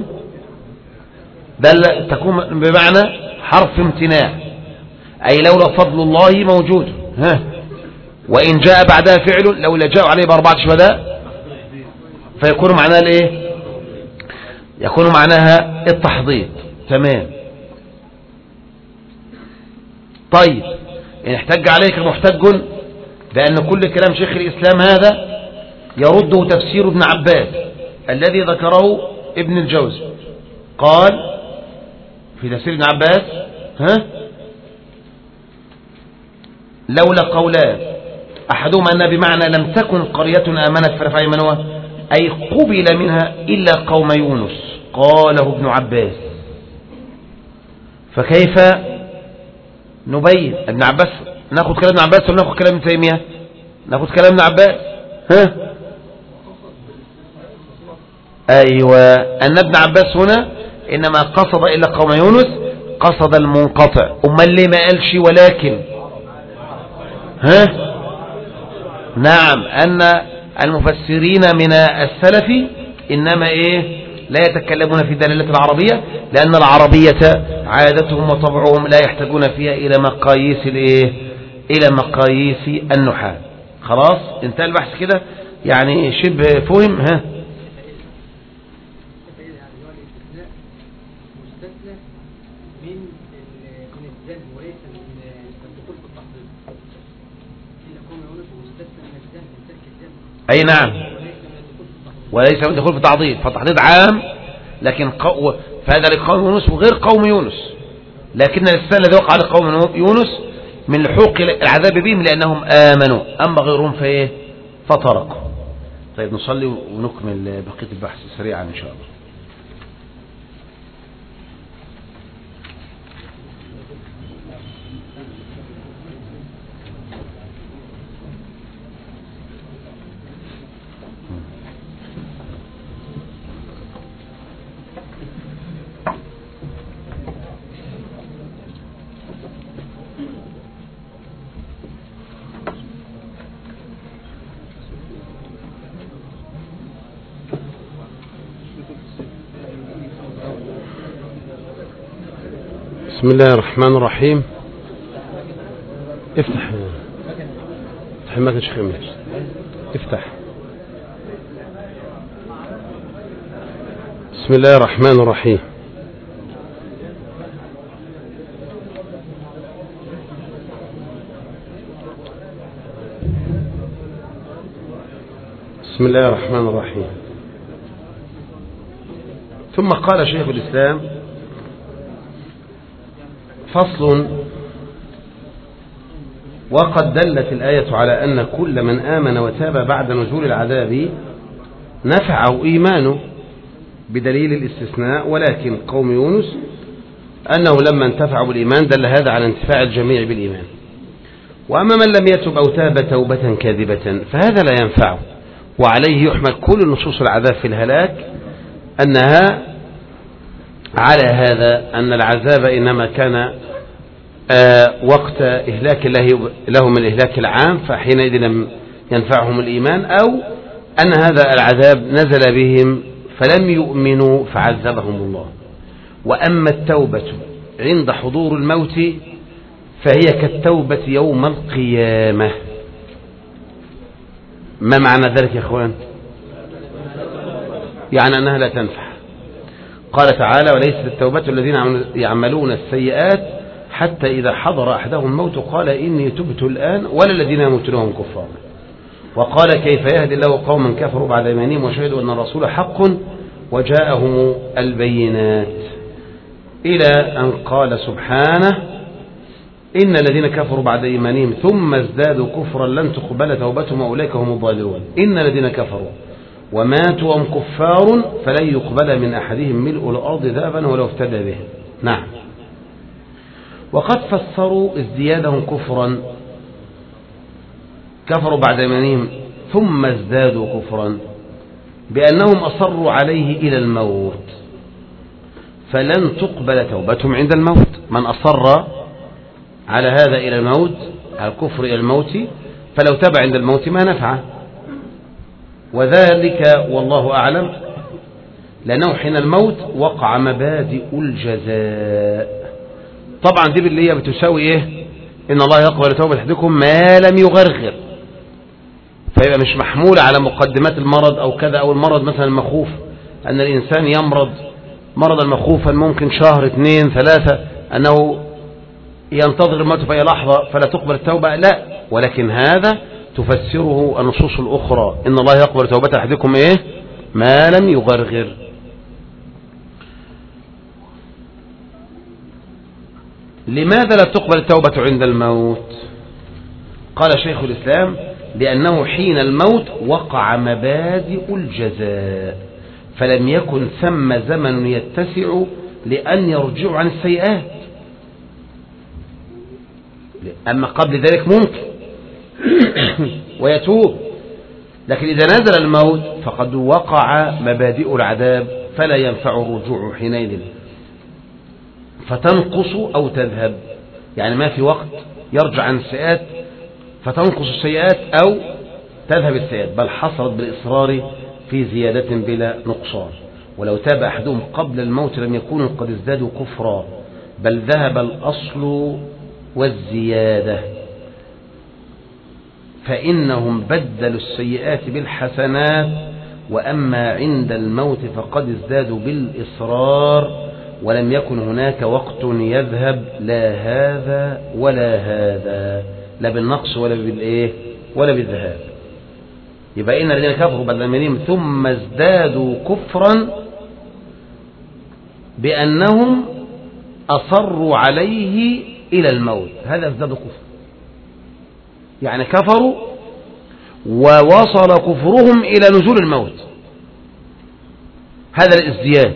بمعنى حرف امتناع، أي لولا فضل الله موجود، ها وإن جاء بعدها فعل لو لا جاء عليه بأربعة شهداء فيكون معناها الايه؟ يكون معناها التحضيض. تمام. طيب إن احتج عليك محتج بأن كل كلام شيخ الإسلام هذا يرده تفسير ابن عباس الذي ذكره ابن الجوزي. قال في تفسير ابن عباس لولا قولان أحدهما أن بمعنى لم تكن قرية آمنت فرفع إيمانها أي قبل منها إلا قوم يونس قاله ابن عباس. فكيف نبين ابن عباس؟ ناخذ كلام ابن عباس ولا ناخذ كلام ابن تيمية؟ ناخذ كلام ابن عباس. أيوة أن ابن عباس هنا إنما قصد إلا قوم يونس قصد المنقطع. أمال ليه ما قالش ولكن نعم أن المفسرين من السلف إنما لا يتكلمون في دلالة العربية لأن العربية عادتهم وطبعهم لا يحتاجون فيها إلى مقاييس النحاة. خلاص انتهى البحث كده يعني شبه فهم. أي نعم وليس من دخول في التعضيد فالتعضيد عام لكن فهذا لقوم يونس وغير قوم يونس لكن الإحسان الذي وقع على قوم يونس من لحوق العذاب بهم لأنهم آمنوا أما غيرهم فتركوا. طيب نصلي ونكمل بقية البحث سريعا إن شاء الله. بسم الله الرحمن الرحيم. افتح ما كانش خمس افتح. بسم الله الرحمن الرحيم. بسم الله الرحمن الرحيم. ثم قال شيخ الإسلام فصل وقد دلت الآية على أن كل من آمن وتاب بعد نزول العذاب نفعه إيمانه بدليل الاستثناء ولكن قوم يونس أنه لما انتفعوا بالإيمان دل هذا على انتفاع الجميع بالإيمان. وأما من لم يتب أو تاب توبة كاذبة فهذا لا ينفعه وعليه يحمل كل نصوص العذاب في الهلاك أنها على هذا أن العذاب إنما كان وقت إهلاك الله لهم الإهلاك العام فحينئذ لم ينفعهم الإيمان أو أن هذا العذاب نزل بهم فلم يؤمنوا فعذبهم الله. وأما التوبة عند حضور الموت فهي كالتوبة يوم القيامة. ما معنى ذلك يا أخوان؟ يعني أنها لا تنفع. قال تعالى وليست التوبة الذين يعملون السيئات حتى إذا حضر أحدهم الموت قال إني تبت الآن ولا الذين يموتون وهم كفار. وقال كيف يهدي الله قوما كفروا بعد إيمانهم وشهدوا أن الرسول حق وجاءهم البينات إلى أن قال سبحانه إن الذين كفروا بعد إيمانهم ثم ازدادوا كفرا لن تقبل توبتهم وأولئك هم الضالون. إن الذين كفروا وماتوا وهم كفار فلن يقبل من أحدهم ملء الأرض ذهبا ولو افتدى به. نعم. وقد فسروا ازديادهم كفرا كفروا بعد إيمانهم ثم ازدادوا كفرا بأنهم أصروا عليه إلى الموت فلن تقبل توبتهم عند الموت. من أصر على هذا إلى الموت على الكفر إلى الموت فلو تاب عند الموت ما نفعه. وذلك والله أعلم لأنه حين الموت وقع مبادئ الجزاء. طبعا دي اللي هي بتساوي إن الله يقبل توبة أحدكم ما لم يغرغر، فيبقى مش محمول على مقدمات المرض أو كذا، أو المرض مثلا المخوف، أن الإنسان يمرض مرضا مخوفا ممكن شهر 2 3 أنه ينتظر الموت في أي لحظة فلا تقبل التوبة، لا، ولكن هذا تفسره النصوص الأخرى، إن الله يقبل توبة أحدكم إيه ما لم يغرغر. لماذا لا تقبل التوبة عند الموت؟ قال شيخ الإسلام لأنه حين الموت وقع مبادئ الجزاء، فلم يكن ثم زمن يتسع لأن يرجع عن السيئات، أما قبل ذلك ممكن ويتوب، لكن إذا نزل الموت فقد وقع مبادئ العذاب فلا ينفع الرجوع حينئذ، فتنقص أو تذهب، يعني ما في وقت يرجع عن السيئات فتنقص السيئات أو تذهب السيئات، بل حصلت بالإصرار في زيادة بلا نقصان. ولو تاب أحدهم قبل الموت لم يكونوا قد ازدادوا كفرا، بل ذهب الأصل والزيادة، فإنهم بدلوا السيئات بالحسنات، وأما عند الموت فقد ازدادوا بالإصرار، ولم يكن هناك وقت يذهب لا هذا ولا هذا، لا بالنقص ولا بالإيه ولا بالذهاب. يبقى إن الذين كفروا بعد إيمانهم ثم ازدادوا كفرا بأنهم أصروا عليه إلى الموت، هذا ازدادوا كفر، يعني كفروا ووصل كفرهم إلى نزول الموت، هذا الازدياد،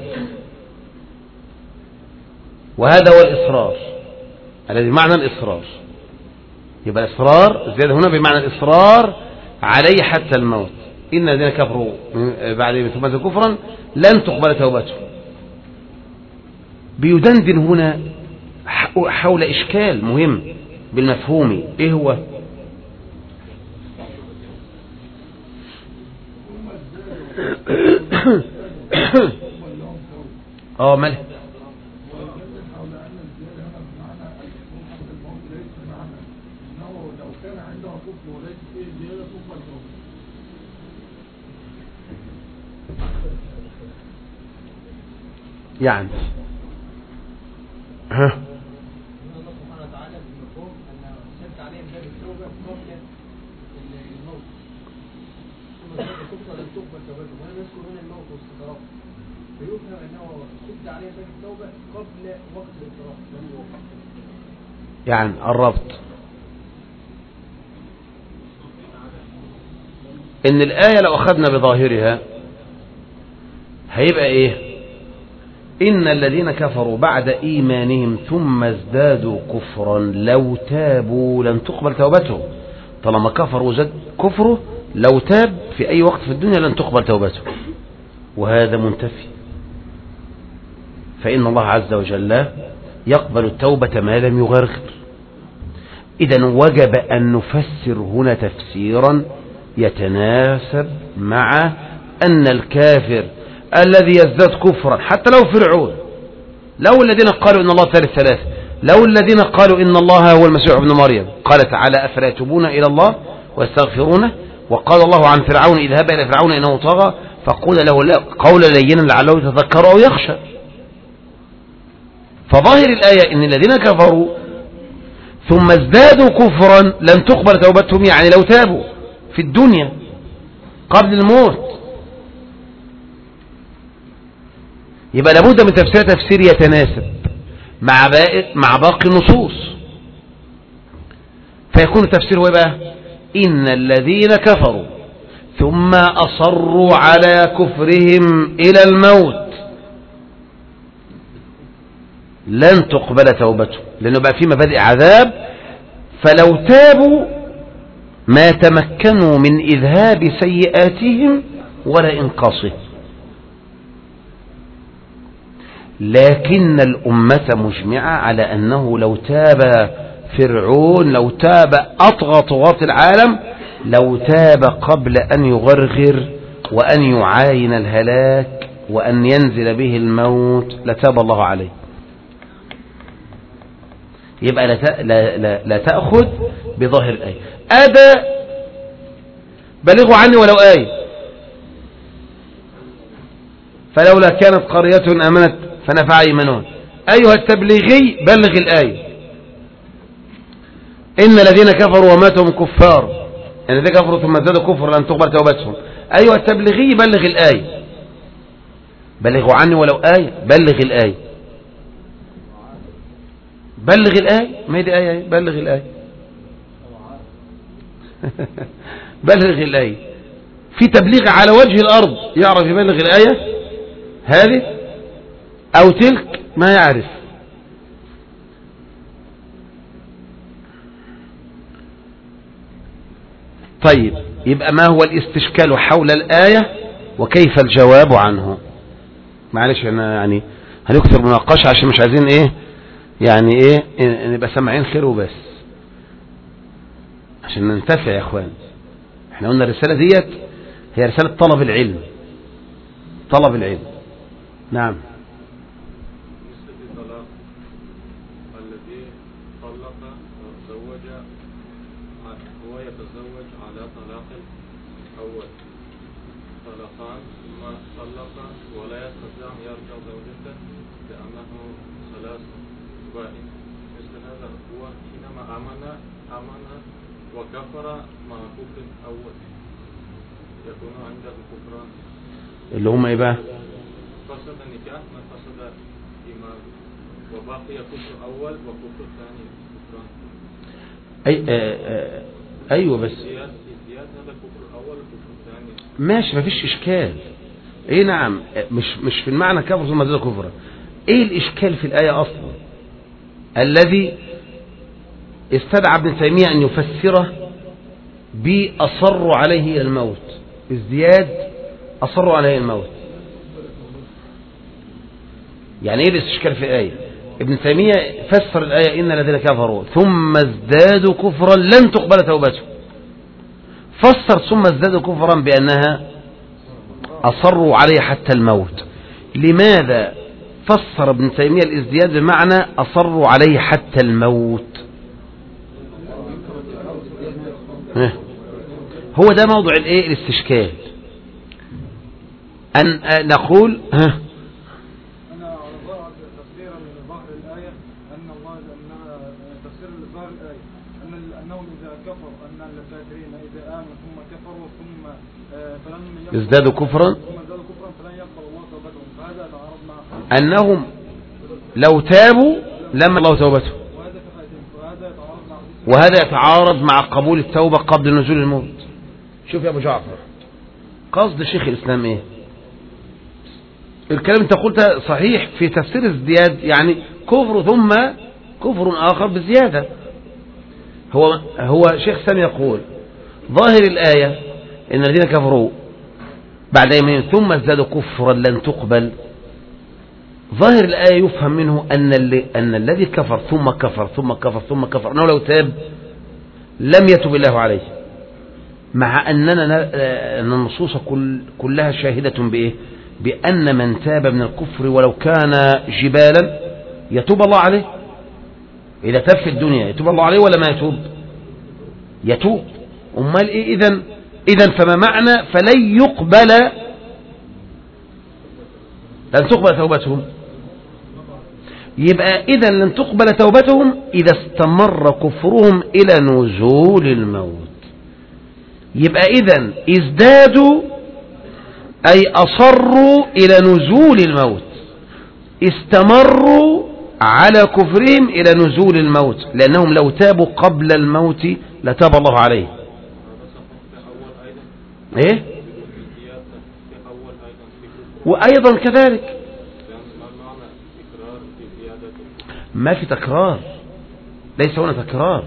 وهذا هو الإصرار الذي معنى الإصرار. يبقى الإصرار الزيادة هنا بمعنى الإصرار عليه حتى الموت. إن الذين كفروا بعد ثم ازدادوا كفرا لن تقبل توبته. بيدندن هنا حول إشكال مهم بالمفهوم، إيه هو؟ ماله؟ يعني ها يعني الربط ان الآية لو أخذنا بظاهرها هيبقى ايه؟ إن الذين كفروا بعد إيمانهم ثم ازدادوا كفرا لو تابوا لن تقبل توبتهم. طالما كفر وزاد كفره لو تاب في أي وقت في الدنيا لن تقبل توبته، وهذا منتفي. فإن الله عز وجل يقبل التوبة ما لم يغرغر. إذن وجب أن نفسر هنا تفسيرا يتناسب مع أن الكافر الذي يزداد كفرا حتى لو فرعون، لو الذين قالوا إن الله ثالث ثلاثة، لو الذين قالوا إن الله هو المسيح ابن مريم، قال تعالى أفلا يتوبون إلى الله ويستغفرونه، وقال الله عن فرعون اذهب إلى فرعون إنه طغى فقول له قولا لينا لعله يتذكر أو يخشى. فظاهر الآية إن الذين كفروا ثم ازدادوا كفرا لن تقبل توبتهم، يعني لو تابوا في الدنيا قبل الموت. يبقى لابد من تفسير يتناسب مع باقي النصوص، فيكون التفسير هو بقى إن الذين كفروا ثم أصروا على كفرهم إلى الموت لن تقبل توبتهم، لأنه بقى في مبادئ عذاب، فلو تابوا ما تمكنوا من إذهاب سيئاتهم ولا إنقاصهم. لكن الأمة مجمعة على أنه لو تاب فرعون، لو تاب أطغى طغاة العالم، لو تاب قبل أن يغرغر وأن يعاين الهلاك وأن ينزل به الموت لتاب الله عليه. يبقى لا تأخذ بظاهر الآية. أدى بلغوا عني ولو آية، فلولا كانت قرية آمنت فنفع إيمانهم. أيها التبليغي بلغ الآية. إن الذين كفروا وماتوا هم كفار، يعني الذين كفروا ثم ازدادوا كفر لن تقبل توبتهم. أيها التبليغي بلغ الآية. بلغوا عني ولو آية، بلغ الآية. بلغ الآية، ما هي دي آية، بلغ الآية. بلغ الآية. في تبليغ على وجه الأرض يعرف يبلغ الآية هذه أو تلك؟ ما يعرف. طيب، يبقى ما هو الاستشكال حول الآية وكيف الجواب عنه؟ معلش أنا يعني هنكثر مناقشة عشان مش عايزين إيه يعني إيه نبقى سامعين خير وبس، عشان ننتفع يا إخوان. احنا قلنا الرسالة ديت هي رسالة طلب العلم. طلب العلم. نعم. الذي طلق وتزوج هو يتزوج على طلاق الأول طلقان، ثم طلق ولا يستطيع أن يرجع زوجته لأنه ثلاث بائن. مثل هذا هو حينما آمن وكفر مع كفر الأول يكون عنده كفران، اللي هم إيه بقى؟ فسد النكاح ما فسد إيمان، وباقي كفر أول وكفر ثاني كفران. أيوة بس زياد هذا كفر أول وكفر ثاني. ماشي، مفيش إشكال. إيه نعم، مش في المعنى كفر ثم زاد كفرا. إيه الإشكال في الآية أصلا الذي استدعى ابن تيمية أن يفسره بأصروا عليه إلى الموت؟ ازدياد أصروا عليه الموت، يعني ايه الاستشكال في الآية؟ ابن تيمية فسر الآية إن الذين كفروا ثم ازدادوا كفرا لن تقبل توبتهم، فسر ثم ازدادوا كفرا بأنها أصروا عليه حتى الموت. لماذا فسر ابن تيمية الازدياد بمعنى أصروا عليه حتى الموت؟ هو ده موضوع الايه الاستشكال. أن نقول أنا تفسيرا لظاهر الآية أن الله تفسيرا لظاهر الآية أنهم إذا كفروا أن الكافرين إذا آمنوا ثم كفروا ثم فلن ازدادوا كفرا فلن يقبل الله توبتهم، فهذا يتعارض مع أنهم لو تابوا لما الله توبتهم، وهذا يتعارض مع قبول التوبة قبل نزول الموت. شوف يا أبو جعفر، قصد شيخ الإسلام إيه؟ الكلام انت قلت صحيح في تفسير الازدياد، يعني كفر ثم كفر آخر بزيادة. هو شيخ سام يقول ظاهر الآية إن الذين كفروا بعد يومين ثم ازدادوا كفرا لن تقبل. ظاهر الآية يفهم منه أن الذي كفر ثم كفر ثم كفر ثم كفر أنه لو تاب لم يتب الله عليه، مع أننا أن النصوص كلها شاهدة بإيه؟ بأن من تاب من الكفر ولو كان جبالا يتوب الله عليه. إذا تاب في الدنيا يتوب الله عليه ولا ما يتوب؟ يتوب. أمال إيه إذن فما معنى فلن تقبل توبتهم؟ يبقى إذن لن تقبل توبتهم إذا استمر كفرهم إلى نزول الموت. يبقى إذن ازدادوا أي أصروا إلى نزول الموت، استمروا على كفرهم إلى نزول الموت، لأنهم لو تابوا قبل الموت لتاب الله عليه. إيه؟ وأيضا كذلك ما في تكرار، ليس هنا تكرار.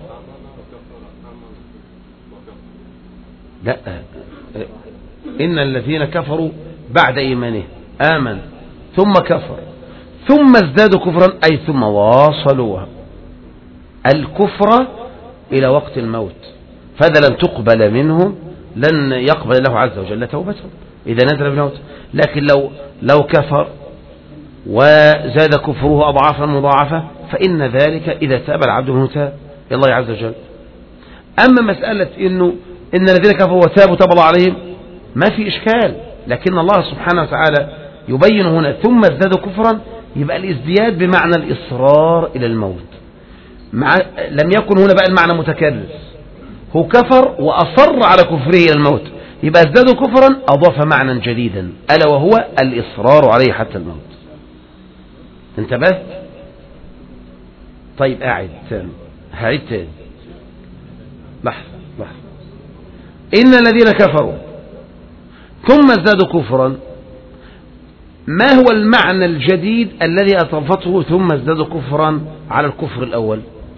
لا، إن الذين كفروا بعد إيمانه آمن ثم كفر ثم ازدادوا كفرا أي ثم واصلوا الكفر إلى وقت الموت، فهذا لن تقبل منهم، لن يقبل الله عز وجل توبتهم إذا نزل بالموت. لكن لو كفر وزاد كفره أضعافا مضاعفة فإن ذلك إذا تاب العبد منه تاب إلى الله عز وجل. أما مسألة إن الذين كفروا وتابوا تاب الله عليهم ما في إشكال، لكن الله سبحانه وتعالى يبين هنا ثم ازدادوا كفرا، يبقى الازدياد بمعنى الإصرار إلى الموت. لم يكن هنا بقى المعنى متكرر، هو كفر وأصر على كفره إلى الموت، يبقى ازدادوا كفرا أضاف معنى جديدا ألا وهو الإصرار عليه حتى الموت. انتبهت؟ طيب أعد تاني، هعيد تاني، لحظة. إن الذين كفروا ثم ازدادوا كفرا، ما هو المعنى الجديد الذي أضافته ثم ازدادوا كفرا على الكفر الأول؟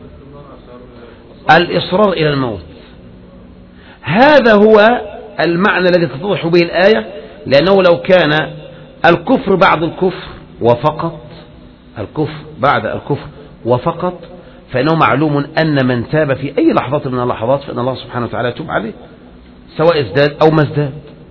الإصرار إلى الموت. هذا هو المعنى الذي تتضح به الآية، لأنه لو كان الكفر بعد الكفر وفقط، الكفر بعد الكفر وفقط، فإنه معلوم أن من تاب في أي لحظة من اللحظات فإن الله سبحانه وتعالى يتوب عليه، سواء ازداد أو ما ازداد،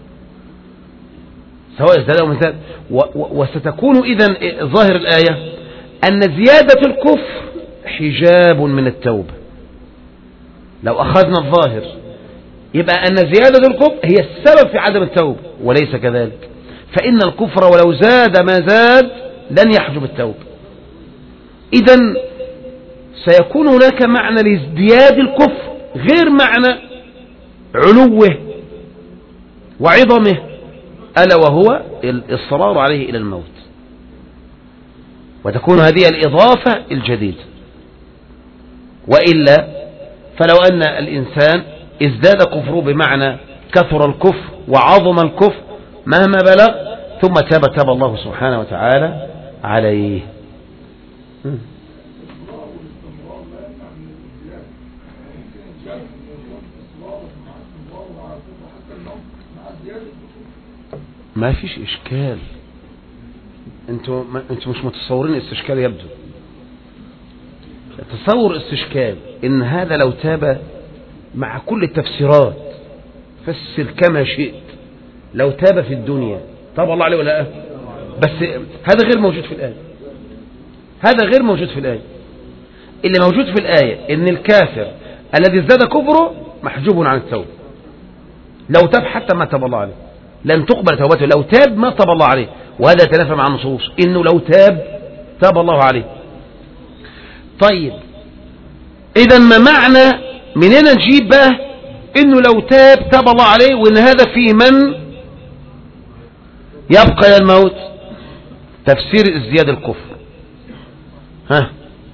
وستكون إذن ظاهر الآية أن زيادة الكفر حجاب من التوبة. لو أخذنا الظاهر يبقى أن زيادة الكفر هي السبب في عدم التوبة، وليس كذلك، فإن الكفر ولو زاد ما زاد لن يحجب التوبة. إذن سيكون هناك معنى لازدياد الكفر غير معنى علوه وعظمه، ألا وهو الإصرار عليه إلى الموت، وتكون هذه الإضافة الجديدة. وإلا فلو أن الإنسان ازداد كفره بمعنى كثر الكفر وعظم الكفر مهما بلغ ثم تاب الله سبحانه وتعالى عليه. ما فيش إشكال، انتوا مش متصورين استشكال يبدو. تصور استشكال إن هذا لو تاب مع كل التفسيرات، فسر كما شئت، لو تاب في الدنيا تاب الله عليه ولا لا؟ بس هذا غير موجود في الآية، هذا غير موجود في الآية. اللي موجود في الآية إن الكافر الذي ازداد كفره محجوب عن التوبة، لو تاب حتى ما تاب الله عليه لن تقبل توبته، لو تاب ما تاب الله عليه، وهذا يتنافى مع النصوص إنه لو تاب الله عليه. طيب إذا ما معنى منين نجيب بقى إنه لو تاب الله عليه، وإن هذا في من يبقى إلى الموت؟ تفسير ازدياد الكفر. ها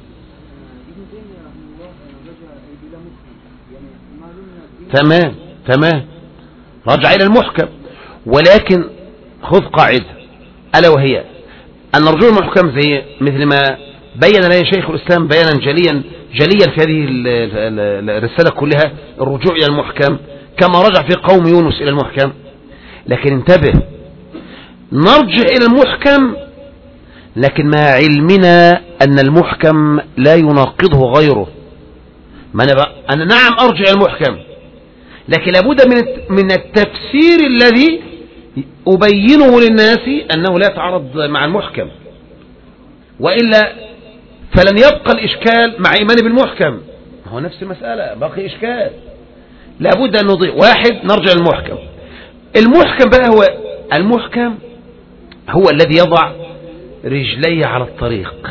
تمام رجع إلى المحكم، ولكن خذ قاعدة ألا وهي أن الرجوع المحكم زي مثل ما بين لنا شيخ الإسلام بيانا جليا في هذه الرسالة كلها، الرجوع إلى المحكم كما رجع في قوم يونس إلى المحكم. لكن انتبه، نرجع إلى المحكم لكن مع علمنا أن المحكم لا يناقضه غيره. أنا نعم أرجع إلى المحكم، لكن لابد من التفسير الذي أبينه للناس أنه لا يتعارض مع المحكم، وإلا فلن يبقى الإشكال مع إيماني بالمحكم. هو نفس المسألة، باقي إشكال، لابد أن نضيع. واحد، نرجع للمحكم. المحكم بقى هو المحكم هو الذي يضع رجلي على الطريق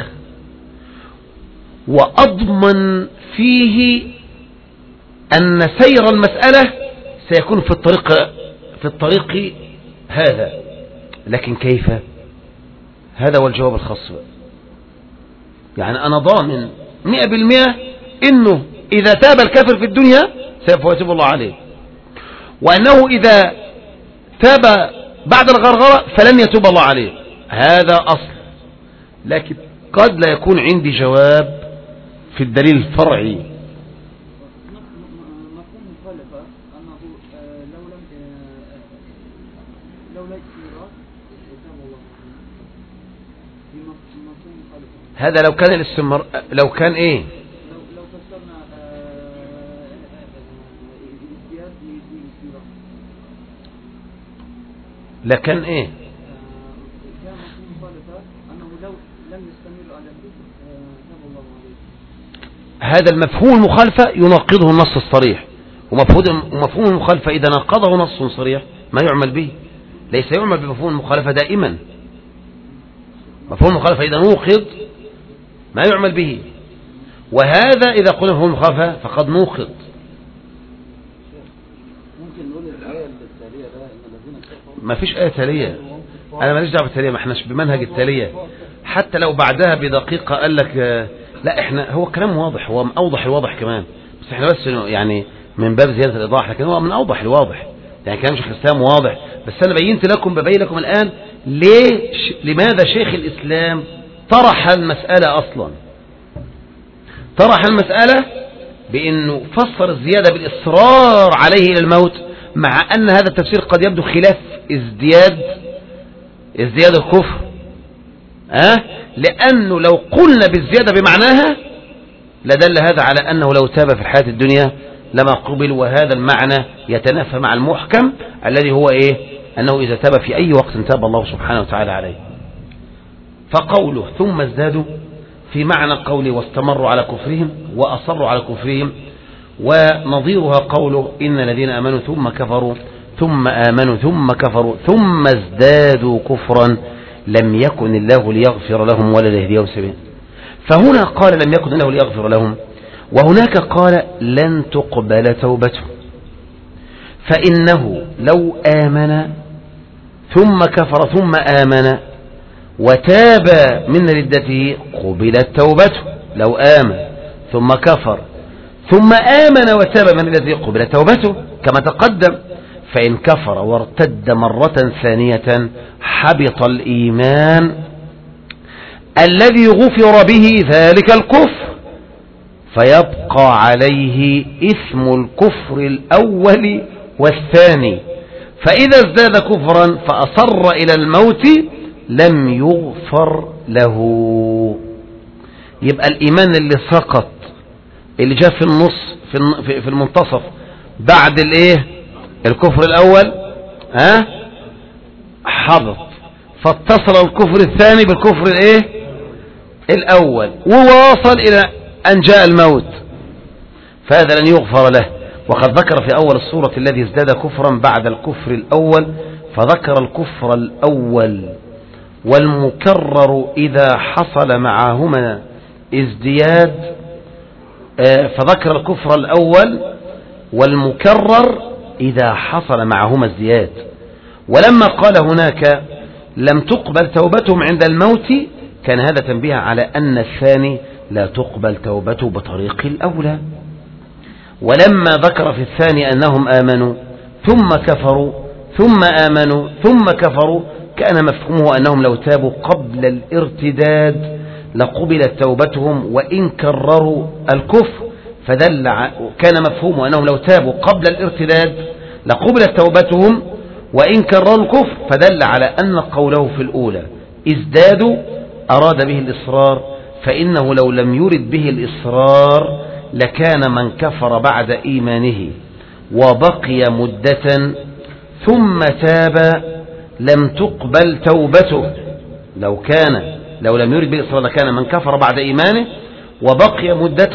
وأضمن فيه أن سير المسألة سيكون في الطريق هذا. لكن كيف؟ هذا هو الجواب الخاص بقى. يعني أنا ضامن 100% إنه إذا تاب الكافر في الدنيا سوف يتوب الله عليه، وأنه إذا تاب بعد الغرغرة فلن يتوب الله عليه، هذا أصل. لكن قد لا يكون عندي جواب في الدليل الفرعي. هذا لو كان الاستمرار، لو كان ايه، لو فسرنا الازدياد للسيرة لكن ايه، كان مخالفة انه هذا المفهوم المخالفة يناقضه النص الصريح، ومفهوم المخالفة إذا ناقضه نص صريح ما يعمل به، ليس يعمل بمفهوم المخالفة دائما. مفهوم المخالفة إذا نوقض ما يعمل به، وهذا إذا قلنا مفهوم المخالفة فقد نوقض. ممكن نقول الآية التالية ده إن الذين كفروا ما فيش آية تالية، أنا ماليش دعوة بالتالية، ما احناش بمنهج التالية. حتى لو بعدها بدقيقة قال لك لا احنا، هو كلام واضح، هو من أوضح الواضح كمان، بس احنا بس يعني من باب زيادة الإيضاح، لكن هو من أوضح الواضح، يعني كلام شيخ الإسلام واضح. بس أنا ببين لكم الآن لماذا شيخ الإسلام طرح المسألة أصلا. طرح المسألة بأنه فسر الزيادة بالإصرار عليه إلى الموت، مع أن هذا التفسير قد يبدو خلاف ازدياد الكفر، لأنه لو قلنا بالزيادة بمعناها لدل هذا على أنه لو تاب في الحياة الدنيا لما قبل، وهذا المعنى يتنافى مع المحكم الذي هو أنه إذا تاب في أي وقت تاب الله سبحانه وتعالى عليه. فقوله ثم ازدادوا في معنى قوله واستمروا على كفرهم وأصروا على كفرهم، ونظيرها قوله إن الذين آمنوا ثم كفروا ثم آمنوا ثم كفروا ثم ازدادوا كفرا لم يكن الله ليغفر لهم ولا ليهديهم سبيلا. فهنا قال لم يكن الله ليغفر لهم، وهناك قال لن تقبل توبته، فإنه لو آمن ثم كفر ثم آمن وتاب من ردته قبلت توبته. لو آمن ثم كفر ثم آمن وتاب من ردته قبلت توبته كما تقدم. فإن كفر وارتد مرة ثانية حبط الإيمان الذي غفر به ذلك الكفر، فيبقى عليه إثم الكفر الأول والثاني. فإذا ازداد كفرا فأصر إلى الموت لم يغفر له. يبقى الإيمان اللي سقط، اللي جاء في النص في المنتصف بعد الكفر الأول حبط، فاتصل الكفر الثاني بالكفر الأول وواصل إلى أن جاء الموت، فهذا لن يغفر له. وقد ذكر في أول السورة الذي ازداد كفرا بعد الكفر الأول، فذكر الكفر الأول والمكرر إذا حصل معهما ازدياد، فذكر الكفر الأول والمكرر إذا حصل معهما ازدياد. ولما قال هناك لم تقبل توبتهم عند الموت كان هذا تنبيه على أن الثاني لا تقبل توبته بطريق الأولى. ولما ذكر في الثاني أنهم آمنوا ثم كفروا ثم آمنوا ثم كفروا كان مفهومه أنهم لو تابوا قبل الارتداد لقبلت توبتهم وإن كرروا الكفر، كان مفهومه أنهم لو تابوا قبل الارتداد لقبلت توبتهم وإن كرروا الكفر، فدل على أن قوله في الأولى ازدادوا أراد به الإصرار، فإنه لو لم يرد به الإصرار لكان من كفر بعد إيمانه وبقي مدة ثم تاب لم تقبل توبته. لو لم يرد به الإصرار لكان من كفر بعد إيمانه وبقي مدة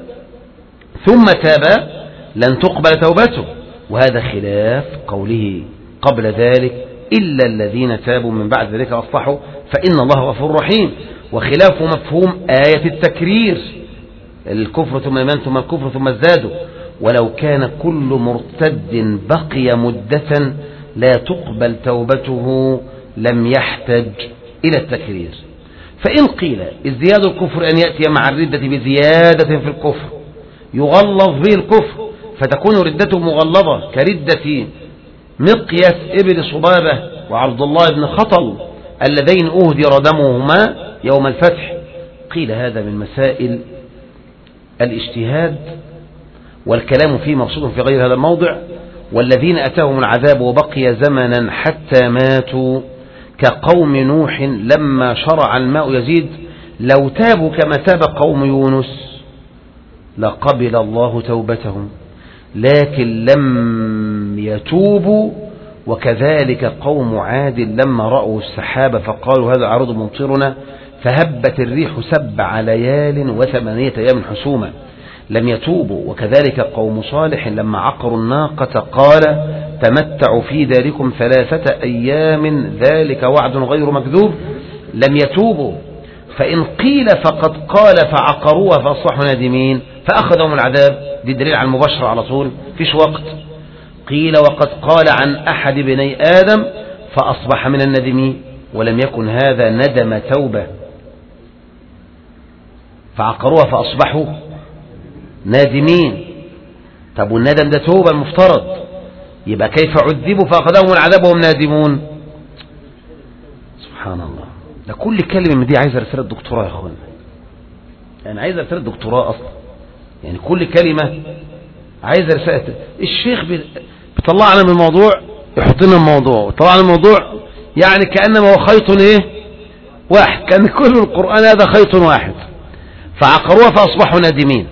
ثم تاب لن تقبل توبته، وهذا خلاف قوله قبل ذلك إلا الذين تابوا من بعد ذلك أصلحوا فإن الله غفور رحيم، وخلاف مفهوم آية التكرير الكفر ثم إيمان ثم الكفر ثم ازدادوا. ولو كان كل مرتد بقي مدة لا تقبل توبته لم يحتج إلى التكرير. فإن قيل ازدياد الكفر أن يأتي مع الردة بزيادة في الكفر يغلظ به الكفر فتكون ردته مغلظة كردة مقياس ابن صبابة وعبد الله بن خطل اللذين أهدر دمهما يوم الفتح، قيل هذا من مسائل الاجتهاد والكلام فيه مقصود في غير هذا الموضع. والذين أتاهم العذاب وبقي زمنا حتى ماتوا كقوم نوح لما شرع الماء يزيد لو تابوا كما تاب قوم يونس لقبل الله توبتهم لكن لم يتوبوا، وكذلك قوم عاد لما رأوا السحاب فقالوا هذا عرض ممطرنا فهبت الريح 7 ليال و8 أيام حسوما لم يتوبوا. وكذلك قوم صالح لما عقروا الناقة قال تمتعوا في داركم 3 أيام ذلك وعد غير مكذوب لم يتوبوا. فإن قيل فقد قال فعقروها فأصبحوا نادمين فأخذهم العذاب، دي دليل على المباشرة على طول فيش وقت. قيل وقد قال عن أحد بني آدم فأصبح من الندمين ولم يكن هذا ندم توبة، فعقروها فأصبحوا نادمين. طب والندم ده توبة المفترض، يبقى كيف عذبوا فأخذهم العذاب وهم نادمون؟ سبحان الله. ده كل كلمة من دي عايزة رسالة دكتوراه يا أخوان، يعني عايزة رسالة دكتوراه أصلا، يعني كل كلمة عايزة رسالة. الشيخ بيطلعنا من الموضوع يحط لنا الموضوع ويطلعنا من الموضوع، يعني كأنما هو خيط واحد، كان كل القرآن هذا خيط واحد. فعقروها فأصبحوا نادمين،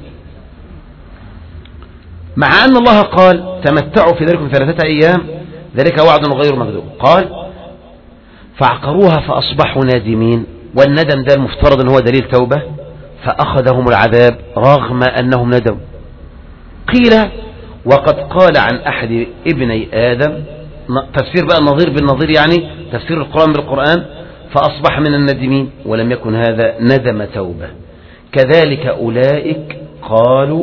مع أن الله قال تمتعوا في ذلكم 3 أيام ذلك وعد غير مكذوب. قال فعقروها فأصبحوا نادمين، والندم ده المفترض أن هو دليل توبة، فأخذهم العذاب رغم أنهم ندموا. قيل وقد قال عن أحد ابني آدم، تفسير بقى النظير بالنظير، يعني تفسير القرآن بالقرآن، فأصبح من الندمين ولم يكن هذا ندم توبة. كذلك أولئك قالوا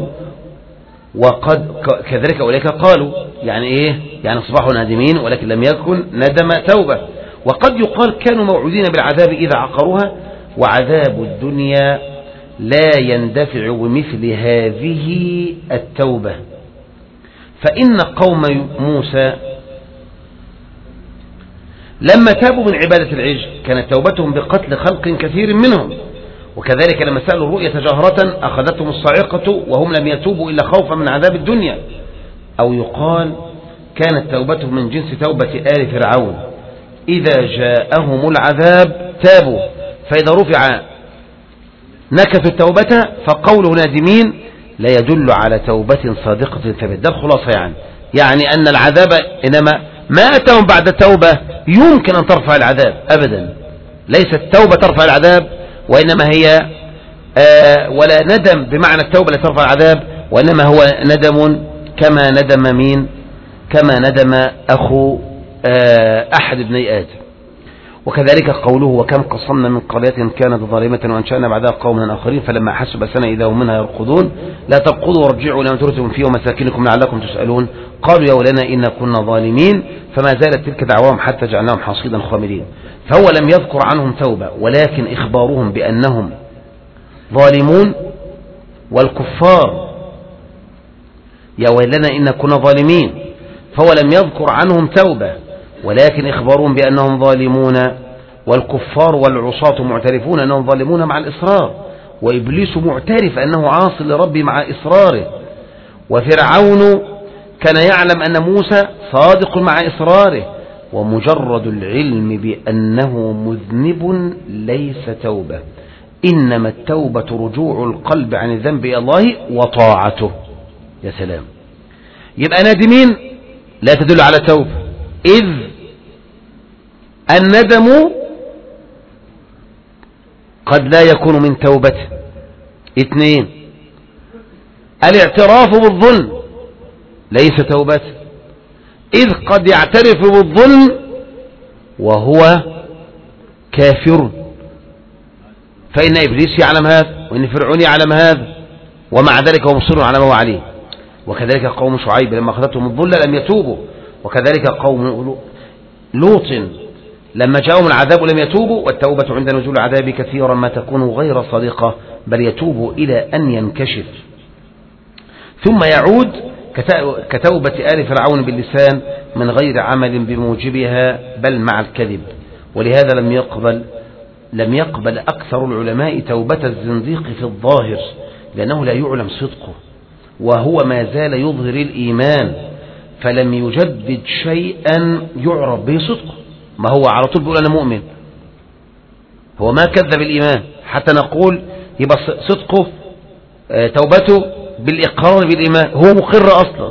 كذلك أولئك قالوا، يعني إيه؟ يعني أصبحوا نادمين ولكن لم يكن ندم توبة. وقد يقال كانوا موعودين بالعذاب إذا عقروها، وعذاب الدنيا لا يندفع بمثل هذه التوبة. فإن قوم موسى لما تابوا من عبادة العجل كانت توبتهم بقتل خلق كثير منهم، وكذلك لما سألوا الرؤية جهرة أخذتهم الصاعقة وهم لم يتوبوا إلا خوفا من عذاب الدنيا. أو يقال كانت توبتهم من جنس توبة آل فرعون، إذا جاءهم العذاب تابوا، فإذا رفع نكثوا التوبة، فقوله نادمين لا يدل على توبة صادقة ثابتة. ده الخلاصة، يعني أن العذاب إنما ما أتاهم بعد التوبة يمكن أن ترفع العذاب أبدا، ليست توبة ترفع العذاب، وإنما هي ولا ندم بمعنى التوبة لا ترفع العذاب، وإنما هو ندم كما ندم مين؟ كما ندم أخو أحد ابني آدم. وكذلك قوله وكم قصمنا من قرية كانت ظالمة وأنشأنا بعدها قوما آخرين فلما حسوا بأسنا إذا هم منها يركضون لا تركضوا وارجعوا لما ترتم فيه ومساكنكم لعلكم تسألون قالوا يا ولنا إنا كنا ظالمين فما زالت تلك دعواهم حتى جعلناهم حصيدا خامدين. فهو لم يذكر عنهم توبة، ولكن إخبارهم بأنهم ظالمون والكفار يا ويلنا إنا كنا ظالمين، فهو لم يذكر عنهم توبة ولكن إخبارهم بأنهم ظالمون، والكفار والعصاة معترفون أنهم ظالمون مع الإصرار، وإبليس معترف أنه عاصي لربه مع إصراره، وفرعون كان يعلم أن موسى صادق مع إصراره، ومجرد العلم بأنه مذنب ليس توبة، إنما التوبة رجوع القلب عن الذنب إلى الله وطاعته. يا سلام، يبقى نادمين لا تدل على توبة، إذ الندم قد لا يكون من توبته. 2 الاعتراف بالظلم ليس توبته، إذ قد يعترف بالظلم وهو كافر، فإن إبليس يعلم هذا وإن فرعون يعلم هذا ومع ذلك هو مصر على ما هو عليه. وكذلك قوم شعيب لما أخذتهم الظلة لم يتوبوا، وكذلك قوم لوط لما جاءهم العذاب لم يتوبوا، والتوبة عند نزول العذاب كثيرا ما تكون غير صادقة بل يتوب إلى أن ينكشف ثم يعود كتوبة آل فرعون باللسان من غير عمل بموجبها بل مع الكذب. ولهذا لم يقبل أكثر العلماء توبة الزنديق في الظاهر لأنه لا يعلم صدقه، وهو ما زال يظهر الإيمان فلم يجدد شيئا يعرف به صدقه، ما هو على طول بيقول أنا مؤمن، هو ما كذب الإيمان حتى نقول يبقى صدقه توبته بالإقرار بالإيمان، هو مقر أصلا،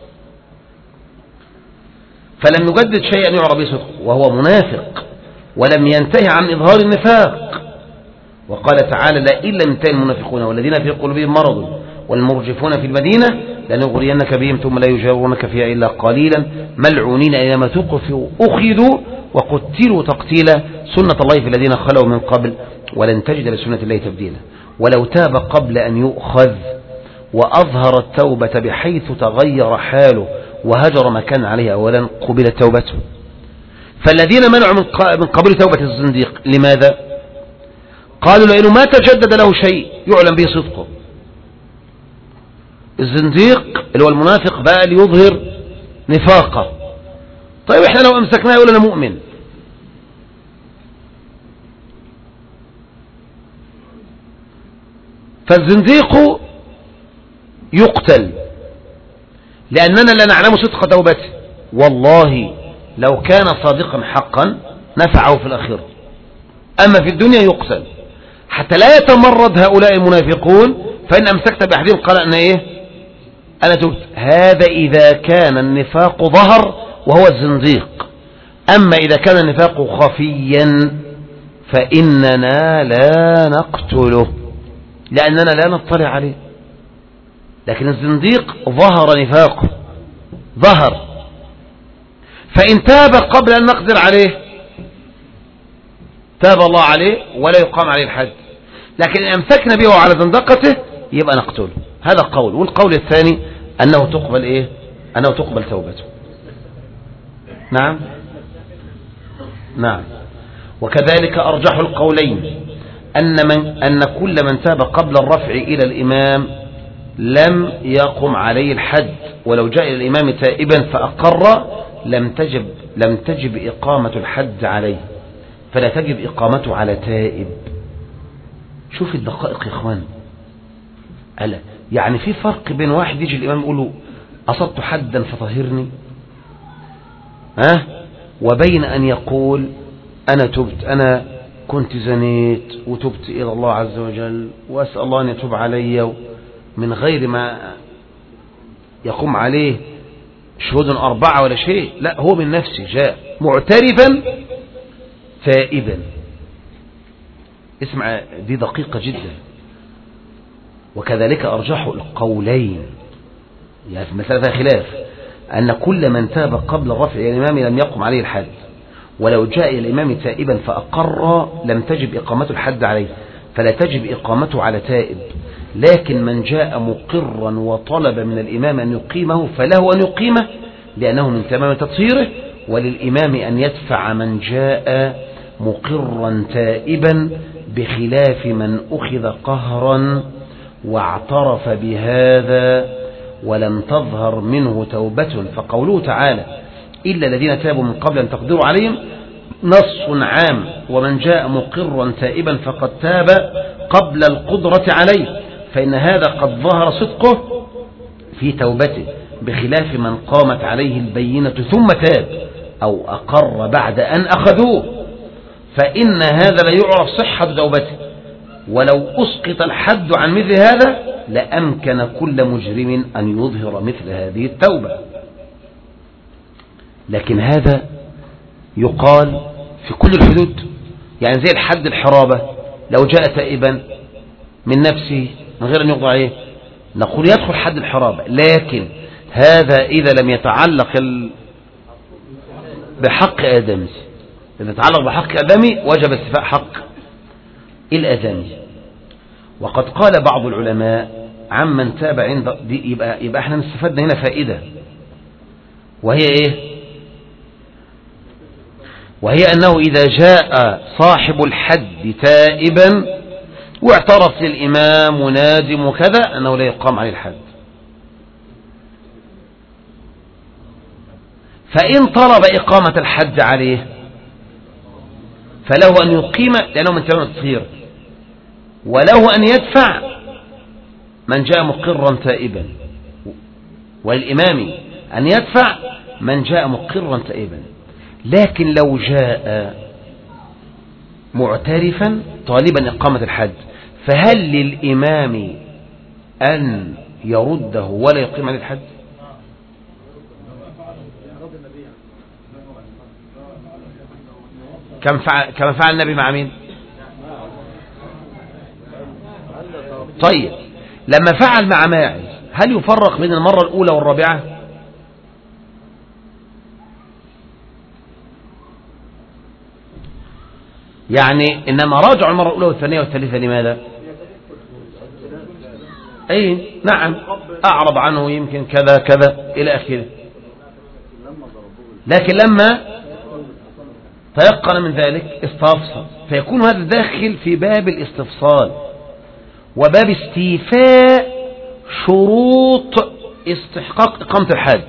فلم يجدد شيئا يعرف به صدقه، وهو منافق ولم ينتهي عن إظهار النفاق، وقال تعالى لئن لم ينتهي المنافقون والذين في قلوبهم مرض والمرجفون في المدينة لنغرينك بهم ثم لا يجاورونك فيها إلا قليلا ملعونين أينما ثقفوا أخذوا وقتلوا تقتيلا سنة الله في الذين خلوا من قبل ولن تجد لسنة الله تبديلا ولو تاب قبل أن يؤخذ وأظهر التوبة بحيث تغير حاله وهجر ما كان عليه أولا قبلت توبته. فالذين منعوا من قبول توبة الزنديق لماذا؟ قالوا لأنه ما تجدد له شيء يعلم به صدقه. الزنديق اللي هو المنافق بقى ليظهر نفاقه. طيب احنا لو امسكناه يقول انا مؤمن. فالزنديق يقتل لأننا لا نعلم صدق توبته. والله لو كان صادقا حقا نفعه في الآخرة، أما في الدنيا يقتل حتى لا يتمرد هؤلاء المنافقون. فإن أمسكت بأحدهم قال أنا إيه؟ أنا تبت. هذا إذا كان النفاق ظهر وهو الزنديق. أما إذا كان النفاق خفيا فإننا لا نقتله لأننا لا نطلع عليه. لكن الزنديق ظهر نفاقه، ظهر، فإن تاب قبل أن نقدر عليه تاب الله عليه ولا يقام عليه الحد. لكن إن أمسكنا به على زندقته يبقى نقتله. هذا قول. والقول الثاني أنه تقبل إيه؟ أنه تقبل توبته. نعم نعم. وكذلك أرجح القولين أن كل من تاب قبل الرفع إلى الإمام لم يقم عليه الحد، ولو جاء إلى الإمام تائبا فأقر لم تجب إقامة الحد عليه، فلا تجب إقامته على تائب. شوف الدقائق يا إخوان. ألا يعني في فرق بين واحد يجي الإمام يقول له أصبت حدا فطهرني، وبين أن يقول أنا تبت، أنا كنت زنيت وتبت إلى الله عز وجل وأسأل الله أن يتوب علي من غير ما يقوم عليه شهود 4 ولا شيء. لا، هو من نفسه جاء معترفا تائبا. اسمع، دي دقيقة جدا. وكذلك أرجح القولين، يعني في المسألة فيها خلاف، أن كل من تاب قبل الرفع إلى الإمام لم يقم عليه الحد، ولو جاء إلى الإمام تائبا فأقر لم تجب إقامة الحد عليه، فلا تجب إقامته على تائب. لكن من جاء مقرا وطلب من الإمام أن يقيمه فله أن يقيمه لأنه من تمام تطهيره، وللإمام أن يدفع من جاء مقرا تائبا بخلاف من أخذ قهرا واعترف بهذا ولم تظهر منه توبة. فقوله تعالى إلا الذين تابوا من قبل أن تقدروا عليهم نص عام، ومن جاء مقرا تائبا فقد تاب قبل القدرة عليه، فإن هذا قد ظهر صدقه في توبته بخلاف من قامت عليه البينة ثم تاب أو أقر بعد أن أخذوه، فإن هذا لا يعرف صحة توبته. ولو أسقط الحد عن مثل هذا لأمكن كل مجرم أن يظهر مثل هذه التوبة. لكن هذا يقال في كل الحدود، يعني زي الحد الحرابة، لو جاء تائبا من نفسه من غير أن يقضى عليه نقول يدخل حد الحرابة. لكن هذا إذا لم يتعلق بحق آدمي. إذا يتعلق بحق آدمي وجب استيفاء حق الآدمي. وقد قال بعض العلماء عمن تاب عند دي، يبقى احنا استفدنا هنا فائدة، وهي ايه؟ وهي أنه إذا جاء صاحب الحد تائبا واعترف للإمام ونادم وكذا أنه لا يقام عليه الحد. فإن طلب إقامة الحد عليه فله أن يقيم لأنه من تمام التطهير، وله أن يدفع من جاء مقرا تائبا، والإمام أن يدفع من جاء مقرا تائبا. لكن لو جاء معترفا طالبا إقامة الحد فهل للإمام أن يرده ولا يقيم عليه الحد؟ كما فعل النبي مع مين؟ طيب لما فعل مع ماعز هل يفرق بين المرة الأولى والرابعة؟ يعني إنما راجعوا المرة الأولى والثانية والثالثة لماذا؟ أي نعم، أعرض عنه يمكن كذا كذا إلى آخره، لكن لما تيقن من ذلك استفصل، فيكون هذا داخل في باب الاستفصال وباب استيفاء شروط استحقاق إقامة الحد.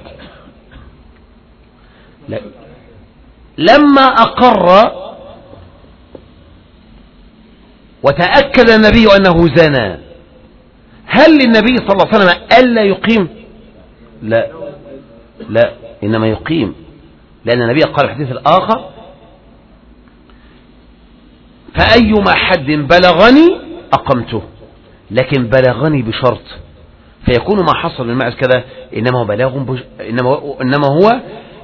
لما أقر وتأكد النبي أنه زنى، هل للنبي صلى الله عليه وسلم ألا يقيم؟ لا لا، إنما يقيم، لأن النبي قال في الحديث الآخر فأيما حد بلغني أقمته، لكن بلغني بشرط، فيكون ما حصل من ماعز كذا إنما هو بلاغ إنما هو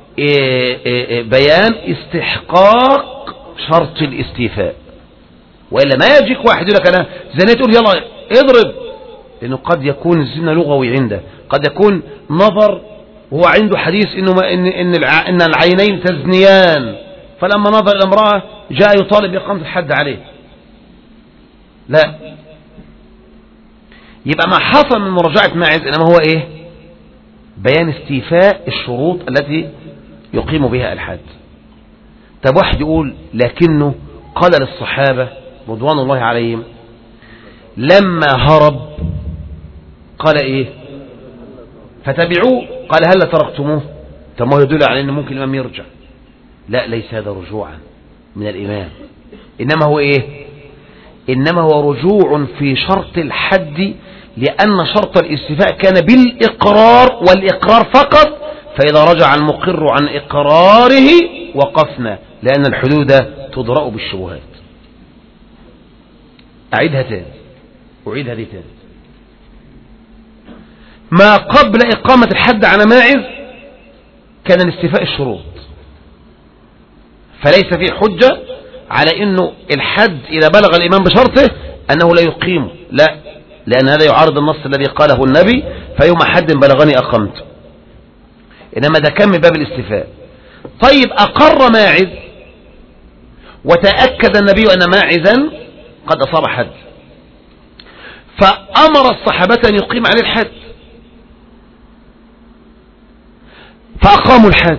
بيان استحقاق شرط الاستيفاء. وإلا ما يجيك واحد يقول لك أنا زنيت تقول يلا اضرب، لأنه قد يكون الزنا لغوي عنده، قد يكون نظر هو عنده حديث إن العينين تزنيان، فلما نظر الامرأة جاء يطالب بإقامة الحد عليه. لا، يبقى ما حصل من مراجعة ماعز إنما هو إيه؟ بيان استيفاء الشروط التي يقيم بها الحد. طب واحد يقول لكنه قال للصحابة رضوان الله عليهم لما هرب قال إيه؟ فتبعوه، قال هل تركتموه؟ طب ما يدل على أنه ممكن الإمام يرجع. لا، ليس هذا رجوعا من الإمام، إنما هو إيه؟ إنما هو رجوع في شرط الحد، لأن شرط الاستيفاء كان بالإقرار، والإقرار فقط، فإذا رجع المقر عن إقراره وقفنا، لأن الحدود تضرأ بالشبهات. أعيدها تاني، أعيد هذه تاني. ما قبل إقامة الحد على ماعز كان الاستيفاء الشروط، فليس فيه حجة على أنه الحد إذا بلغ الإمام بشرطه أنه لا يقيم، لا، لأن هذا يعارض النص الذي قاله النبي فيوم حد بلغني أقمت، إنما ده كان من باب الاستيفاء. طيب أقر ماعز وتأكد النبي أن ماعزا قد أصاب حد، فأمر الصحابة أن يقيم عليه الحد، فأقاموا الحد،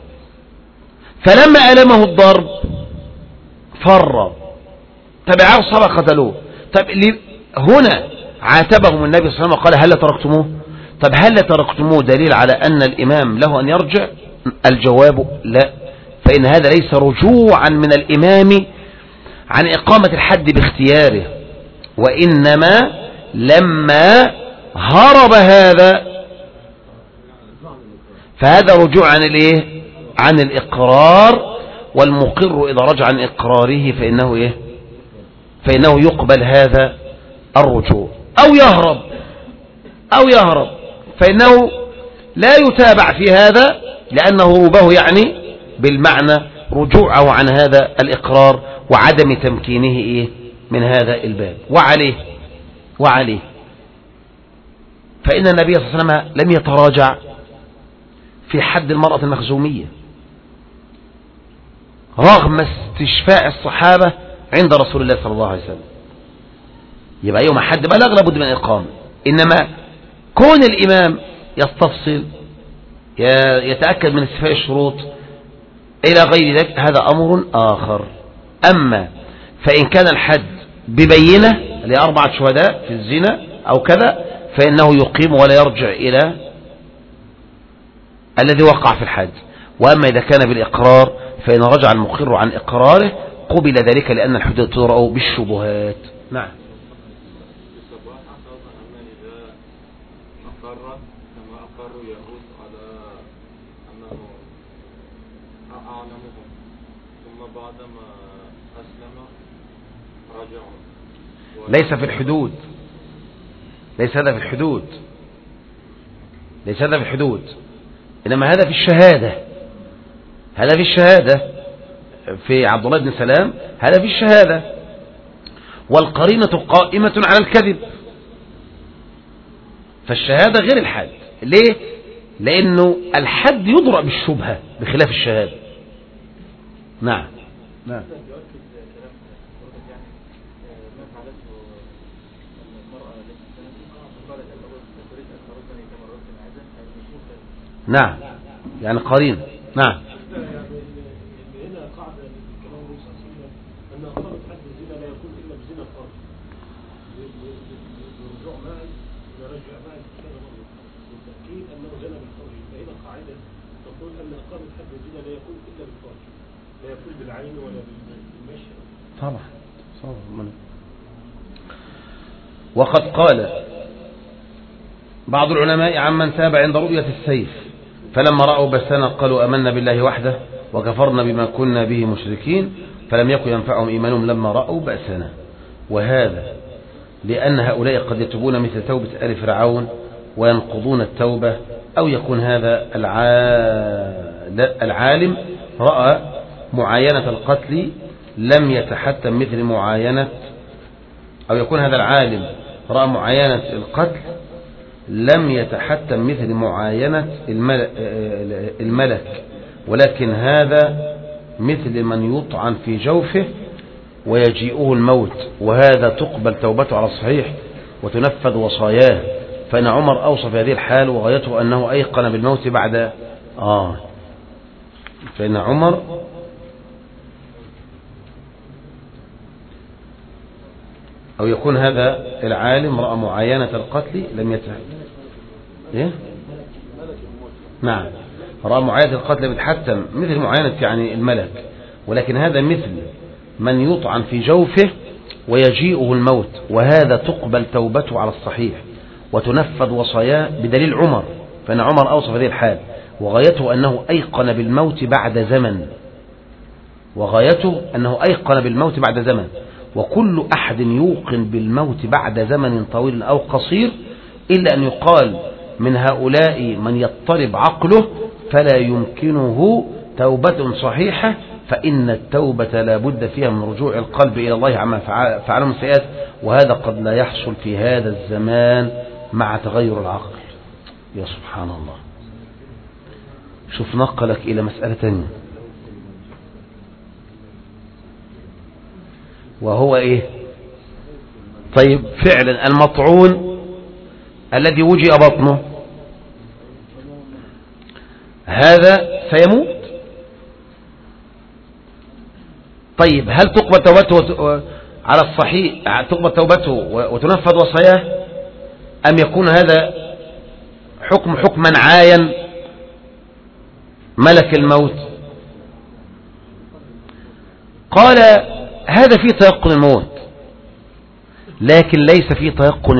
فلما ألمه الضرب فر، تبعه الصحابة قتلوه. طب هنا عاتبهم النبي صلى الله عليه وسلم وقال هل تركتموه؟ طب هل تركتموه دليل على أن الإمام له أن يرجع؟ الجواب لا، فإن هذا ليس رجوعا من الإمام عن إقامة الحد باختياره، وإنما لما هرب هذا فهذا رجوع عن الإيه؟ عن الإقرار، والمقر إذا رجع عن إقراره فإنه إيه؟ فإنه يقبل هذا الرجوع. أو يهرب فإنه لا يتابع في هذا، لأن هروبه يعني بالمعنى رجوعه عن هذا الإقرار وعدم تمكينه إيه؟ من هذا الباب. وعليه فإن النبي صلى الله عليه وسلم لم يتراجع في حد المرأة المخزومية رغم استشفاء الصحابة عند رسول الله صلى الله عليه وسلم. يبقى يوم حد بلغ لابد من إقامة، إنما كون الإمام يستفصل يتأكد من استيفاء الشروط إلى غير ذلك هذا أمر آخر. أما فإن كان الحد ببينة ل4 شهداء في الزنا أو كذا فإنه يقيم ولا يرجع إلى الذي وقع في الحد. وأما إذا كان بالإقرار فإن رجع المقر عن إقراره قبل ذلك، لأن الحدود تضرأ بالشبهات. نعم. ليس في الحدود، ليس هذا في الحدود، ليس هذا في الحدود، إنما هذا في الشهادة، هذا في الشهادة في عبد الله بن سلام، هذا في الشهادة، والقرينة قائمة على الكذب، فالشهادة غير الحد. ليه؟ لأنه الحد يضرب بالشبهة بخلاف الشهادة. نعم. نعم. نعم يعني قرين. نعم. هنا قاعدة كلام النبي صلى الله عليه وسلم أن أقامة حد الزنا لا يكون إلا بزنا الفرج. برجوع معي ورجع معي في الشارع مرة بالتأكيد أنه زنا بالفرج. فهنا قاعدة تقول أن أقامة حد الزنا لا يكون إلا بالفرج، لا يكون بالعين ولا بالمشي. طبعا. وقد قال بعض العلماء عمن تاب عند رؤية السيف فلما رأوا بأسنا قالوا آمنا بالله وحده وكفرنا بما كنا به مشركين فلم يكن ينفعهم إيمانهم لما رأوا بأسنا. وهذا لأن هؤلاء قد يتوبون مثل توبة آل فرعون وينقضون التوبة، أو يكون هذا العالم رأى معاينة القتل لم يتحتم مثل معاينة، أو يكون هذا العالم رأى معاينة القتل لم يتحتم مثل معاينة الملك، ولكن هذا مثل من يطعن في جوفه ويجيئه الموت، وهذا تقبل توبته على الصحيح وتنفذ وصاياه. فإن عمر أوصف هذه الحال وغايته أنه أيقن بالموت بعد فإن عمر أو يكون هذا العالم رأى معاينة القتل لم إيه؟ نعم، رأى معاينة القتل بتحتم مثل معاينة يعني الملك، ولكن هذا مثل من يطعن في جوفه ويجيئه الموت، وهذا تقبل توبته على الصحيح وتنفذ وصاياه بدليل عمر. فإن عمر أوصف هذه الحال وغايته أنه أيقن بالموت بعد زمن، وغايته أنه أيقن بالموت بعد زمن. وكل أحد يوقن بالموت بعد زمن طويل أو قصير إلا أن يقال من هؤلاء من يضطرب عقله فلا يمكنه توبة صحيحة، فإن التوبة لا بد فيها من رجوع القلب إلى الله عما فعله من سيئات، وهذا قد لا يحصل في هذا الزمان مع تغير العقل. يا سبحان الله، شوف نقلك إلى مسألة تانية، وهو إيه؟ طيب فعلا المطعون الذي وجئ بطنه هذا سيموت. طيب هل تقبل توبته على الصحيح، تقبل توبته وتنفذ وصاياه، أم يكون هذا حكما عاين ملك الموت؟ قال هذا فيه تيقن الموت، لكن ليس فيه تيقن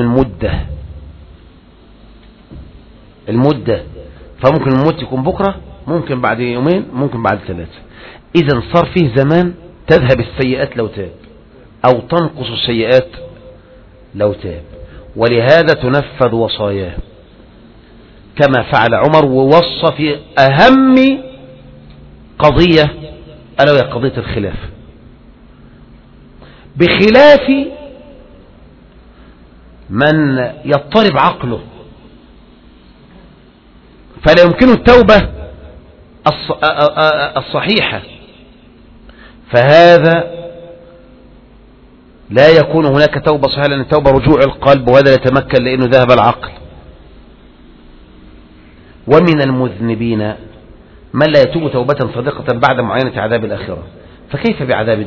المدة. فممكن الموت يكون بكرة، ممكن بعد يومين، ممكن بعد 3. إذن صار فيه زمان تذهب السيئات لو تاب، أو تنقص السيئات لو تاب، ولهذا تنفذ وصاياه كما فعل عمر، ووصى في أهم قضية ألا وهي قضية الخلاف، بخلاف من يضطرب عقله فلا يمكنه التوبة الصحيحة، فهذا لا يكون هناك توبة صحيحة، لأن التوبة رجوع القلب، وهذا لا يتمكن لأنه ذهب العقل. ومن المذنبين من لا يتوب توبة صادقة بعد معاينة عذاب الآخرة، فكيف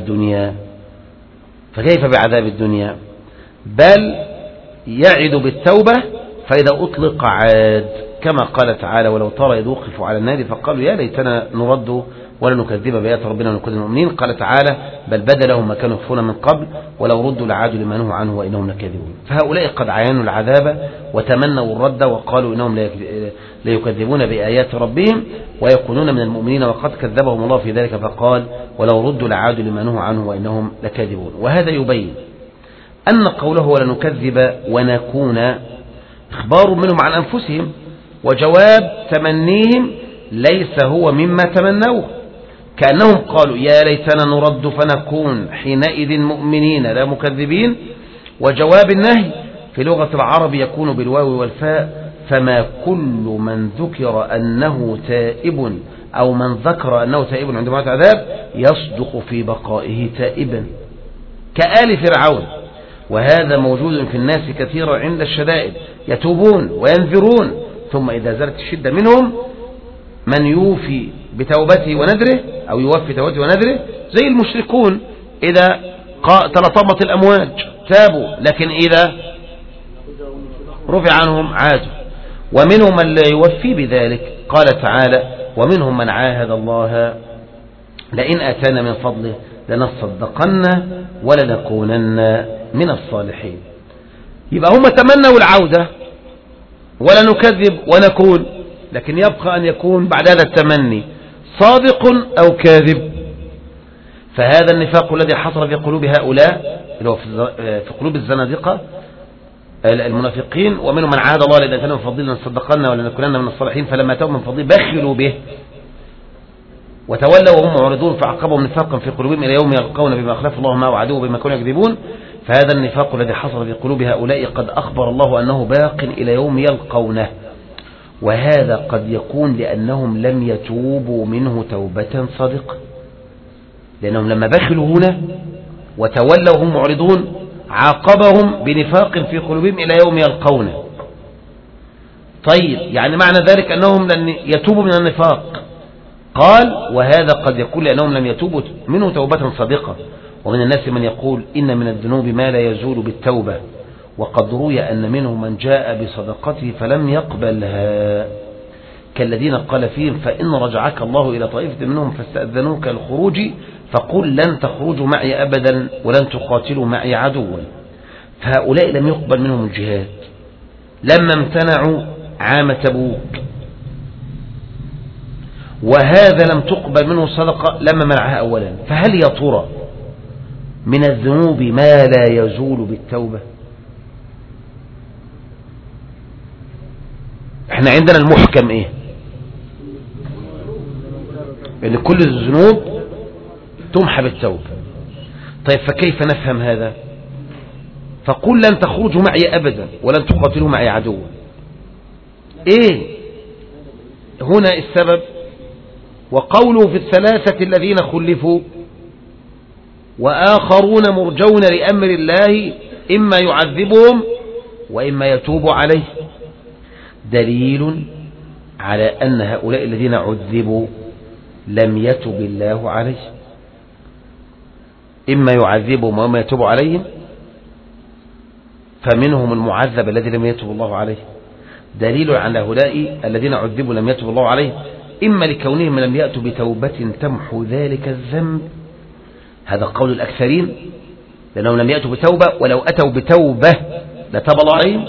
بعذاب الدنيا؟ بل يعد بالتوبة فإذا أطلق عاد، كما قال تعالى ولو ترى إذ وقفوا على النار فقالوا يا ليتنا نرد ولا نكذب بآيات ربنا ونكون من المؤمنين. قال تعالى بل بدا لهم ما كانوا يخفون من قبل ولو ردوا لعادوا لما نهوا عنه وإنهم لكاذبون. فهؤلاء قد عاينوا العذاب وتمنوا الرد وقالوا إنهم لا يكذبون بآيات ربهم ويكونون من المؤمنين، وقد كذبهم الله في ذلك فقال ولو ردوا لعادوا لما نهوا عنه وإنهم لكاذبون. وهذا يبين أن قوله ولا نكذب ونكون إخبار منهم عن أنفسهم، وجواب تمنيهم ليس هو مما تمنوه، كأنهم قالوا يا ليتنا نرد فنكون حينئذ مؤمنين لا مكذبين، وجواب النهي في لغة العرب يكون بالواو والفاء، فما كل من ذكر أنه تائب أو من ذكر أنه تائب عند موت عذاب يصدق في بقائه تائبا كآل فرعون. وهذا موجود في الناس كثيرا عند الشدائد، يتوبون وينذرون، ثم إذا زالت الشدة منهم من يوفي بتوبته ونذره أو يوفي توبته ونذره، زي المشركون إذا تلطمت الأمواج تابوا، لكن إذا رفع عنهم عادوا. ومنهم من لا يوفي بذلك، قال تعالى: ومنهم من عاهد الله لئن أتانا من فضله لنصدقن ولنكونن من الصالحين. يبقى هم تمنوا العودة ولا نكذب ونكون، لكن يبقى أن يكون بعد هذا التمني صادق أو كاذب. فهذا النفاق الذي حصل في قلوب هؤلاء اللي هو في قلوب الزنادقة المنافقين، ومنهم من عاهد الله لئن كان من فضله لنصدقن ولنكونن من الصالحين، فلما أتوا من فضله بخلوا به وتولوا وهم معرضون فعقبهم نفاقا في قلوبهم إلى يوم يلقون بما أخلف الله ما وعدوه بما كانوا يكذبون. فهذا النفاق الذي حصل في قلوب هؤلاء قد أخبر الله أنه باق إلى يوم يلقونه، وهذا قد يكون لأنهم لم يتوبوا منه توبة صادقة، لأنهم لما بخلوا هنا وتولوا هم معرضون عاقبهم بنفاق في قلوبهم إلى يوم يلقونه. طيب، يعني معنى ذلك أنهم لن يتوبوا من النفاق. قال: وهذا قد يكون لأنهم لم يتوبوا منه توبة صادقة. ومن الناس من يقول إن من الذنوب ما لا يزول بالتوبة، وقد روي أن منهم من جاء بصدقته فلم يقبلها، كالذين قال فيهم: فإن رجعك الله إلى طائفة منهم فاستأذنوك الخروج فقل لن تخرجوا معي أبدا ولن تقاتلوا معي عدوا. فهؤلاء لم يقبل منهم الجهاد لما امتنعوا عام تبوك، وهذا لم تقبل منه صدقة لما منعها أولا. فهل يا ترى من الذنوب ما لا يزول بالتوبة؟ احنا عندنا المحكم ايه؟ ان كل الذنوب تمحى بالتوبة. طيب، فكيف نفهم هذا؟ فقل لن تخرجوا معي أبدا ولن تقاتلوا معي عدوا. ايه هنا السبب؟ وقوله في الثلاثة الذين خلفوا وآخرون مرجون لأمر الله إما يعذبهم وإما يتوب عليه، دليل على أن هؤلاء الذين عذبوا لم يتب الله عليه، إما يعذبهم وإما يتوب عليهم. فمنهم المعذب الذي لم يتب الله عليه، دليل على هؤلاء الذين عذبوا لم يتب الله عليه، إما لكونهم لم يأتوا بتوبة تمحو ذلك الذنب، هذا قول الأكثرين، لأنهم لم يأتوا بتوبة، ولو أتوا بتوبة لتاب الله عليهم،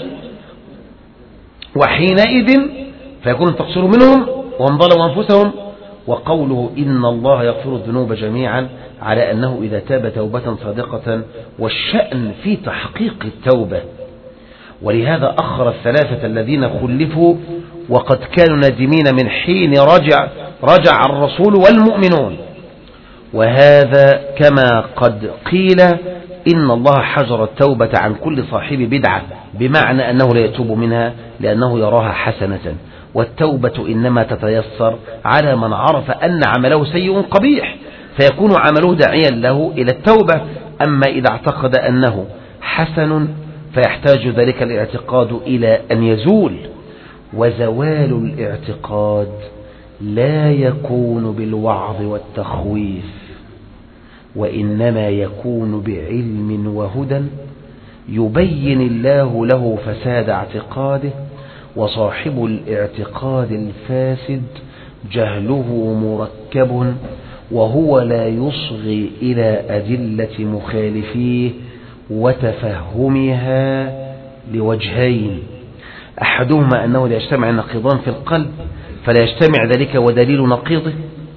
وحينئذ فيكون التقصير منهم وهم ظلموا أنفسهم. وقوله إن الله يغفر الذنوب جميعا على أنه إذا تاب توبة صادقة، والشأن في تحقيق التوبة. ولهذا أخر الثلاثة الذين خلفوا وقد كانوا نادمين من حين رجع الرسول والمؤمنون. وهذا كما قد قيل إن الله حجر التوبة عن كل صاحب بدعة، بمعنى أنه لا يتوب منها لأنه يراها حسنة، والتوبة إنما تتيسر على من عرف أن عمله سيء قبيح فيكون عمله داعيا له إلى التوبة. أما إذا اعتقد أنه حسن فيحتاج ذلك الاعتقاد إلى أن يزول، وزوال الاعتقاد لا يكون بالوعظ والتخويف، وإنما يكون بعلم وهدى يبين الله له فساد اعتقاده. وصاحب الاعتقاد الفاسد جهله مركب، وهو لا يصغي إلى أدلة مخالفيه وتفهمها لوجهين: أحدهما أنه لا يجتمع النقيضان في القلب فلا يجتمع ذلك ودليل نقيضه،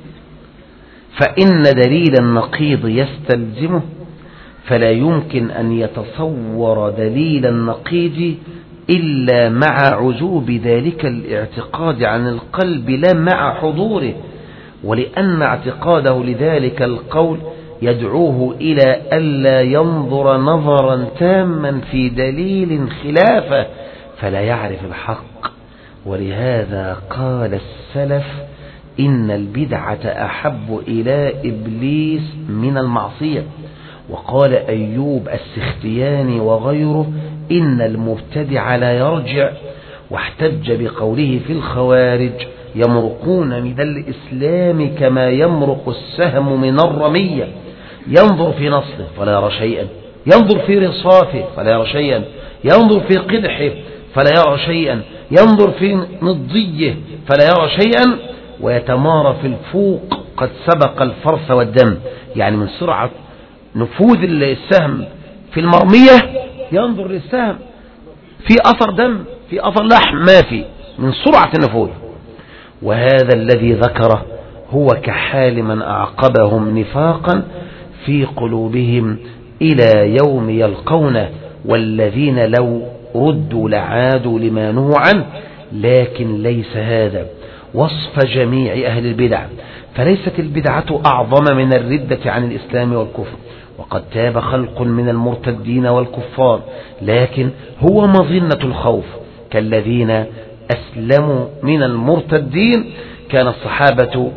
فإن دليل النقيض يستلزمه، فلا يمكن أن يتصور دليل النقيض إلا مع عزوب ذلك الاعتقاد عن القلب لا مع حضوره، ولأن اعتقاده لذلك القول يدعوه إلى ألا ينظر نظرا تاما في دليل خلافه فلا يعرف الحق. ولهذا قال السلف إن البدعة أحب إلى إبليس من المعصية. وقال أيوب السختياني وغيره إن المبتدع لا يرجع، واحتج بقوله في الخوارج يمرقون من الإسلام كما يمرق السهم من الرمية، ينظر في نصله فلا يرى شيئا، ينظر في رصافه فلا يرى شيئا، ينظر في قدحه فلا يرى شيئا، ينظر في نضيه فلا يرى شيئا، ويتمارى في الفوق قد سبق الفرث والدم. يعني من سرعة نفوذ السهم في المرمية ينظر للسهم في أثر دم، في أثر لحم، ما في، من سرعة النفوذ. وهذا الذي ذكره هو كحال من أعقبهم نفاقا في قلوبهم إلى يوم يلقونه، والذين لو ردوا لعادوا لما نهوا عنه. لكن ليس هذا وصف جميع أهل البدع، فليست البدعة أعظم من الردة عن الإسلام والكفر، وقد تاب خلق من المرتدين والكفار، لكن هو مظنة الخوف كالذين أسلموا من المرتدين. كان الصحابة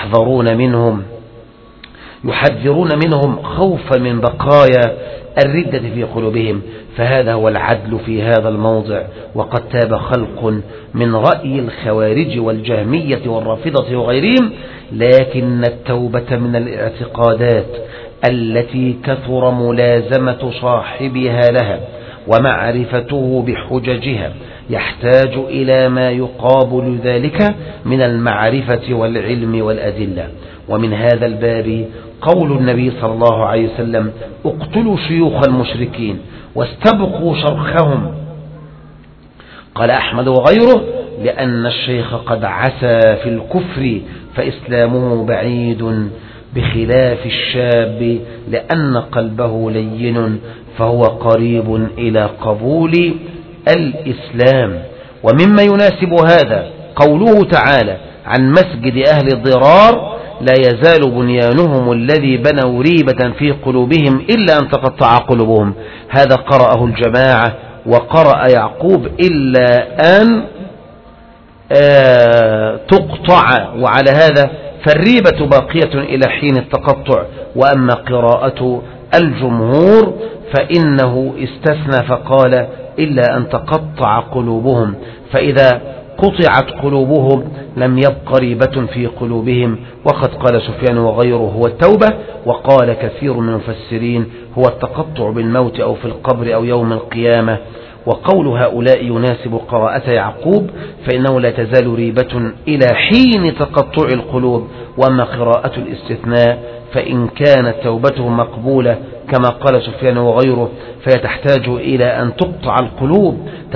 يحذرون منهم خوفا من بقايا الردة في قلوبهم، فهذا هو العدل في هذا الموضع. وقد تاب خلق من رأي الخوارج والجهمية والرافضة وغيرهم، لكن التوبة من الاعتقادات التي كثر ملازمة صاحبها لها ومعرفته بحججها يحتاج إلى ما يقابل ذلك من المعرفة والعلم والأدلة. ومن هذا الباب قول النبي صلى الله عليه وسلم: اقتلوا شيوخ المشركين واستبقوا شرخهم. قال أحمد وغيره: لأن الشيخ قد عسى في الكفر فإسلامه بعيد، بخلاف الشاب لأن قلبه لين فهو قريب إلى قبول الإسلام. ومما يناسب هذا قوله تعالى عن مسجد أهل الضرار: لا يزال بنيانهم الذي بنوا ريبة في قلوبهم إلا أن تقطع قلوبهم. هذا قرأه الجماعة، وقرأ يعقوب إلا أن تقطع، وعلى هذا فالريبة باقية إلى حين التقطع. وأما قراءة الجمهور فإنه استثنى فقال: إلا أن تقطع قلوبهم، فإذا قطعت قلوبهم لم يبق ريبة في قلوبهم. وقد قال سفيان وغيره هو التوبة، وقال كثير من المفسرين هو التقطع بالموت أو في القبر أو يوم القيامة. وقول هؤلاء يناسب قراءة يعقوب، فإنه لا تزال ريبة إلى حين تقطع القلوب. وأما قراءة الاستثناء فإن كانت توبته مقبولة كما قال سفيان وغيره فهي تحتاج إلى أن تقطع القلوب،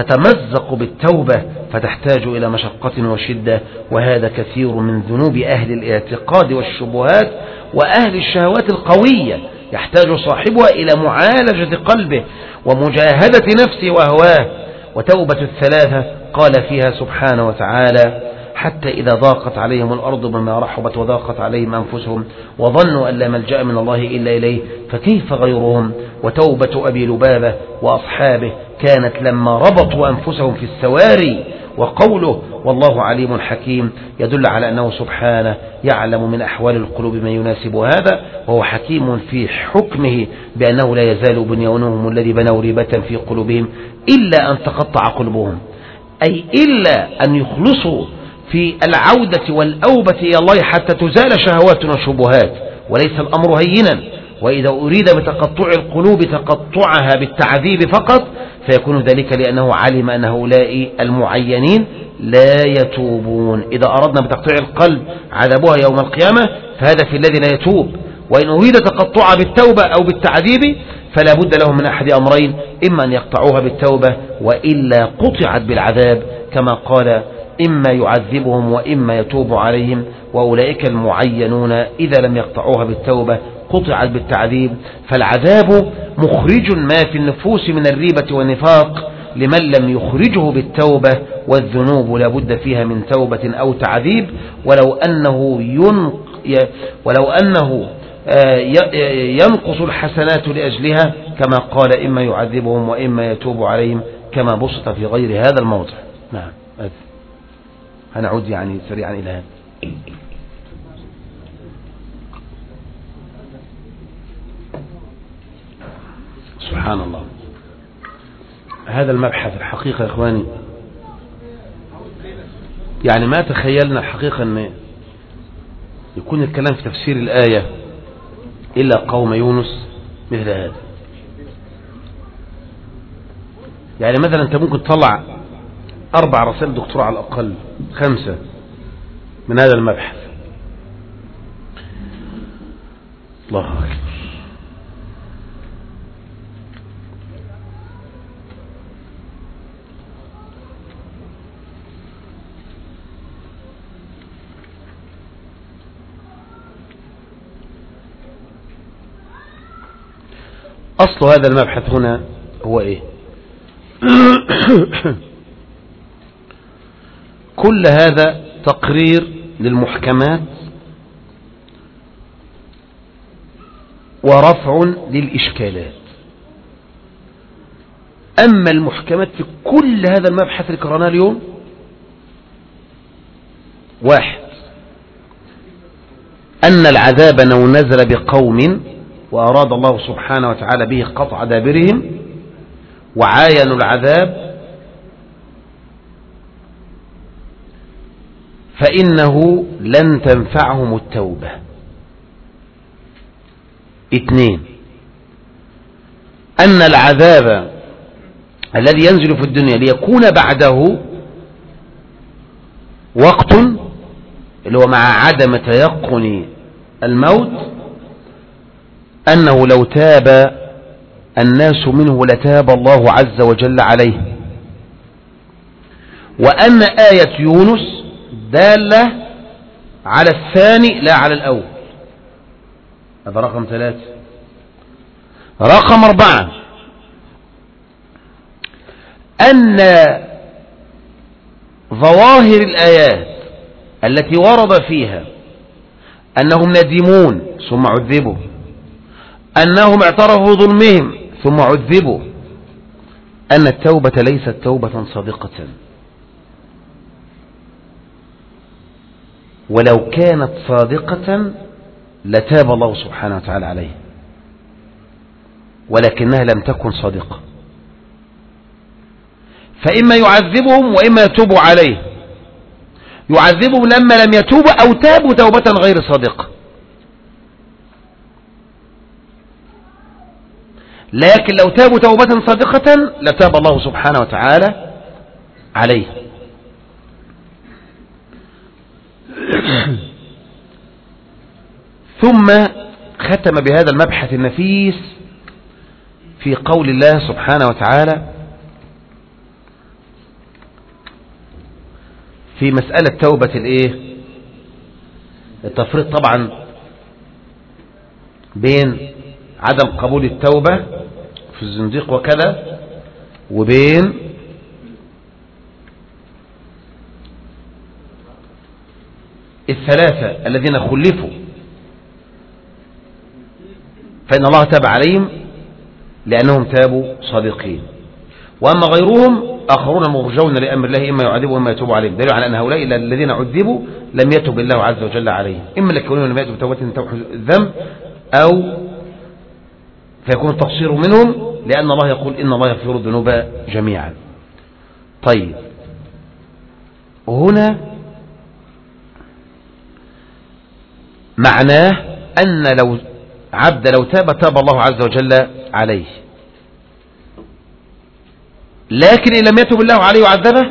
تتمزق بالتوبة، فتحتاج إلى مشقة وشدة. وهذا كثير من ذنوب أهل الاعتقاد والشبهات وأهل الشهوات القوية، يحتاج صاحبها إلى معالجة قلبه ومجاهدة نفسه وهواه. وتوبة الثلاثة قال فيها سبحانه وتعالى: حتى إذا ضاقت عليهم الأرض بما رحبت وضاقت عليهم أنفسهم وظنوا أن لا ملجأ من الله إلا إليه فكيف غيرهم. وتوبة أبي لبابة وأصحابه كانت لما ربطوا أنفسهم في السواري. وقوله: والله عليم حكيم، يدل على أنه سبحانه يعلم من أحوال القلوب ما يناسب هذا، وهو حكيم في حكمه بأنه لا يزال بنيانهم الذي بنوا ريبة في قلوبهم إلا أن تقطع قلوبهم، أي إلا أن يخلصوا في العودة والأوبة إلى الله حتى تزال شهوات وشبهات، وليس الأمر هينا. وإذا أريد بتقطع القلوب تقطعها بالتعذيب فقط فيكون ذلك لأنه علم أن هؤلاء المعينين لا يتوبون. إذا أردنا بتقطيع القلب عذابها يوم القيامة فهذا في الذي لا يتوب. وإن أريد تقطعها بالتوبة أو بالتعذيب فلا بد لهم من أحد أمرين: إما أن يقطعوها بالتوبة وإلا قطعت بالعذاب، كما قال: إما يعذبهم وإما يتوب عليهم. وأولئك المعينون إذا لم يقطعوها بالتوبة قطعت بالتعذيب. فالعذاب مخرج ما في النفوس من الريبة والنفاق لمن لم يخرجه بالتوبة، والذنوب لا بد فيها من توبة أو تعذيب. ولو أنه ينقص الحسنات لأجلها، كما قال إما يعذبهم وإما يتوب عليهم، كما بسط في غير هذا الموضع. نعم، هنعود يعني سريعا إلى هذا. سبحان الله، هذا المبحث الحقيقة يا إخواني، يعني ما تخيلنا الحقيقة أن يكون الكلام في تفسير الآية إلا قوم يونس مثل هذا. يعني مثلا أنت ممكن تطلع 4 رسائل دكتوراه على الأقل 5 من هذا المبحث. الله أكبر. أصل هذا المبحث هنا هو إيه؟ كل هذا تقرير للمحكمات ورفع للإشكالات. أما المحكمات في كل هذا المبحث اللي قرأناه اليوم: 1، أن العذاب لو نزل بقوم وأراد الله سبحانه وتعالى به قطع دابرهم وعاينوا العذاب فإنه لن تنفعهم التوبة. 2، أن العذاب الذي ينزل في الدنيا ليكون بعده وقت اللي هو مع عدم تيقن الموت، أنه لو تاب الناس منه لتاب الله عز وجل عليه. وأن آية يونس دالة على الثاني لا على الأول. هذا رقم 3. رقم 4، أن ظواهر الآيات التي ورد فيها أنهم ندمون ثم عذبوا، أنهم اعترفوا ظلمهم ثم عذبوا، أن التوبة ليست توبة صادقة، ولو كانت صادقة لتاب الله سبحانه وتعالى عليه، ولكنها لم تكن صادقة، فإما يعذبهم وإما يتوب عليه. يعذبهم لما لم يتوبوا أو تابوا توبة غير صادقة، لكن لو تابوا توبة صادقة لتاب الله سبحانه وتعالى عليه. ثم ختم بهذا المبحث النفيس في قول الله سبحانه وتعالى في مسألة توبة التفريق طبعا بين عدم قبول التوبة في الزنديق وكذا، وبين الثلاثة الذين خلفوا فإن الله تاب عليهم لأنهم تابوا صادقين، وأما غيرهم آخرون مرجون لأمر الله إما يعذبوا وإما يتوب عليهم، دليل على أن هؤلاء الذين عذبوا لم يتوب الله عز وجل عليهم، إما لكونهم لم يأتوا بتوبة تمحو الذنب، أو فيكون التقصير منهم، لأن الله يقول إن الله يغفر الذنوب جميعا. طيب، وهنا معناه أن لو عبد لو تاب الله عز وجل عليه، لكن إن لم يتب الله عليه وعذبه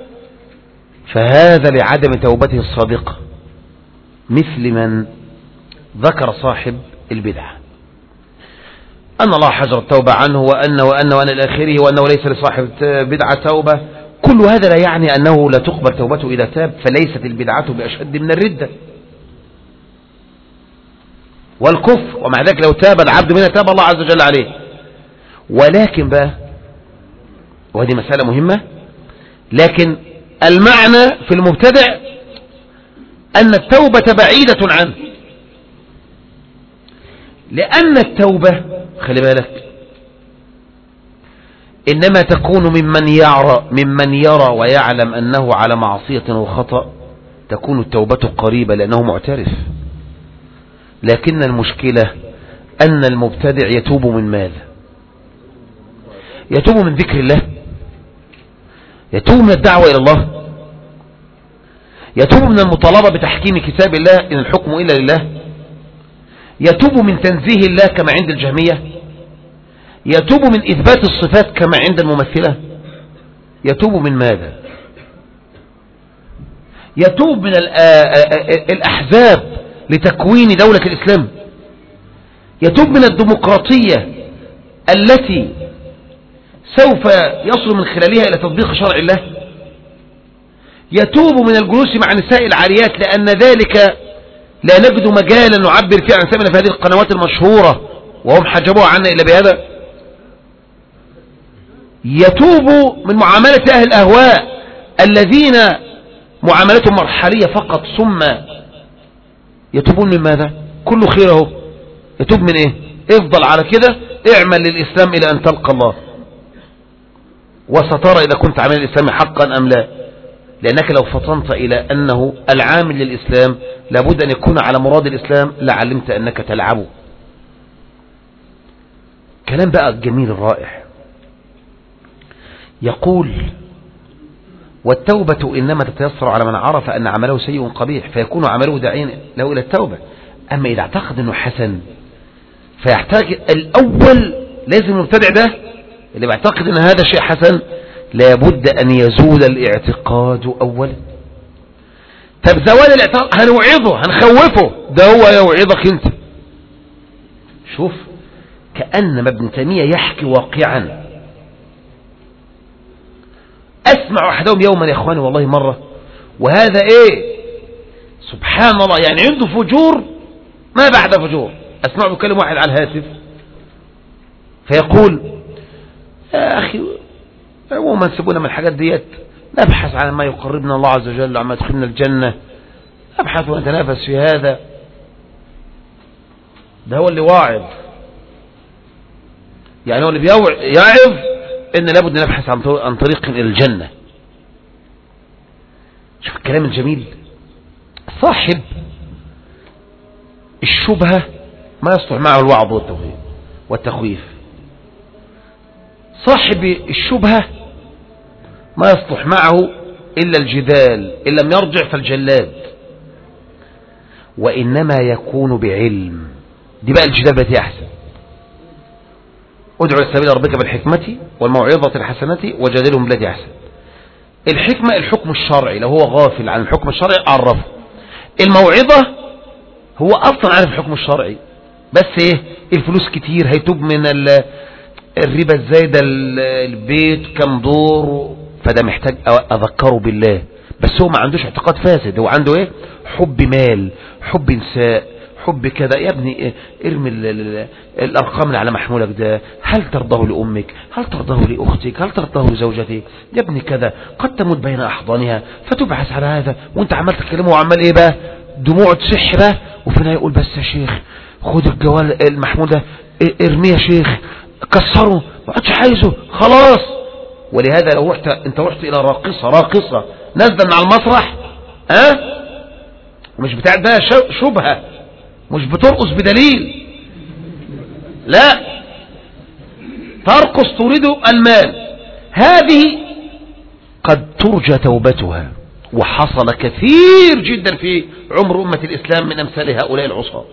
فهذا لعدم توبته الصادقة، مثل من ذكر صاحب البدعة أن الله حجر التوبة عنه وأن إلى آخره، وأنه ليس لصاحب بدعة توبة. كل هذا لا يعني أنه لا تقبل توبته إذا تاب، فليست البدعة بأشد من الردة والكفر، ومع ذلك لو تاب العبد منها تاب الله عز وجل عليه. ولكن بقى، وهذه مسألة مهمة، لكن المعنى في المبتدع أن التوبة بعيدة عنه، لأن التوبة خلي بالك إنما تكون ممن يرى ويعلم أنه على معصية وخطأ، تكون التوبة قريبة لأنه معترف. لكن المشكلة أن المبتدع يتوب من ماذا؟ يتوب من ذكر الله، يتوب من الدعوة إلى الله، يتوب من المطالبة بتحكيم كتاب الله إن الحكم إلا لله، يتوب من تنزيه الله كما عند الجهمية، يتوب من إثبات الصفات كما عند الممثلة. يتوب من ماذا؟ يتوب من الأحزاب لتكوين دولة الإسلام، يتوب من الديمقراطية التي سوف يصل من خلالها إلى تطبيق شرع الله، يتوب من الجلوس مع نساء العاريات لأن ذلك لا نجد مجالا نعبر فيه عن سمنا في هذه القنوات المشهورة وهم حجبوها عنا إلا بهذا. يتوب من معاملة أهل الأهواء الذين معاملتهم مرحلية فقط، ثم يتوبون من ماذا؟ كله خيره. يتوب من ايه؟ افضل على كده، اعمل للإسلام إلى أن تلقى الله وسترى إذا كنت عامل الإسلام حقا أم لا. لأنك لو فطنت إلى أنه العامل للإسلام لابد أن يكون على مراد الإسلام لعلمت أنك تلعبه. كلام بقى الجميل الرائع، يقول والتوبة إنما تتيسر على من عرف أن عمله سيء قبيح فيكون عمله داعيا له إلى التوبة. أما إذا اعتقد أنه حسن فيحتاج الأول، لازم المبتدع ده اللي بيعتقد أن هذا شيء حسن لابد أن يزول الاعتقاد أولا. طب زوال الاعتقاد هنوعظه هنخوفه، ده هو يوعظك انت. شوف كأن ابن تيمية يحكي واقعا. أسمع أحدهم يوما يا إخواني والله مرة، وهذا إيه سبحان الله، يعني عنده فجور ما بعد فجور. أسمع بكلم واحد على الهاتف فيقول يا أخي عموما سيبونا من الحاجات ديت، نبحث عن ما يقربنا الله عز وجل وعما يدخلنا الجنة، نبحث ونتنافس في هذا. ده هو اللي واعظ، يعني هو اللي يعظ إن لابد نبحث عن طريق إلى الجنة. شوف الكلام الجميل. صاحب الشبهة ما يصلح معه الوعظ والتخويف. صاحب الشبهة ما يصلح معه إلا الجدال، إن لم يرجع فالجلاد. وإنما يكون بعلم. دي بقى الجدال بتاعي أحسن. ادعو السبيل ربك بالحكمة والموعظة الحسنة وجادلهم بالتي أحسن. الحكمة الحكم الشرعي، لو هو غافل عن الحكم الشرعي عرفه. الموعظة هو أصلا عارف الحكم الشرعي، بس ايه الفلوس كتير، هيتوب من الربا الزايدة البيت كم دور، فده محتاج أذكره بالله. بس هو ما عندوش اعتقاد فاسد، هو عنده ايه حب مال، حب نساء، حب كذا. يا ابني ارمي الأرقام اللي على محمولك ده، هل ترضاه لأمك، هل ترضاه لأختك، هل ترضاه لزوجتك، يا ابني كذا قد تموت بين أحضانها فتبحث على هذا. وانت عمال تتكلمه وعمال ايه بقى دموع تسحبه، وفينا يقول بس يا شيخ خد الجوال المحمول ده ارميه يا شيخ، كسره ما عادش عايزه خلاص. ولهذا لو انت رحت الى راقصة نازله من على المسرح مش بتاع ده شبهة، مش بترقص بدليل، لا ترقص تريد المال، هذه قد ترجى توبتها. وحصل كثير جدا في عمر أمة الإسلام من أمثال هؤلاء العصاة.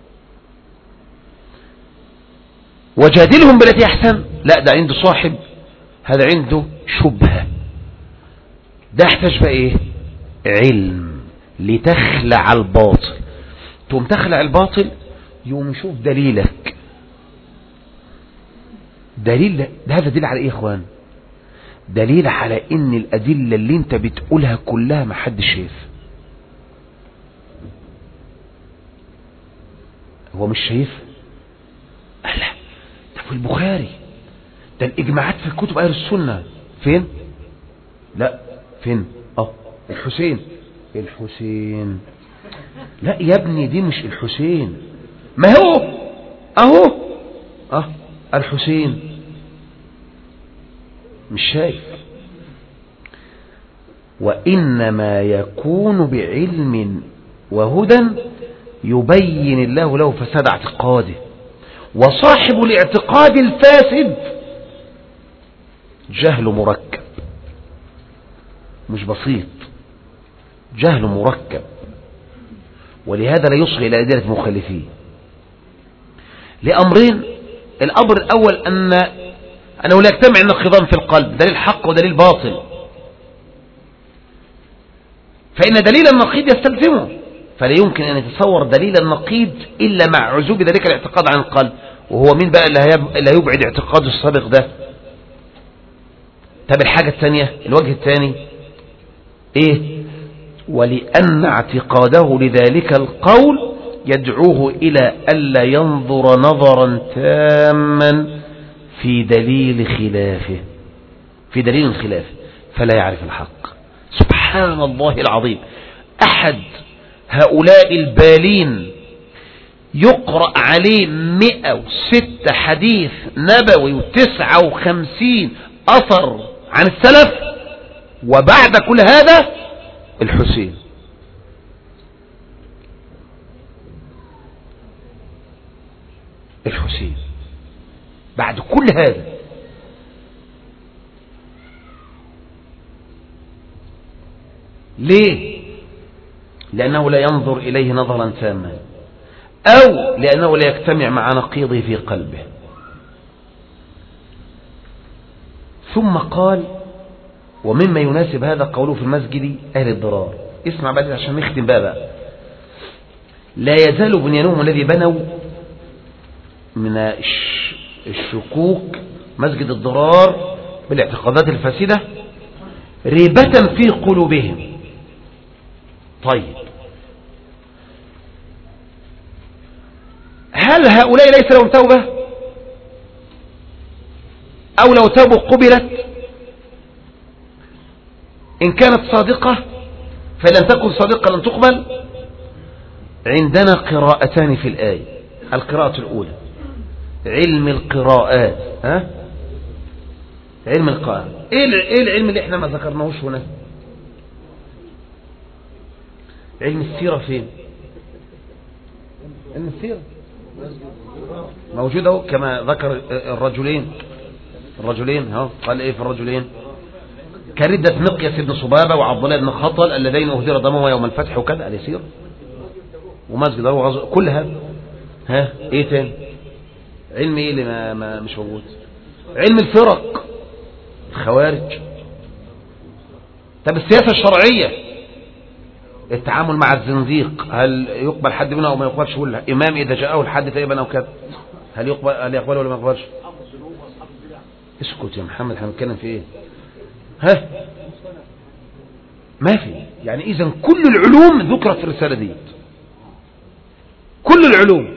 وجادلهم بالتي أحسن، لا ده عنده صاحب، هذا عنده شبهة، ده يحتاج بقى ايه علم لتخلع الباطل. تقوم تخلع الباطل يقوم يشوف دليلك. دليل ده هذا دليل على ايه يا اخوان؟ دليل على ان الادلة اللي انت بتقولها كلها ما حدش شايف. هو مش شايف؟ لا ده في البخاري، ده الاجماعات في كتب اهل السنة. فين؟ لا فين؟ الحسين. الحسين لا يا ابني دي مش الحسين، ما هو اهو الحسين مش شايف. وإنما يكون بعلم وهدى يبين الله له فساد اعتقاده. وصاحب الاعتقاد الفاسد جهل مركب مش بسيط، جهل مركب، ولهذا لا يصغي إلى أدلة مخالفيه لأمرين. الأمر الأول أنه لا يجتمع النقيضان في القلب، دليل حق ودليل باطل، فإن دليل النقيض يستلزمه، فلا يمكن أن يتصور دليل النقيض إلا مع عزوب ذلك الاعتقاد عن القلب. وهو مين بقى اللي هيبعد اعتقاده السابق ده؟ طب الحاجة الثانية، الوجه الثاني ايه؟ ولأن اعتقاده لذلك القول يدعوه إلى ألا ينظر نظرا تاما في دليل خلافه فلا يعرف الحق. سبحان الله العظيم. أحد هؤلاء البالين يقرأ عليه 106 حديث نبوي و59 أثر عن السلف، وبعد كل هذا الحسين. بعد كل هذا ليه؟ لأنه لا ينظر إليه نظرا تاما، أو لأنه لا يجتمع مع نقيضه في قلبه. ثم قال: ومما يناسب هذا قوله في المسجد أهل الضرار. اسمع بقى عشان نختم بقى. لا يزال بنيانهم الذي بنوا من الشكوك مسجد الضرار بالاعتقادات الفاسدة ريبة في قلوبهم. طيب، هل هؤلاء ليس لهم توبة؟ أو لو توبوا قبلت؟ إن كانت صادقة فلن تكن صادقة لن تقبل. عندنا قراءتان في الآية. القراءة الأولى علم القراءات، علم القراءات. ايه العلم اللي احنا ما ذكرناهوش هنا؟ علم السيرة فين؟ علم السيرة موجود اهو، كما ذكر الرجلين قال ايه في الرجلين؟ كردة مقياس بن صبابة وعبد الله بن خطل اللذين اهدر دمهما يوم الفتح وكذا. اليسير ومسجد أبو كل هذا. ايه تاني؟ علم ايه اللي ما مش موجود؟ علم الفرق، الخوارج. طب السياسة الشرعية، التعامل مع الزنزيق، هل يقبل حد منه او ما يقبلش؟ هو الامام اذا جاءه الحد تقريبا او كذا، هل يقبل ولا ما يقبلش؟ اسكت يا محمد، هنتكلم في ايه؟ ما في. يعني اذا كل العلوم ذكرت في الرسالة دي، كل العلوم،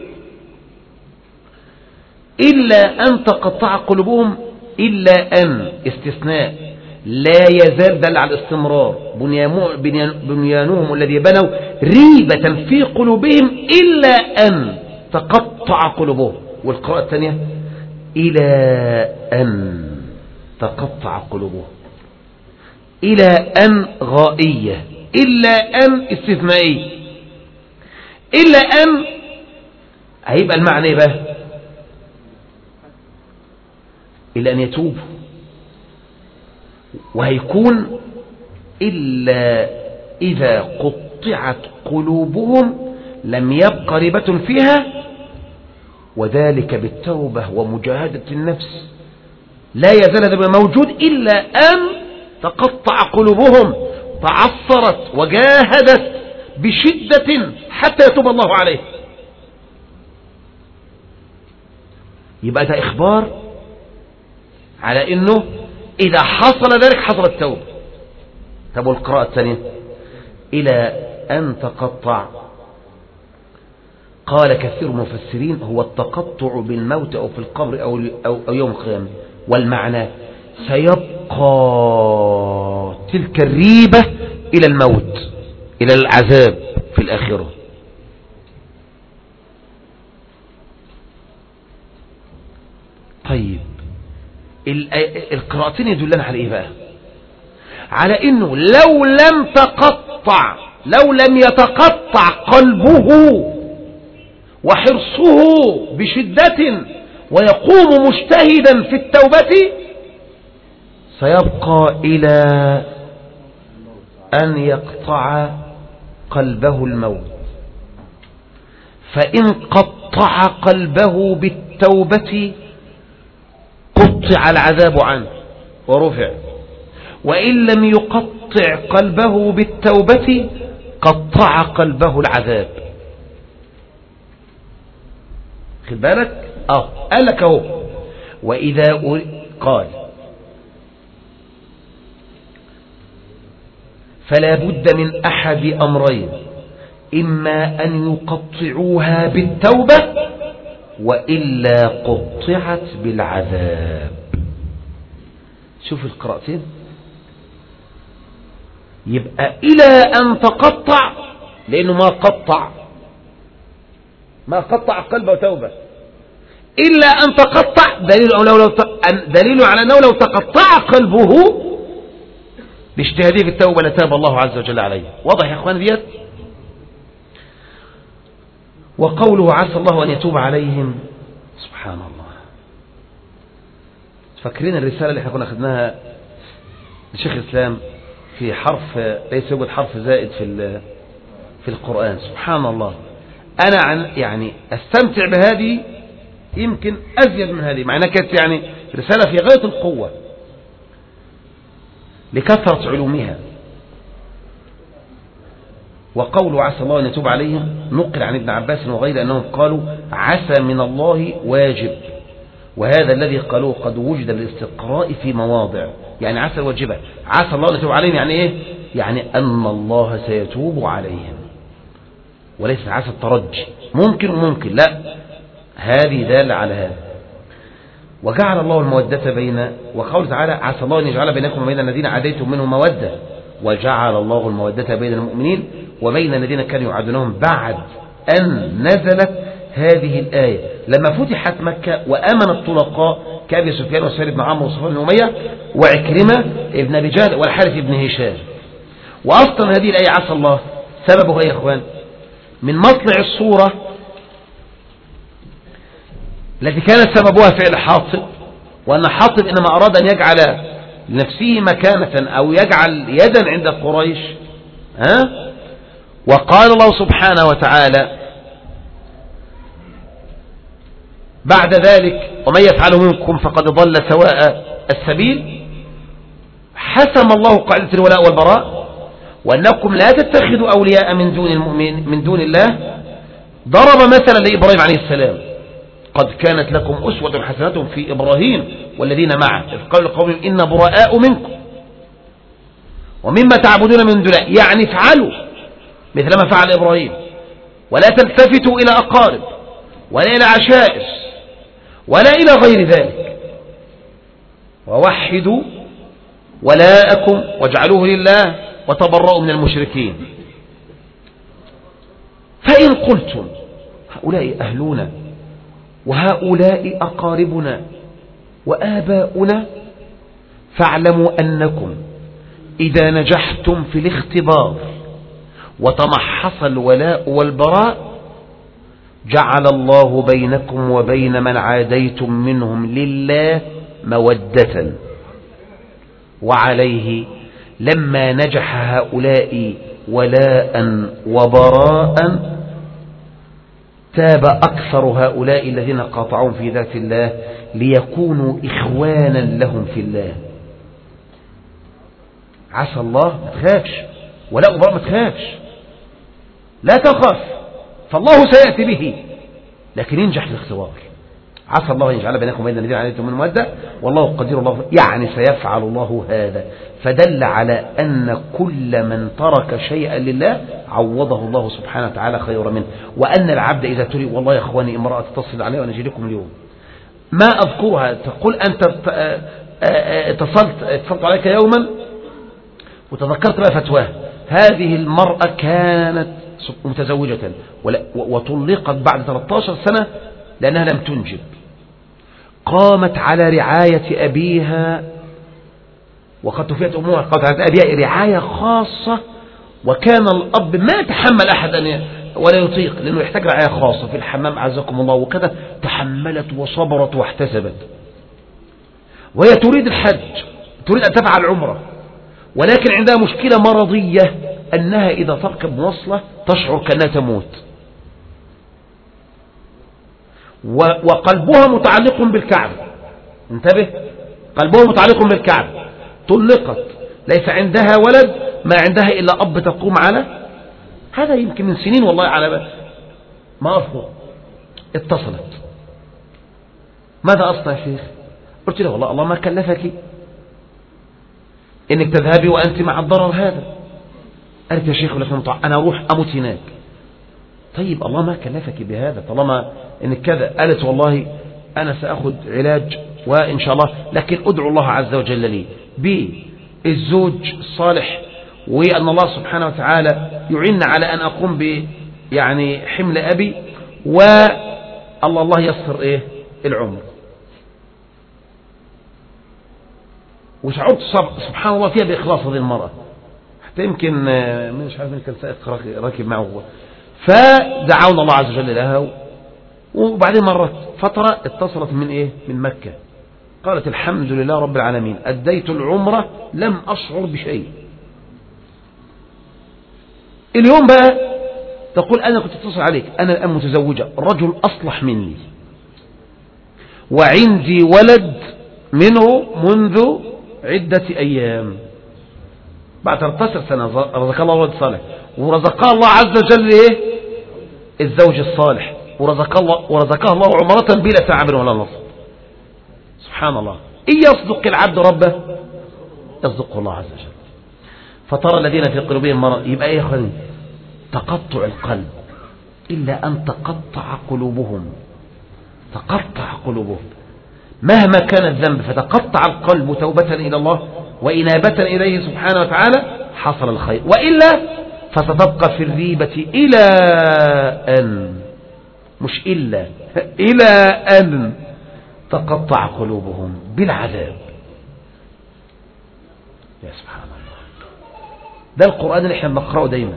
إلا أن تقطع قلوبهم، إلا أن استثناء لا يزال دل على الاستمرار بنيانهم الذي بنوا ريبة في قلوبهم إلا أن تقطع قلوبهم. والقراءة الثانية إلى أن تقطع قلوبهم، إلى أن غائية، إلا أن استثنائية، إلا أن هيبقى المعنى بقى إلا أن يتوبوا، وهيكون إلا إذا قطعت قلوبهم لم يبق ريبة فيها، وذلك بالتوبة ومجاهدة النفس. لا يزال هذا موجود إلا أن تقطع قلوبهم، تعصرت وجاهدت بشدة حتى يتوب الله عليه. يبقى ده إخبار على إنه إذا حصل ذلك حصل التوبة. طب والقراءة الثانية إلى أن تقطع؟ قال كثير من المفسرين هو التقطع بالموت أو في القبر أو يوم القيامة. والمعنى سيبقى تلك الريبة إلى الموت، إلى العذاب في الآخرة. طيب القراءتين يدلنا على ايه بقى؟ على انه لو لم يتقطع قلبه وحرصه بشدة ويقوم مجتهدا في التوبة سيبقى إلى أن يقطع قلبه الموت. فإن قطع قلبه بالتوبة قطع العذاب عنه ورفع، وإن لم يقطع قلبه بالتوبة قطع قلبه العذاب. خد بالك؟ قال لك اهو وإذا قال فلا بد من أحد أمرين، إما أن يقطعوها بالتوبة وإلا قطعت بالعذاب. شوف القراءتين، يبقى إلى أن تقطع، لأنه ما قطع قلبه توبة إلا أن تقطع، دليل على أنه لو تقطع قلبه باجتهاده في التوبة لتاب الله عز وجل عليه. واضح يا أخوان ديت؟ وقوله عسى الله أن يتوب عليهم، سبحان الله. فاكرين الرسالة اللي احنا كنا أخذناها لشيخ الإسلام في حرف ليس يوجد حرف زائد في القرآن؟ سبحان الله. أنا يعني أستمتع بهذه يمكن أزيد من هذه، مع أنها كانت يعني رسالة في غاية القوة لكثرة علومها. وقوله عسى الله أن يتوب عليهم نقل عن ابن عباس وغيره أنهم قالوا عسى من الله واجب، وهذا الذي قالوه قد وجد الاستقراء في مواضع. يعني عسى الواجبة، عسى الله أن يتوب عليهم يعني إيه؟ يعني أن الله سيتوب عليهم، وليس عسى الترجي ممكن لا، هذه دالة على هذا. وجعل الله المودة بين، وقال تعالى عسى الله أن يجعل بينكم وبين الذين عاديتم منهم مودة، وجعل الله المودة بين المؤمنين وبين الذين كانوا يعادونهم بعد أن نزلت هذه الآية لما فتحت مكة وآمن الطلقاء كأبي سفيان وسهيل بن عمرو وصفوان بن أمية وعكرمة ابن أبي جهل والحارث بن هشام. وأصلا هذه الآية عسى الله سببه يا إخوان من مطلع الصورة التي كانت سببها فعل حاطب، وأن حاطب إنما أراد أن يجعل لنفسه مكانة أو يجعل يدا عند قريش. وقال الله سبحانه وتعالى بعد ذلك ومن يفعله منكم فقد ضل سواء السبيل. حسم الله قاعدة الولاء والبراء وأنكم لا تتخذوا أولياء من دون الله. ضرب مثلا لإبراهيم عليه السلام قد كانت لكم أسوة حسنة في إبراهيم والذين معه إذ قالوا لقومهم إنا براء منكم ومما تعبدون من دون الله، يعني افعلوا مثل ما فعل إبراهيم ولا تلتفتوا إلى أقارب ولا إلى عشائر ولا إلى غير ذلك، ووحدوا ولاءكم واجعلوه لله وتبرؤوا من المشركين. فإن قلتم هؤلاء أهلنا وهؤلاء أقاربنا وآباؤنا فاعلموا أنكم إذا نجحتم في الاختبار وتمحص الولاء والبراء جعل الله بينكم وبين من عاديتم منهم لله مودة. وعليه لما نجح هؤلاء ولاء وبراء تاب أكثر هؤلاء الذين قاطعون في ذات الله ليكونوا إخوانا لهم في الله. عسى الله ما تخافش، ولا أبراء ما تخافش، لا تخاف فالله سيأتي به، لكن ينجح في الاختبار. عسى الله أن يجعل بينكم وبين الذين عاديتم منهم مودة والله قدير الله، يعني سيفعل الله هذا. فدل على أن كل من ترك شيئا لله عوضه الله سبحانه وتعالى خيرا منه، وأن العبد إذا تري والله يا أخواني امرأة تتصل عليها وأنا أجي لكم اليوم ما أذكرها، تقول أنت اتصلت عليك يوما وتذكرت بقى فتواها. هذه المرأة كانت متزوجة وطلقت بعد 13 سنة لأنها لم تنجب. قامت على رعاية أبيها، وقد توفيت أمها، قامت على أبيها رعاية خاصة، وكان الأب ما يتحمل أحد أن ولا يطيق، لأنه يحتاج رعاية خاصة في الحمام أعزكم الله وكذا، تحملت وصبرت واحتسبت. وهي تريد الحج، تريد أن تفعل عمرة، ولكن عندها مشكلة مرضية أنها إذا تركب مواصلة تشعر كأنها تموت، وقلبها متعلق بالكعبة. انتبه، قلبها متعلق بالكعبة. طلقت، ليس عندها ولد، ما عندها إلا أب تقوم على هذا، يمكن من سنين والله على ما أذكر. اتصلت، ماذا أصنع يا شيخ؟ قلت له والله الله ما كلفك إنك تذهبي وأنت مع الضرر هذا. قالت يا شيخ أنا أروح أموت هناك. طيب الله ما كلفك بهذا طالما إنك كذا. قالت والله أنا سأخذ علاج وإن شاء الله، لكن أدعو الله عز وجل لي بالزوج الصالح، وأن الله سبحانه وتعالى يعين على أن أقوم يعني حمل أبي، والله يسر العمر. وشعرت سبحان الله فيها بإخلاص هذه المرأة، حتى يمكن مش عارف كان سائق راكب معه هو. فدعونا الله عز وجل لها، وبعدين مرت فترة اتصلت من من مكة، قالت الحمد لله رب العالمين أديت العمرة لم أشعر بشيء. اليوم بقى تقول أنا كنت اتصل عليك، أنا الآن متزوجة، رجل أصلح مني وعندي ولد منه منذ عدة أيام، بعد 13 سنة رزق الله ولد صالح، ورزقها الله عز وجل الزوج الصالح، ورزقها الله عمرة بلا تعب ولا نصب. سبحان الله. إن يصدق العبد ربه يصدقه الله عز وجل. فترى الذين في قلوبهم مرض، يبقى يا أخواني تقطع القلب، إلا أن تقطع قلوبهم، تقطع قلوبهم مهما كان الذنب، فتقطع القلب توبة إلى الله وإنابة إليه سبحانه وتعالى، حصل الخير، وإلا فستبقى في الريبة إلى أن، مش إلا، إلى أن تقطع قلوبهم بالعذاب. يا سبحان الله، ده القرآن اللي احنا بنقرأه دايما.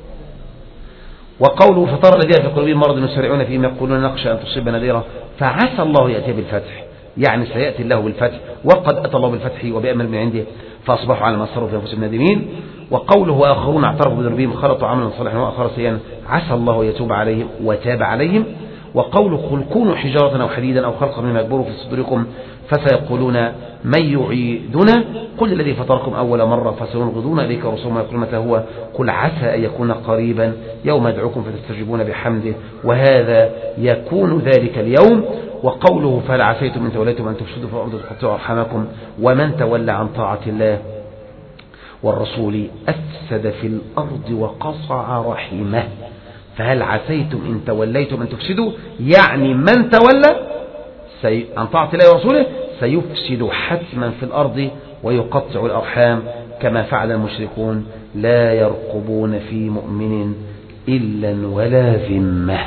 وقوله فترى الذين في قلوبهم مرض يسارعون فيهم يقولون نخشى أن تصيبنا نذيرا فعسى الله يأتي بالفتح، يعني سيأتي الله بالفتح، وقد أتى الله بالفتح وبأمر من عنده فأصبحوا على ما صروا في أنفسهم نادمين. وقوله وآخرون اعترفوا بذنوبهم خلطوا عملا صالحا وآخر سيئا عسى الله يتوب عليهم وتاب عليهم. وقوله قل كونوا حجارة أو حديدا أو خلقا مما يكبر في صدوركم فسيقولون من يعيدنا قل الذي فطركم أول مرة فسينغضون إليك رسوما يقول متى هو قل عسى أن يكون قريبا يوم يدعوكم فتستجيبون بحمده وهذا يكون ذلك اليوم. وقوله فهل عسيتم إن توليتم أن تفسدوا في الأرض وتقطعوا أرحامكم ومن تولى عن طاعة الله والرسول أفسد في الأرض وقصع رحمه. فهل عسيتم إن توليتم أن تفسدوا، يعني من تولى عن طاعة الله ورسوله سيفسد حتما في الأرض ويقطع الأرحام كما فعل المشركون لا يرقبون في مؤمن إلا ولا ذمة.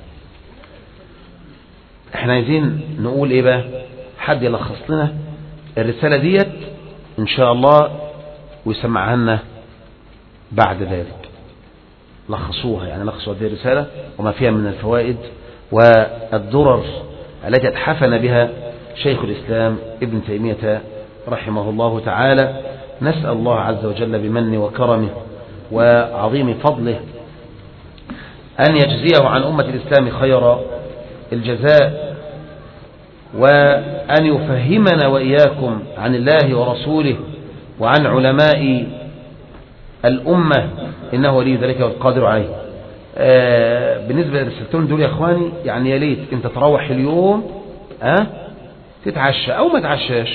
احنا عايزين نقول ايه بقى، حد يلخص لنا الرسالة ديت ان شاء الله ويسمعها لنا بعد ذلك. لخصوها، يعني لخصوا هذه الرسالة وما فيها من الفوائد والضرر التي اتحفن بها شيخ الإسلام ابن تيمية رحمه الله تعالى. نسأل الله عز وجل بمنه وكرمه وعظيم فضله أن يجزيه عن أمة الإسلام خير الجزاء، وأن يفهمنا وإياكم عن الله ورسوله وعن علماء الأمة إنه ولي ذلك والقادر عليه. بالنسبة للرسالتين دول يا أخواني، يعني يا ليت أنت تروح اليوم تتعشى أو ما تعشاش،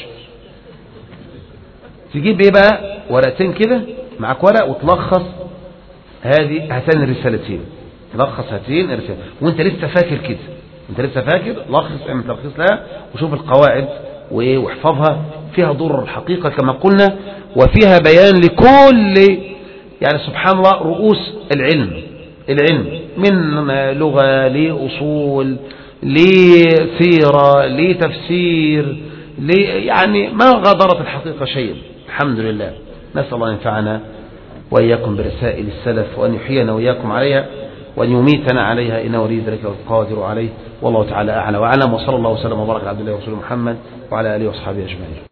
تجيب إيه بقى ورقتين كده معك ورق وتلخص هاتين الرسالتين، تلخص هاتين الرسالتين وأنت لسه فاكر كده، أنت لسه فاكر، لخص اعمل تلخيص لها وشوف القواعد واحفظها، فيها ضرر الحقيقة كما قلنا، وفيها بيان لكل يعني سبحان الله رؤوس العلم من لغة لأصول ليه سيرة، ليه تفسير، ليه يعني ما غادرت الحقيقة شيء. الحمد لله. نسأل الله ينفعنا وإياكم برسائل السلف، وأن يحيينا وإياكم عليها، وأن يميتنا عليها، إنه ولي ذلك والقادر عليه. والله تعالى أعلى وأعلم، وصلى الله وسلم وبارك على عبد الله ورسوله محمد وعلى آله وأصحابه أجمعين.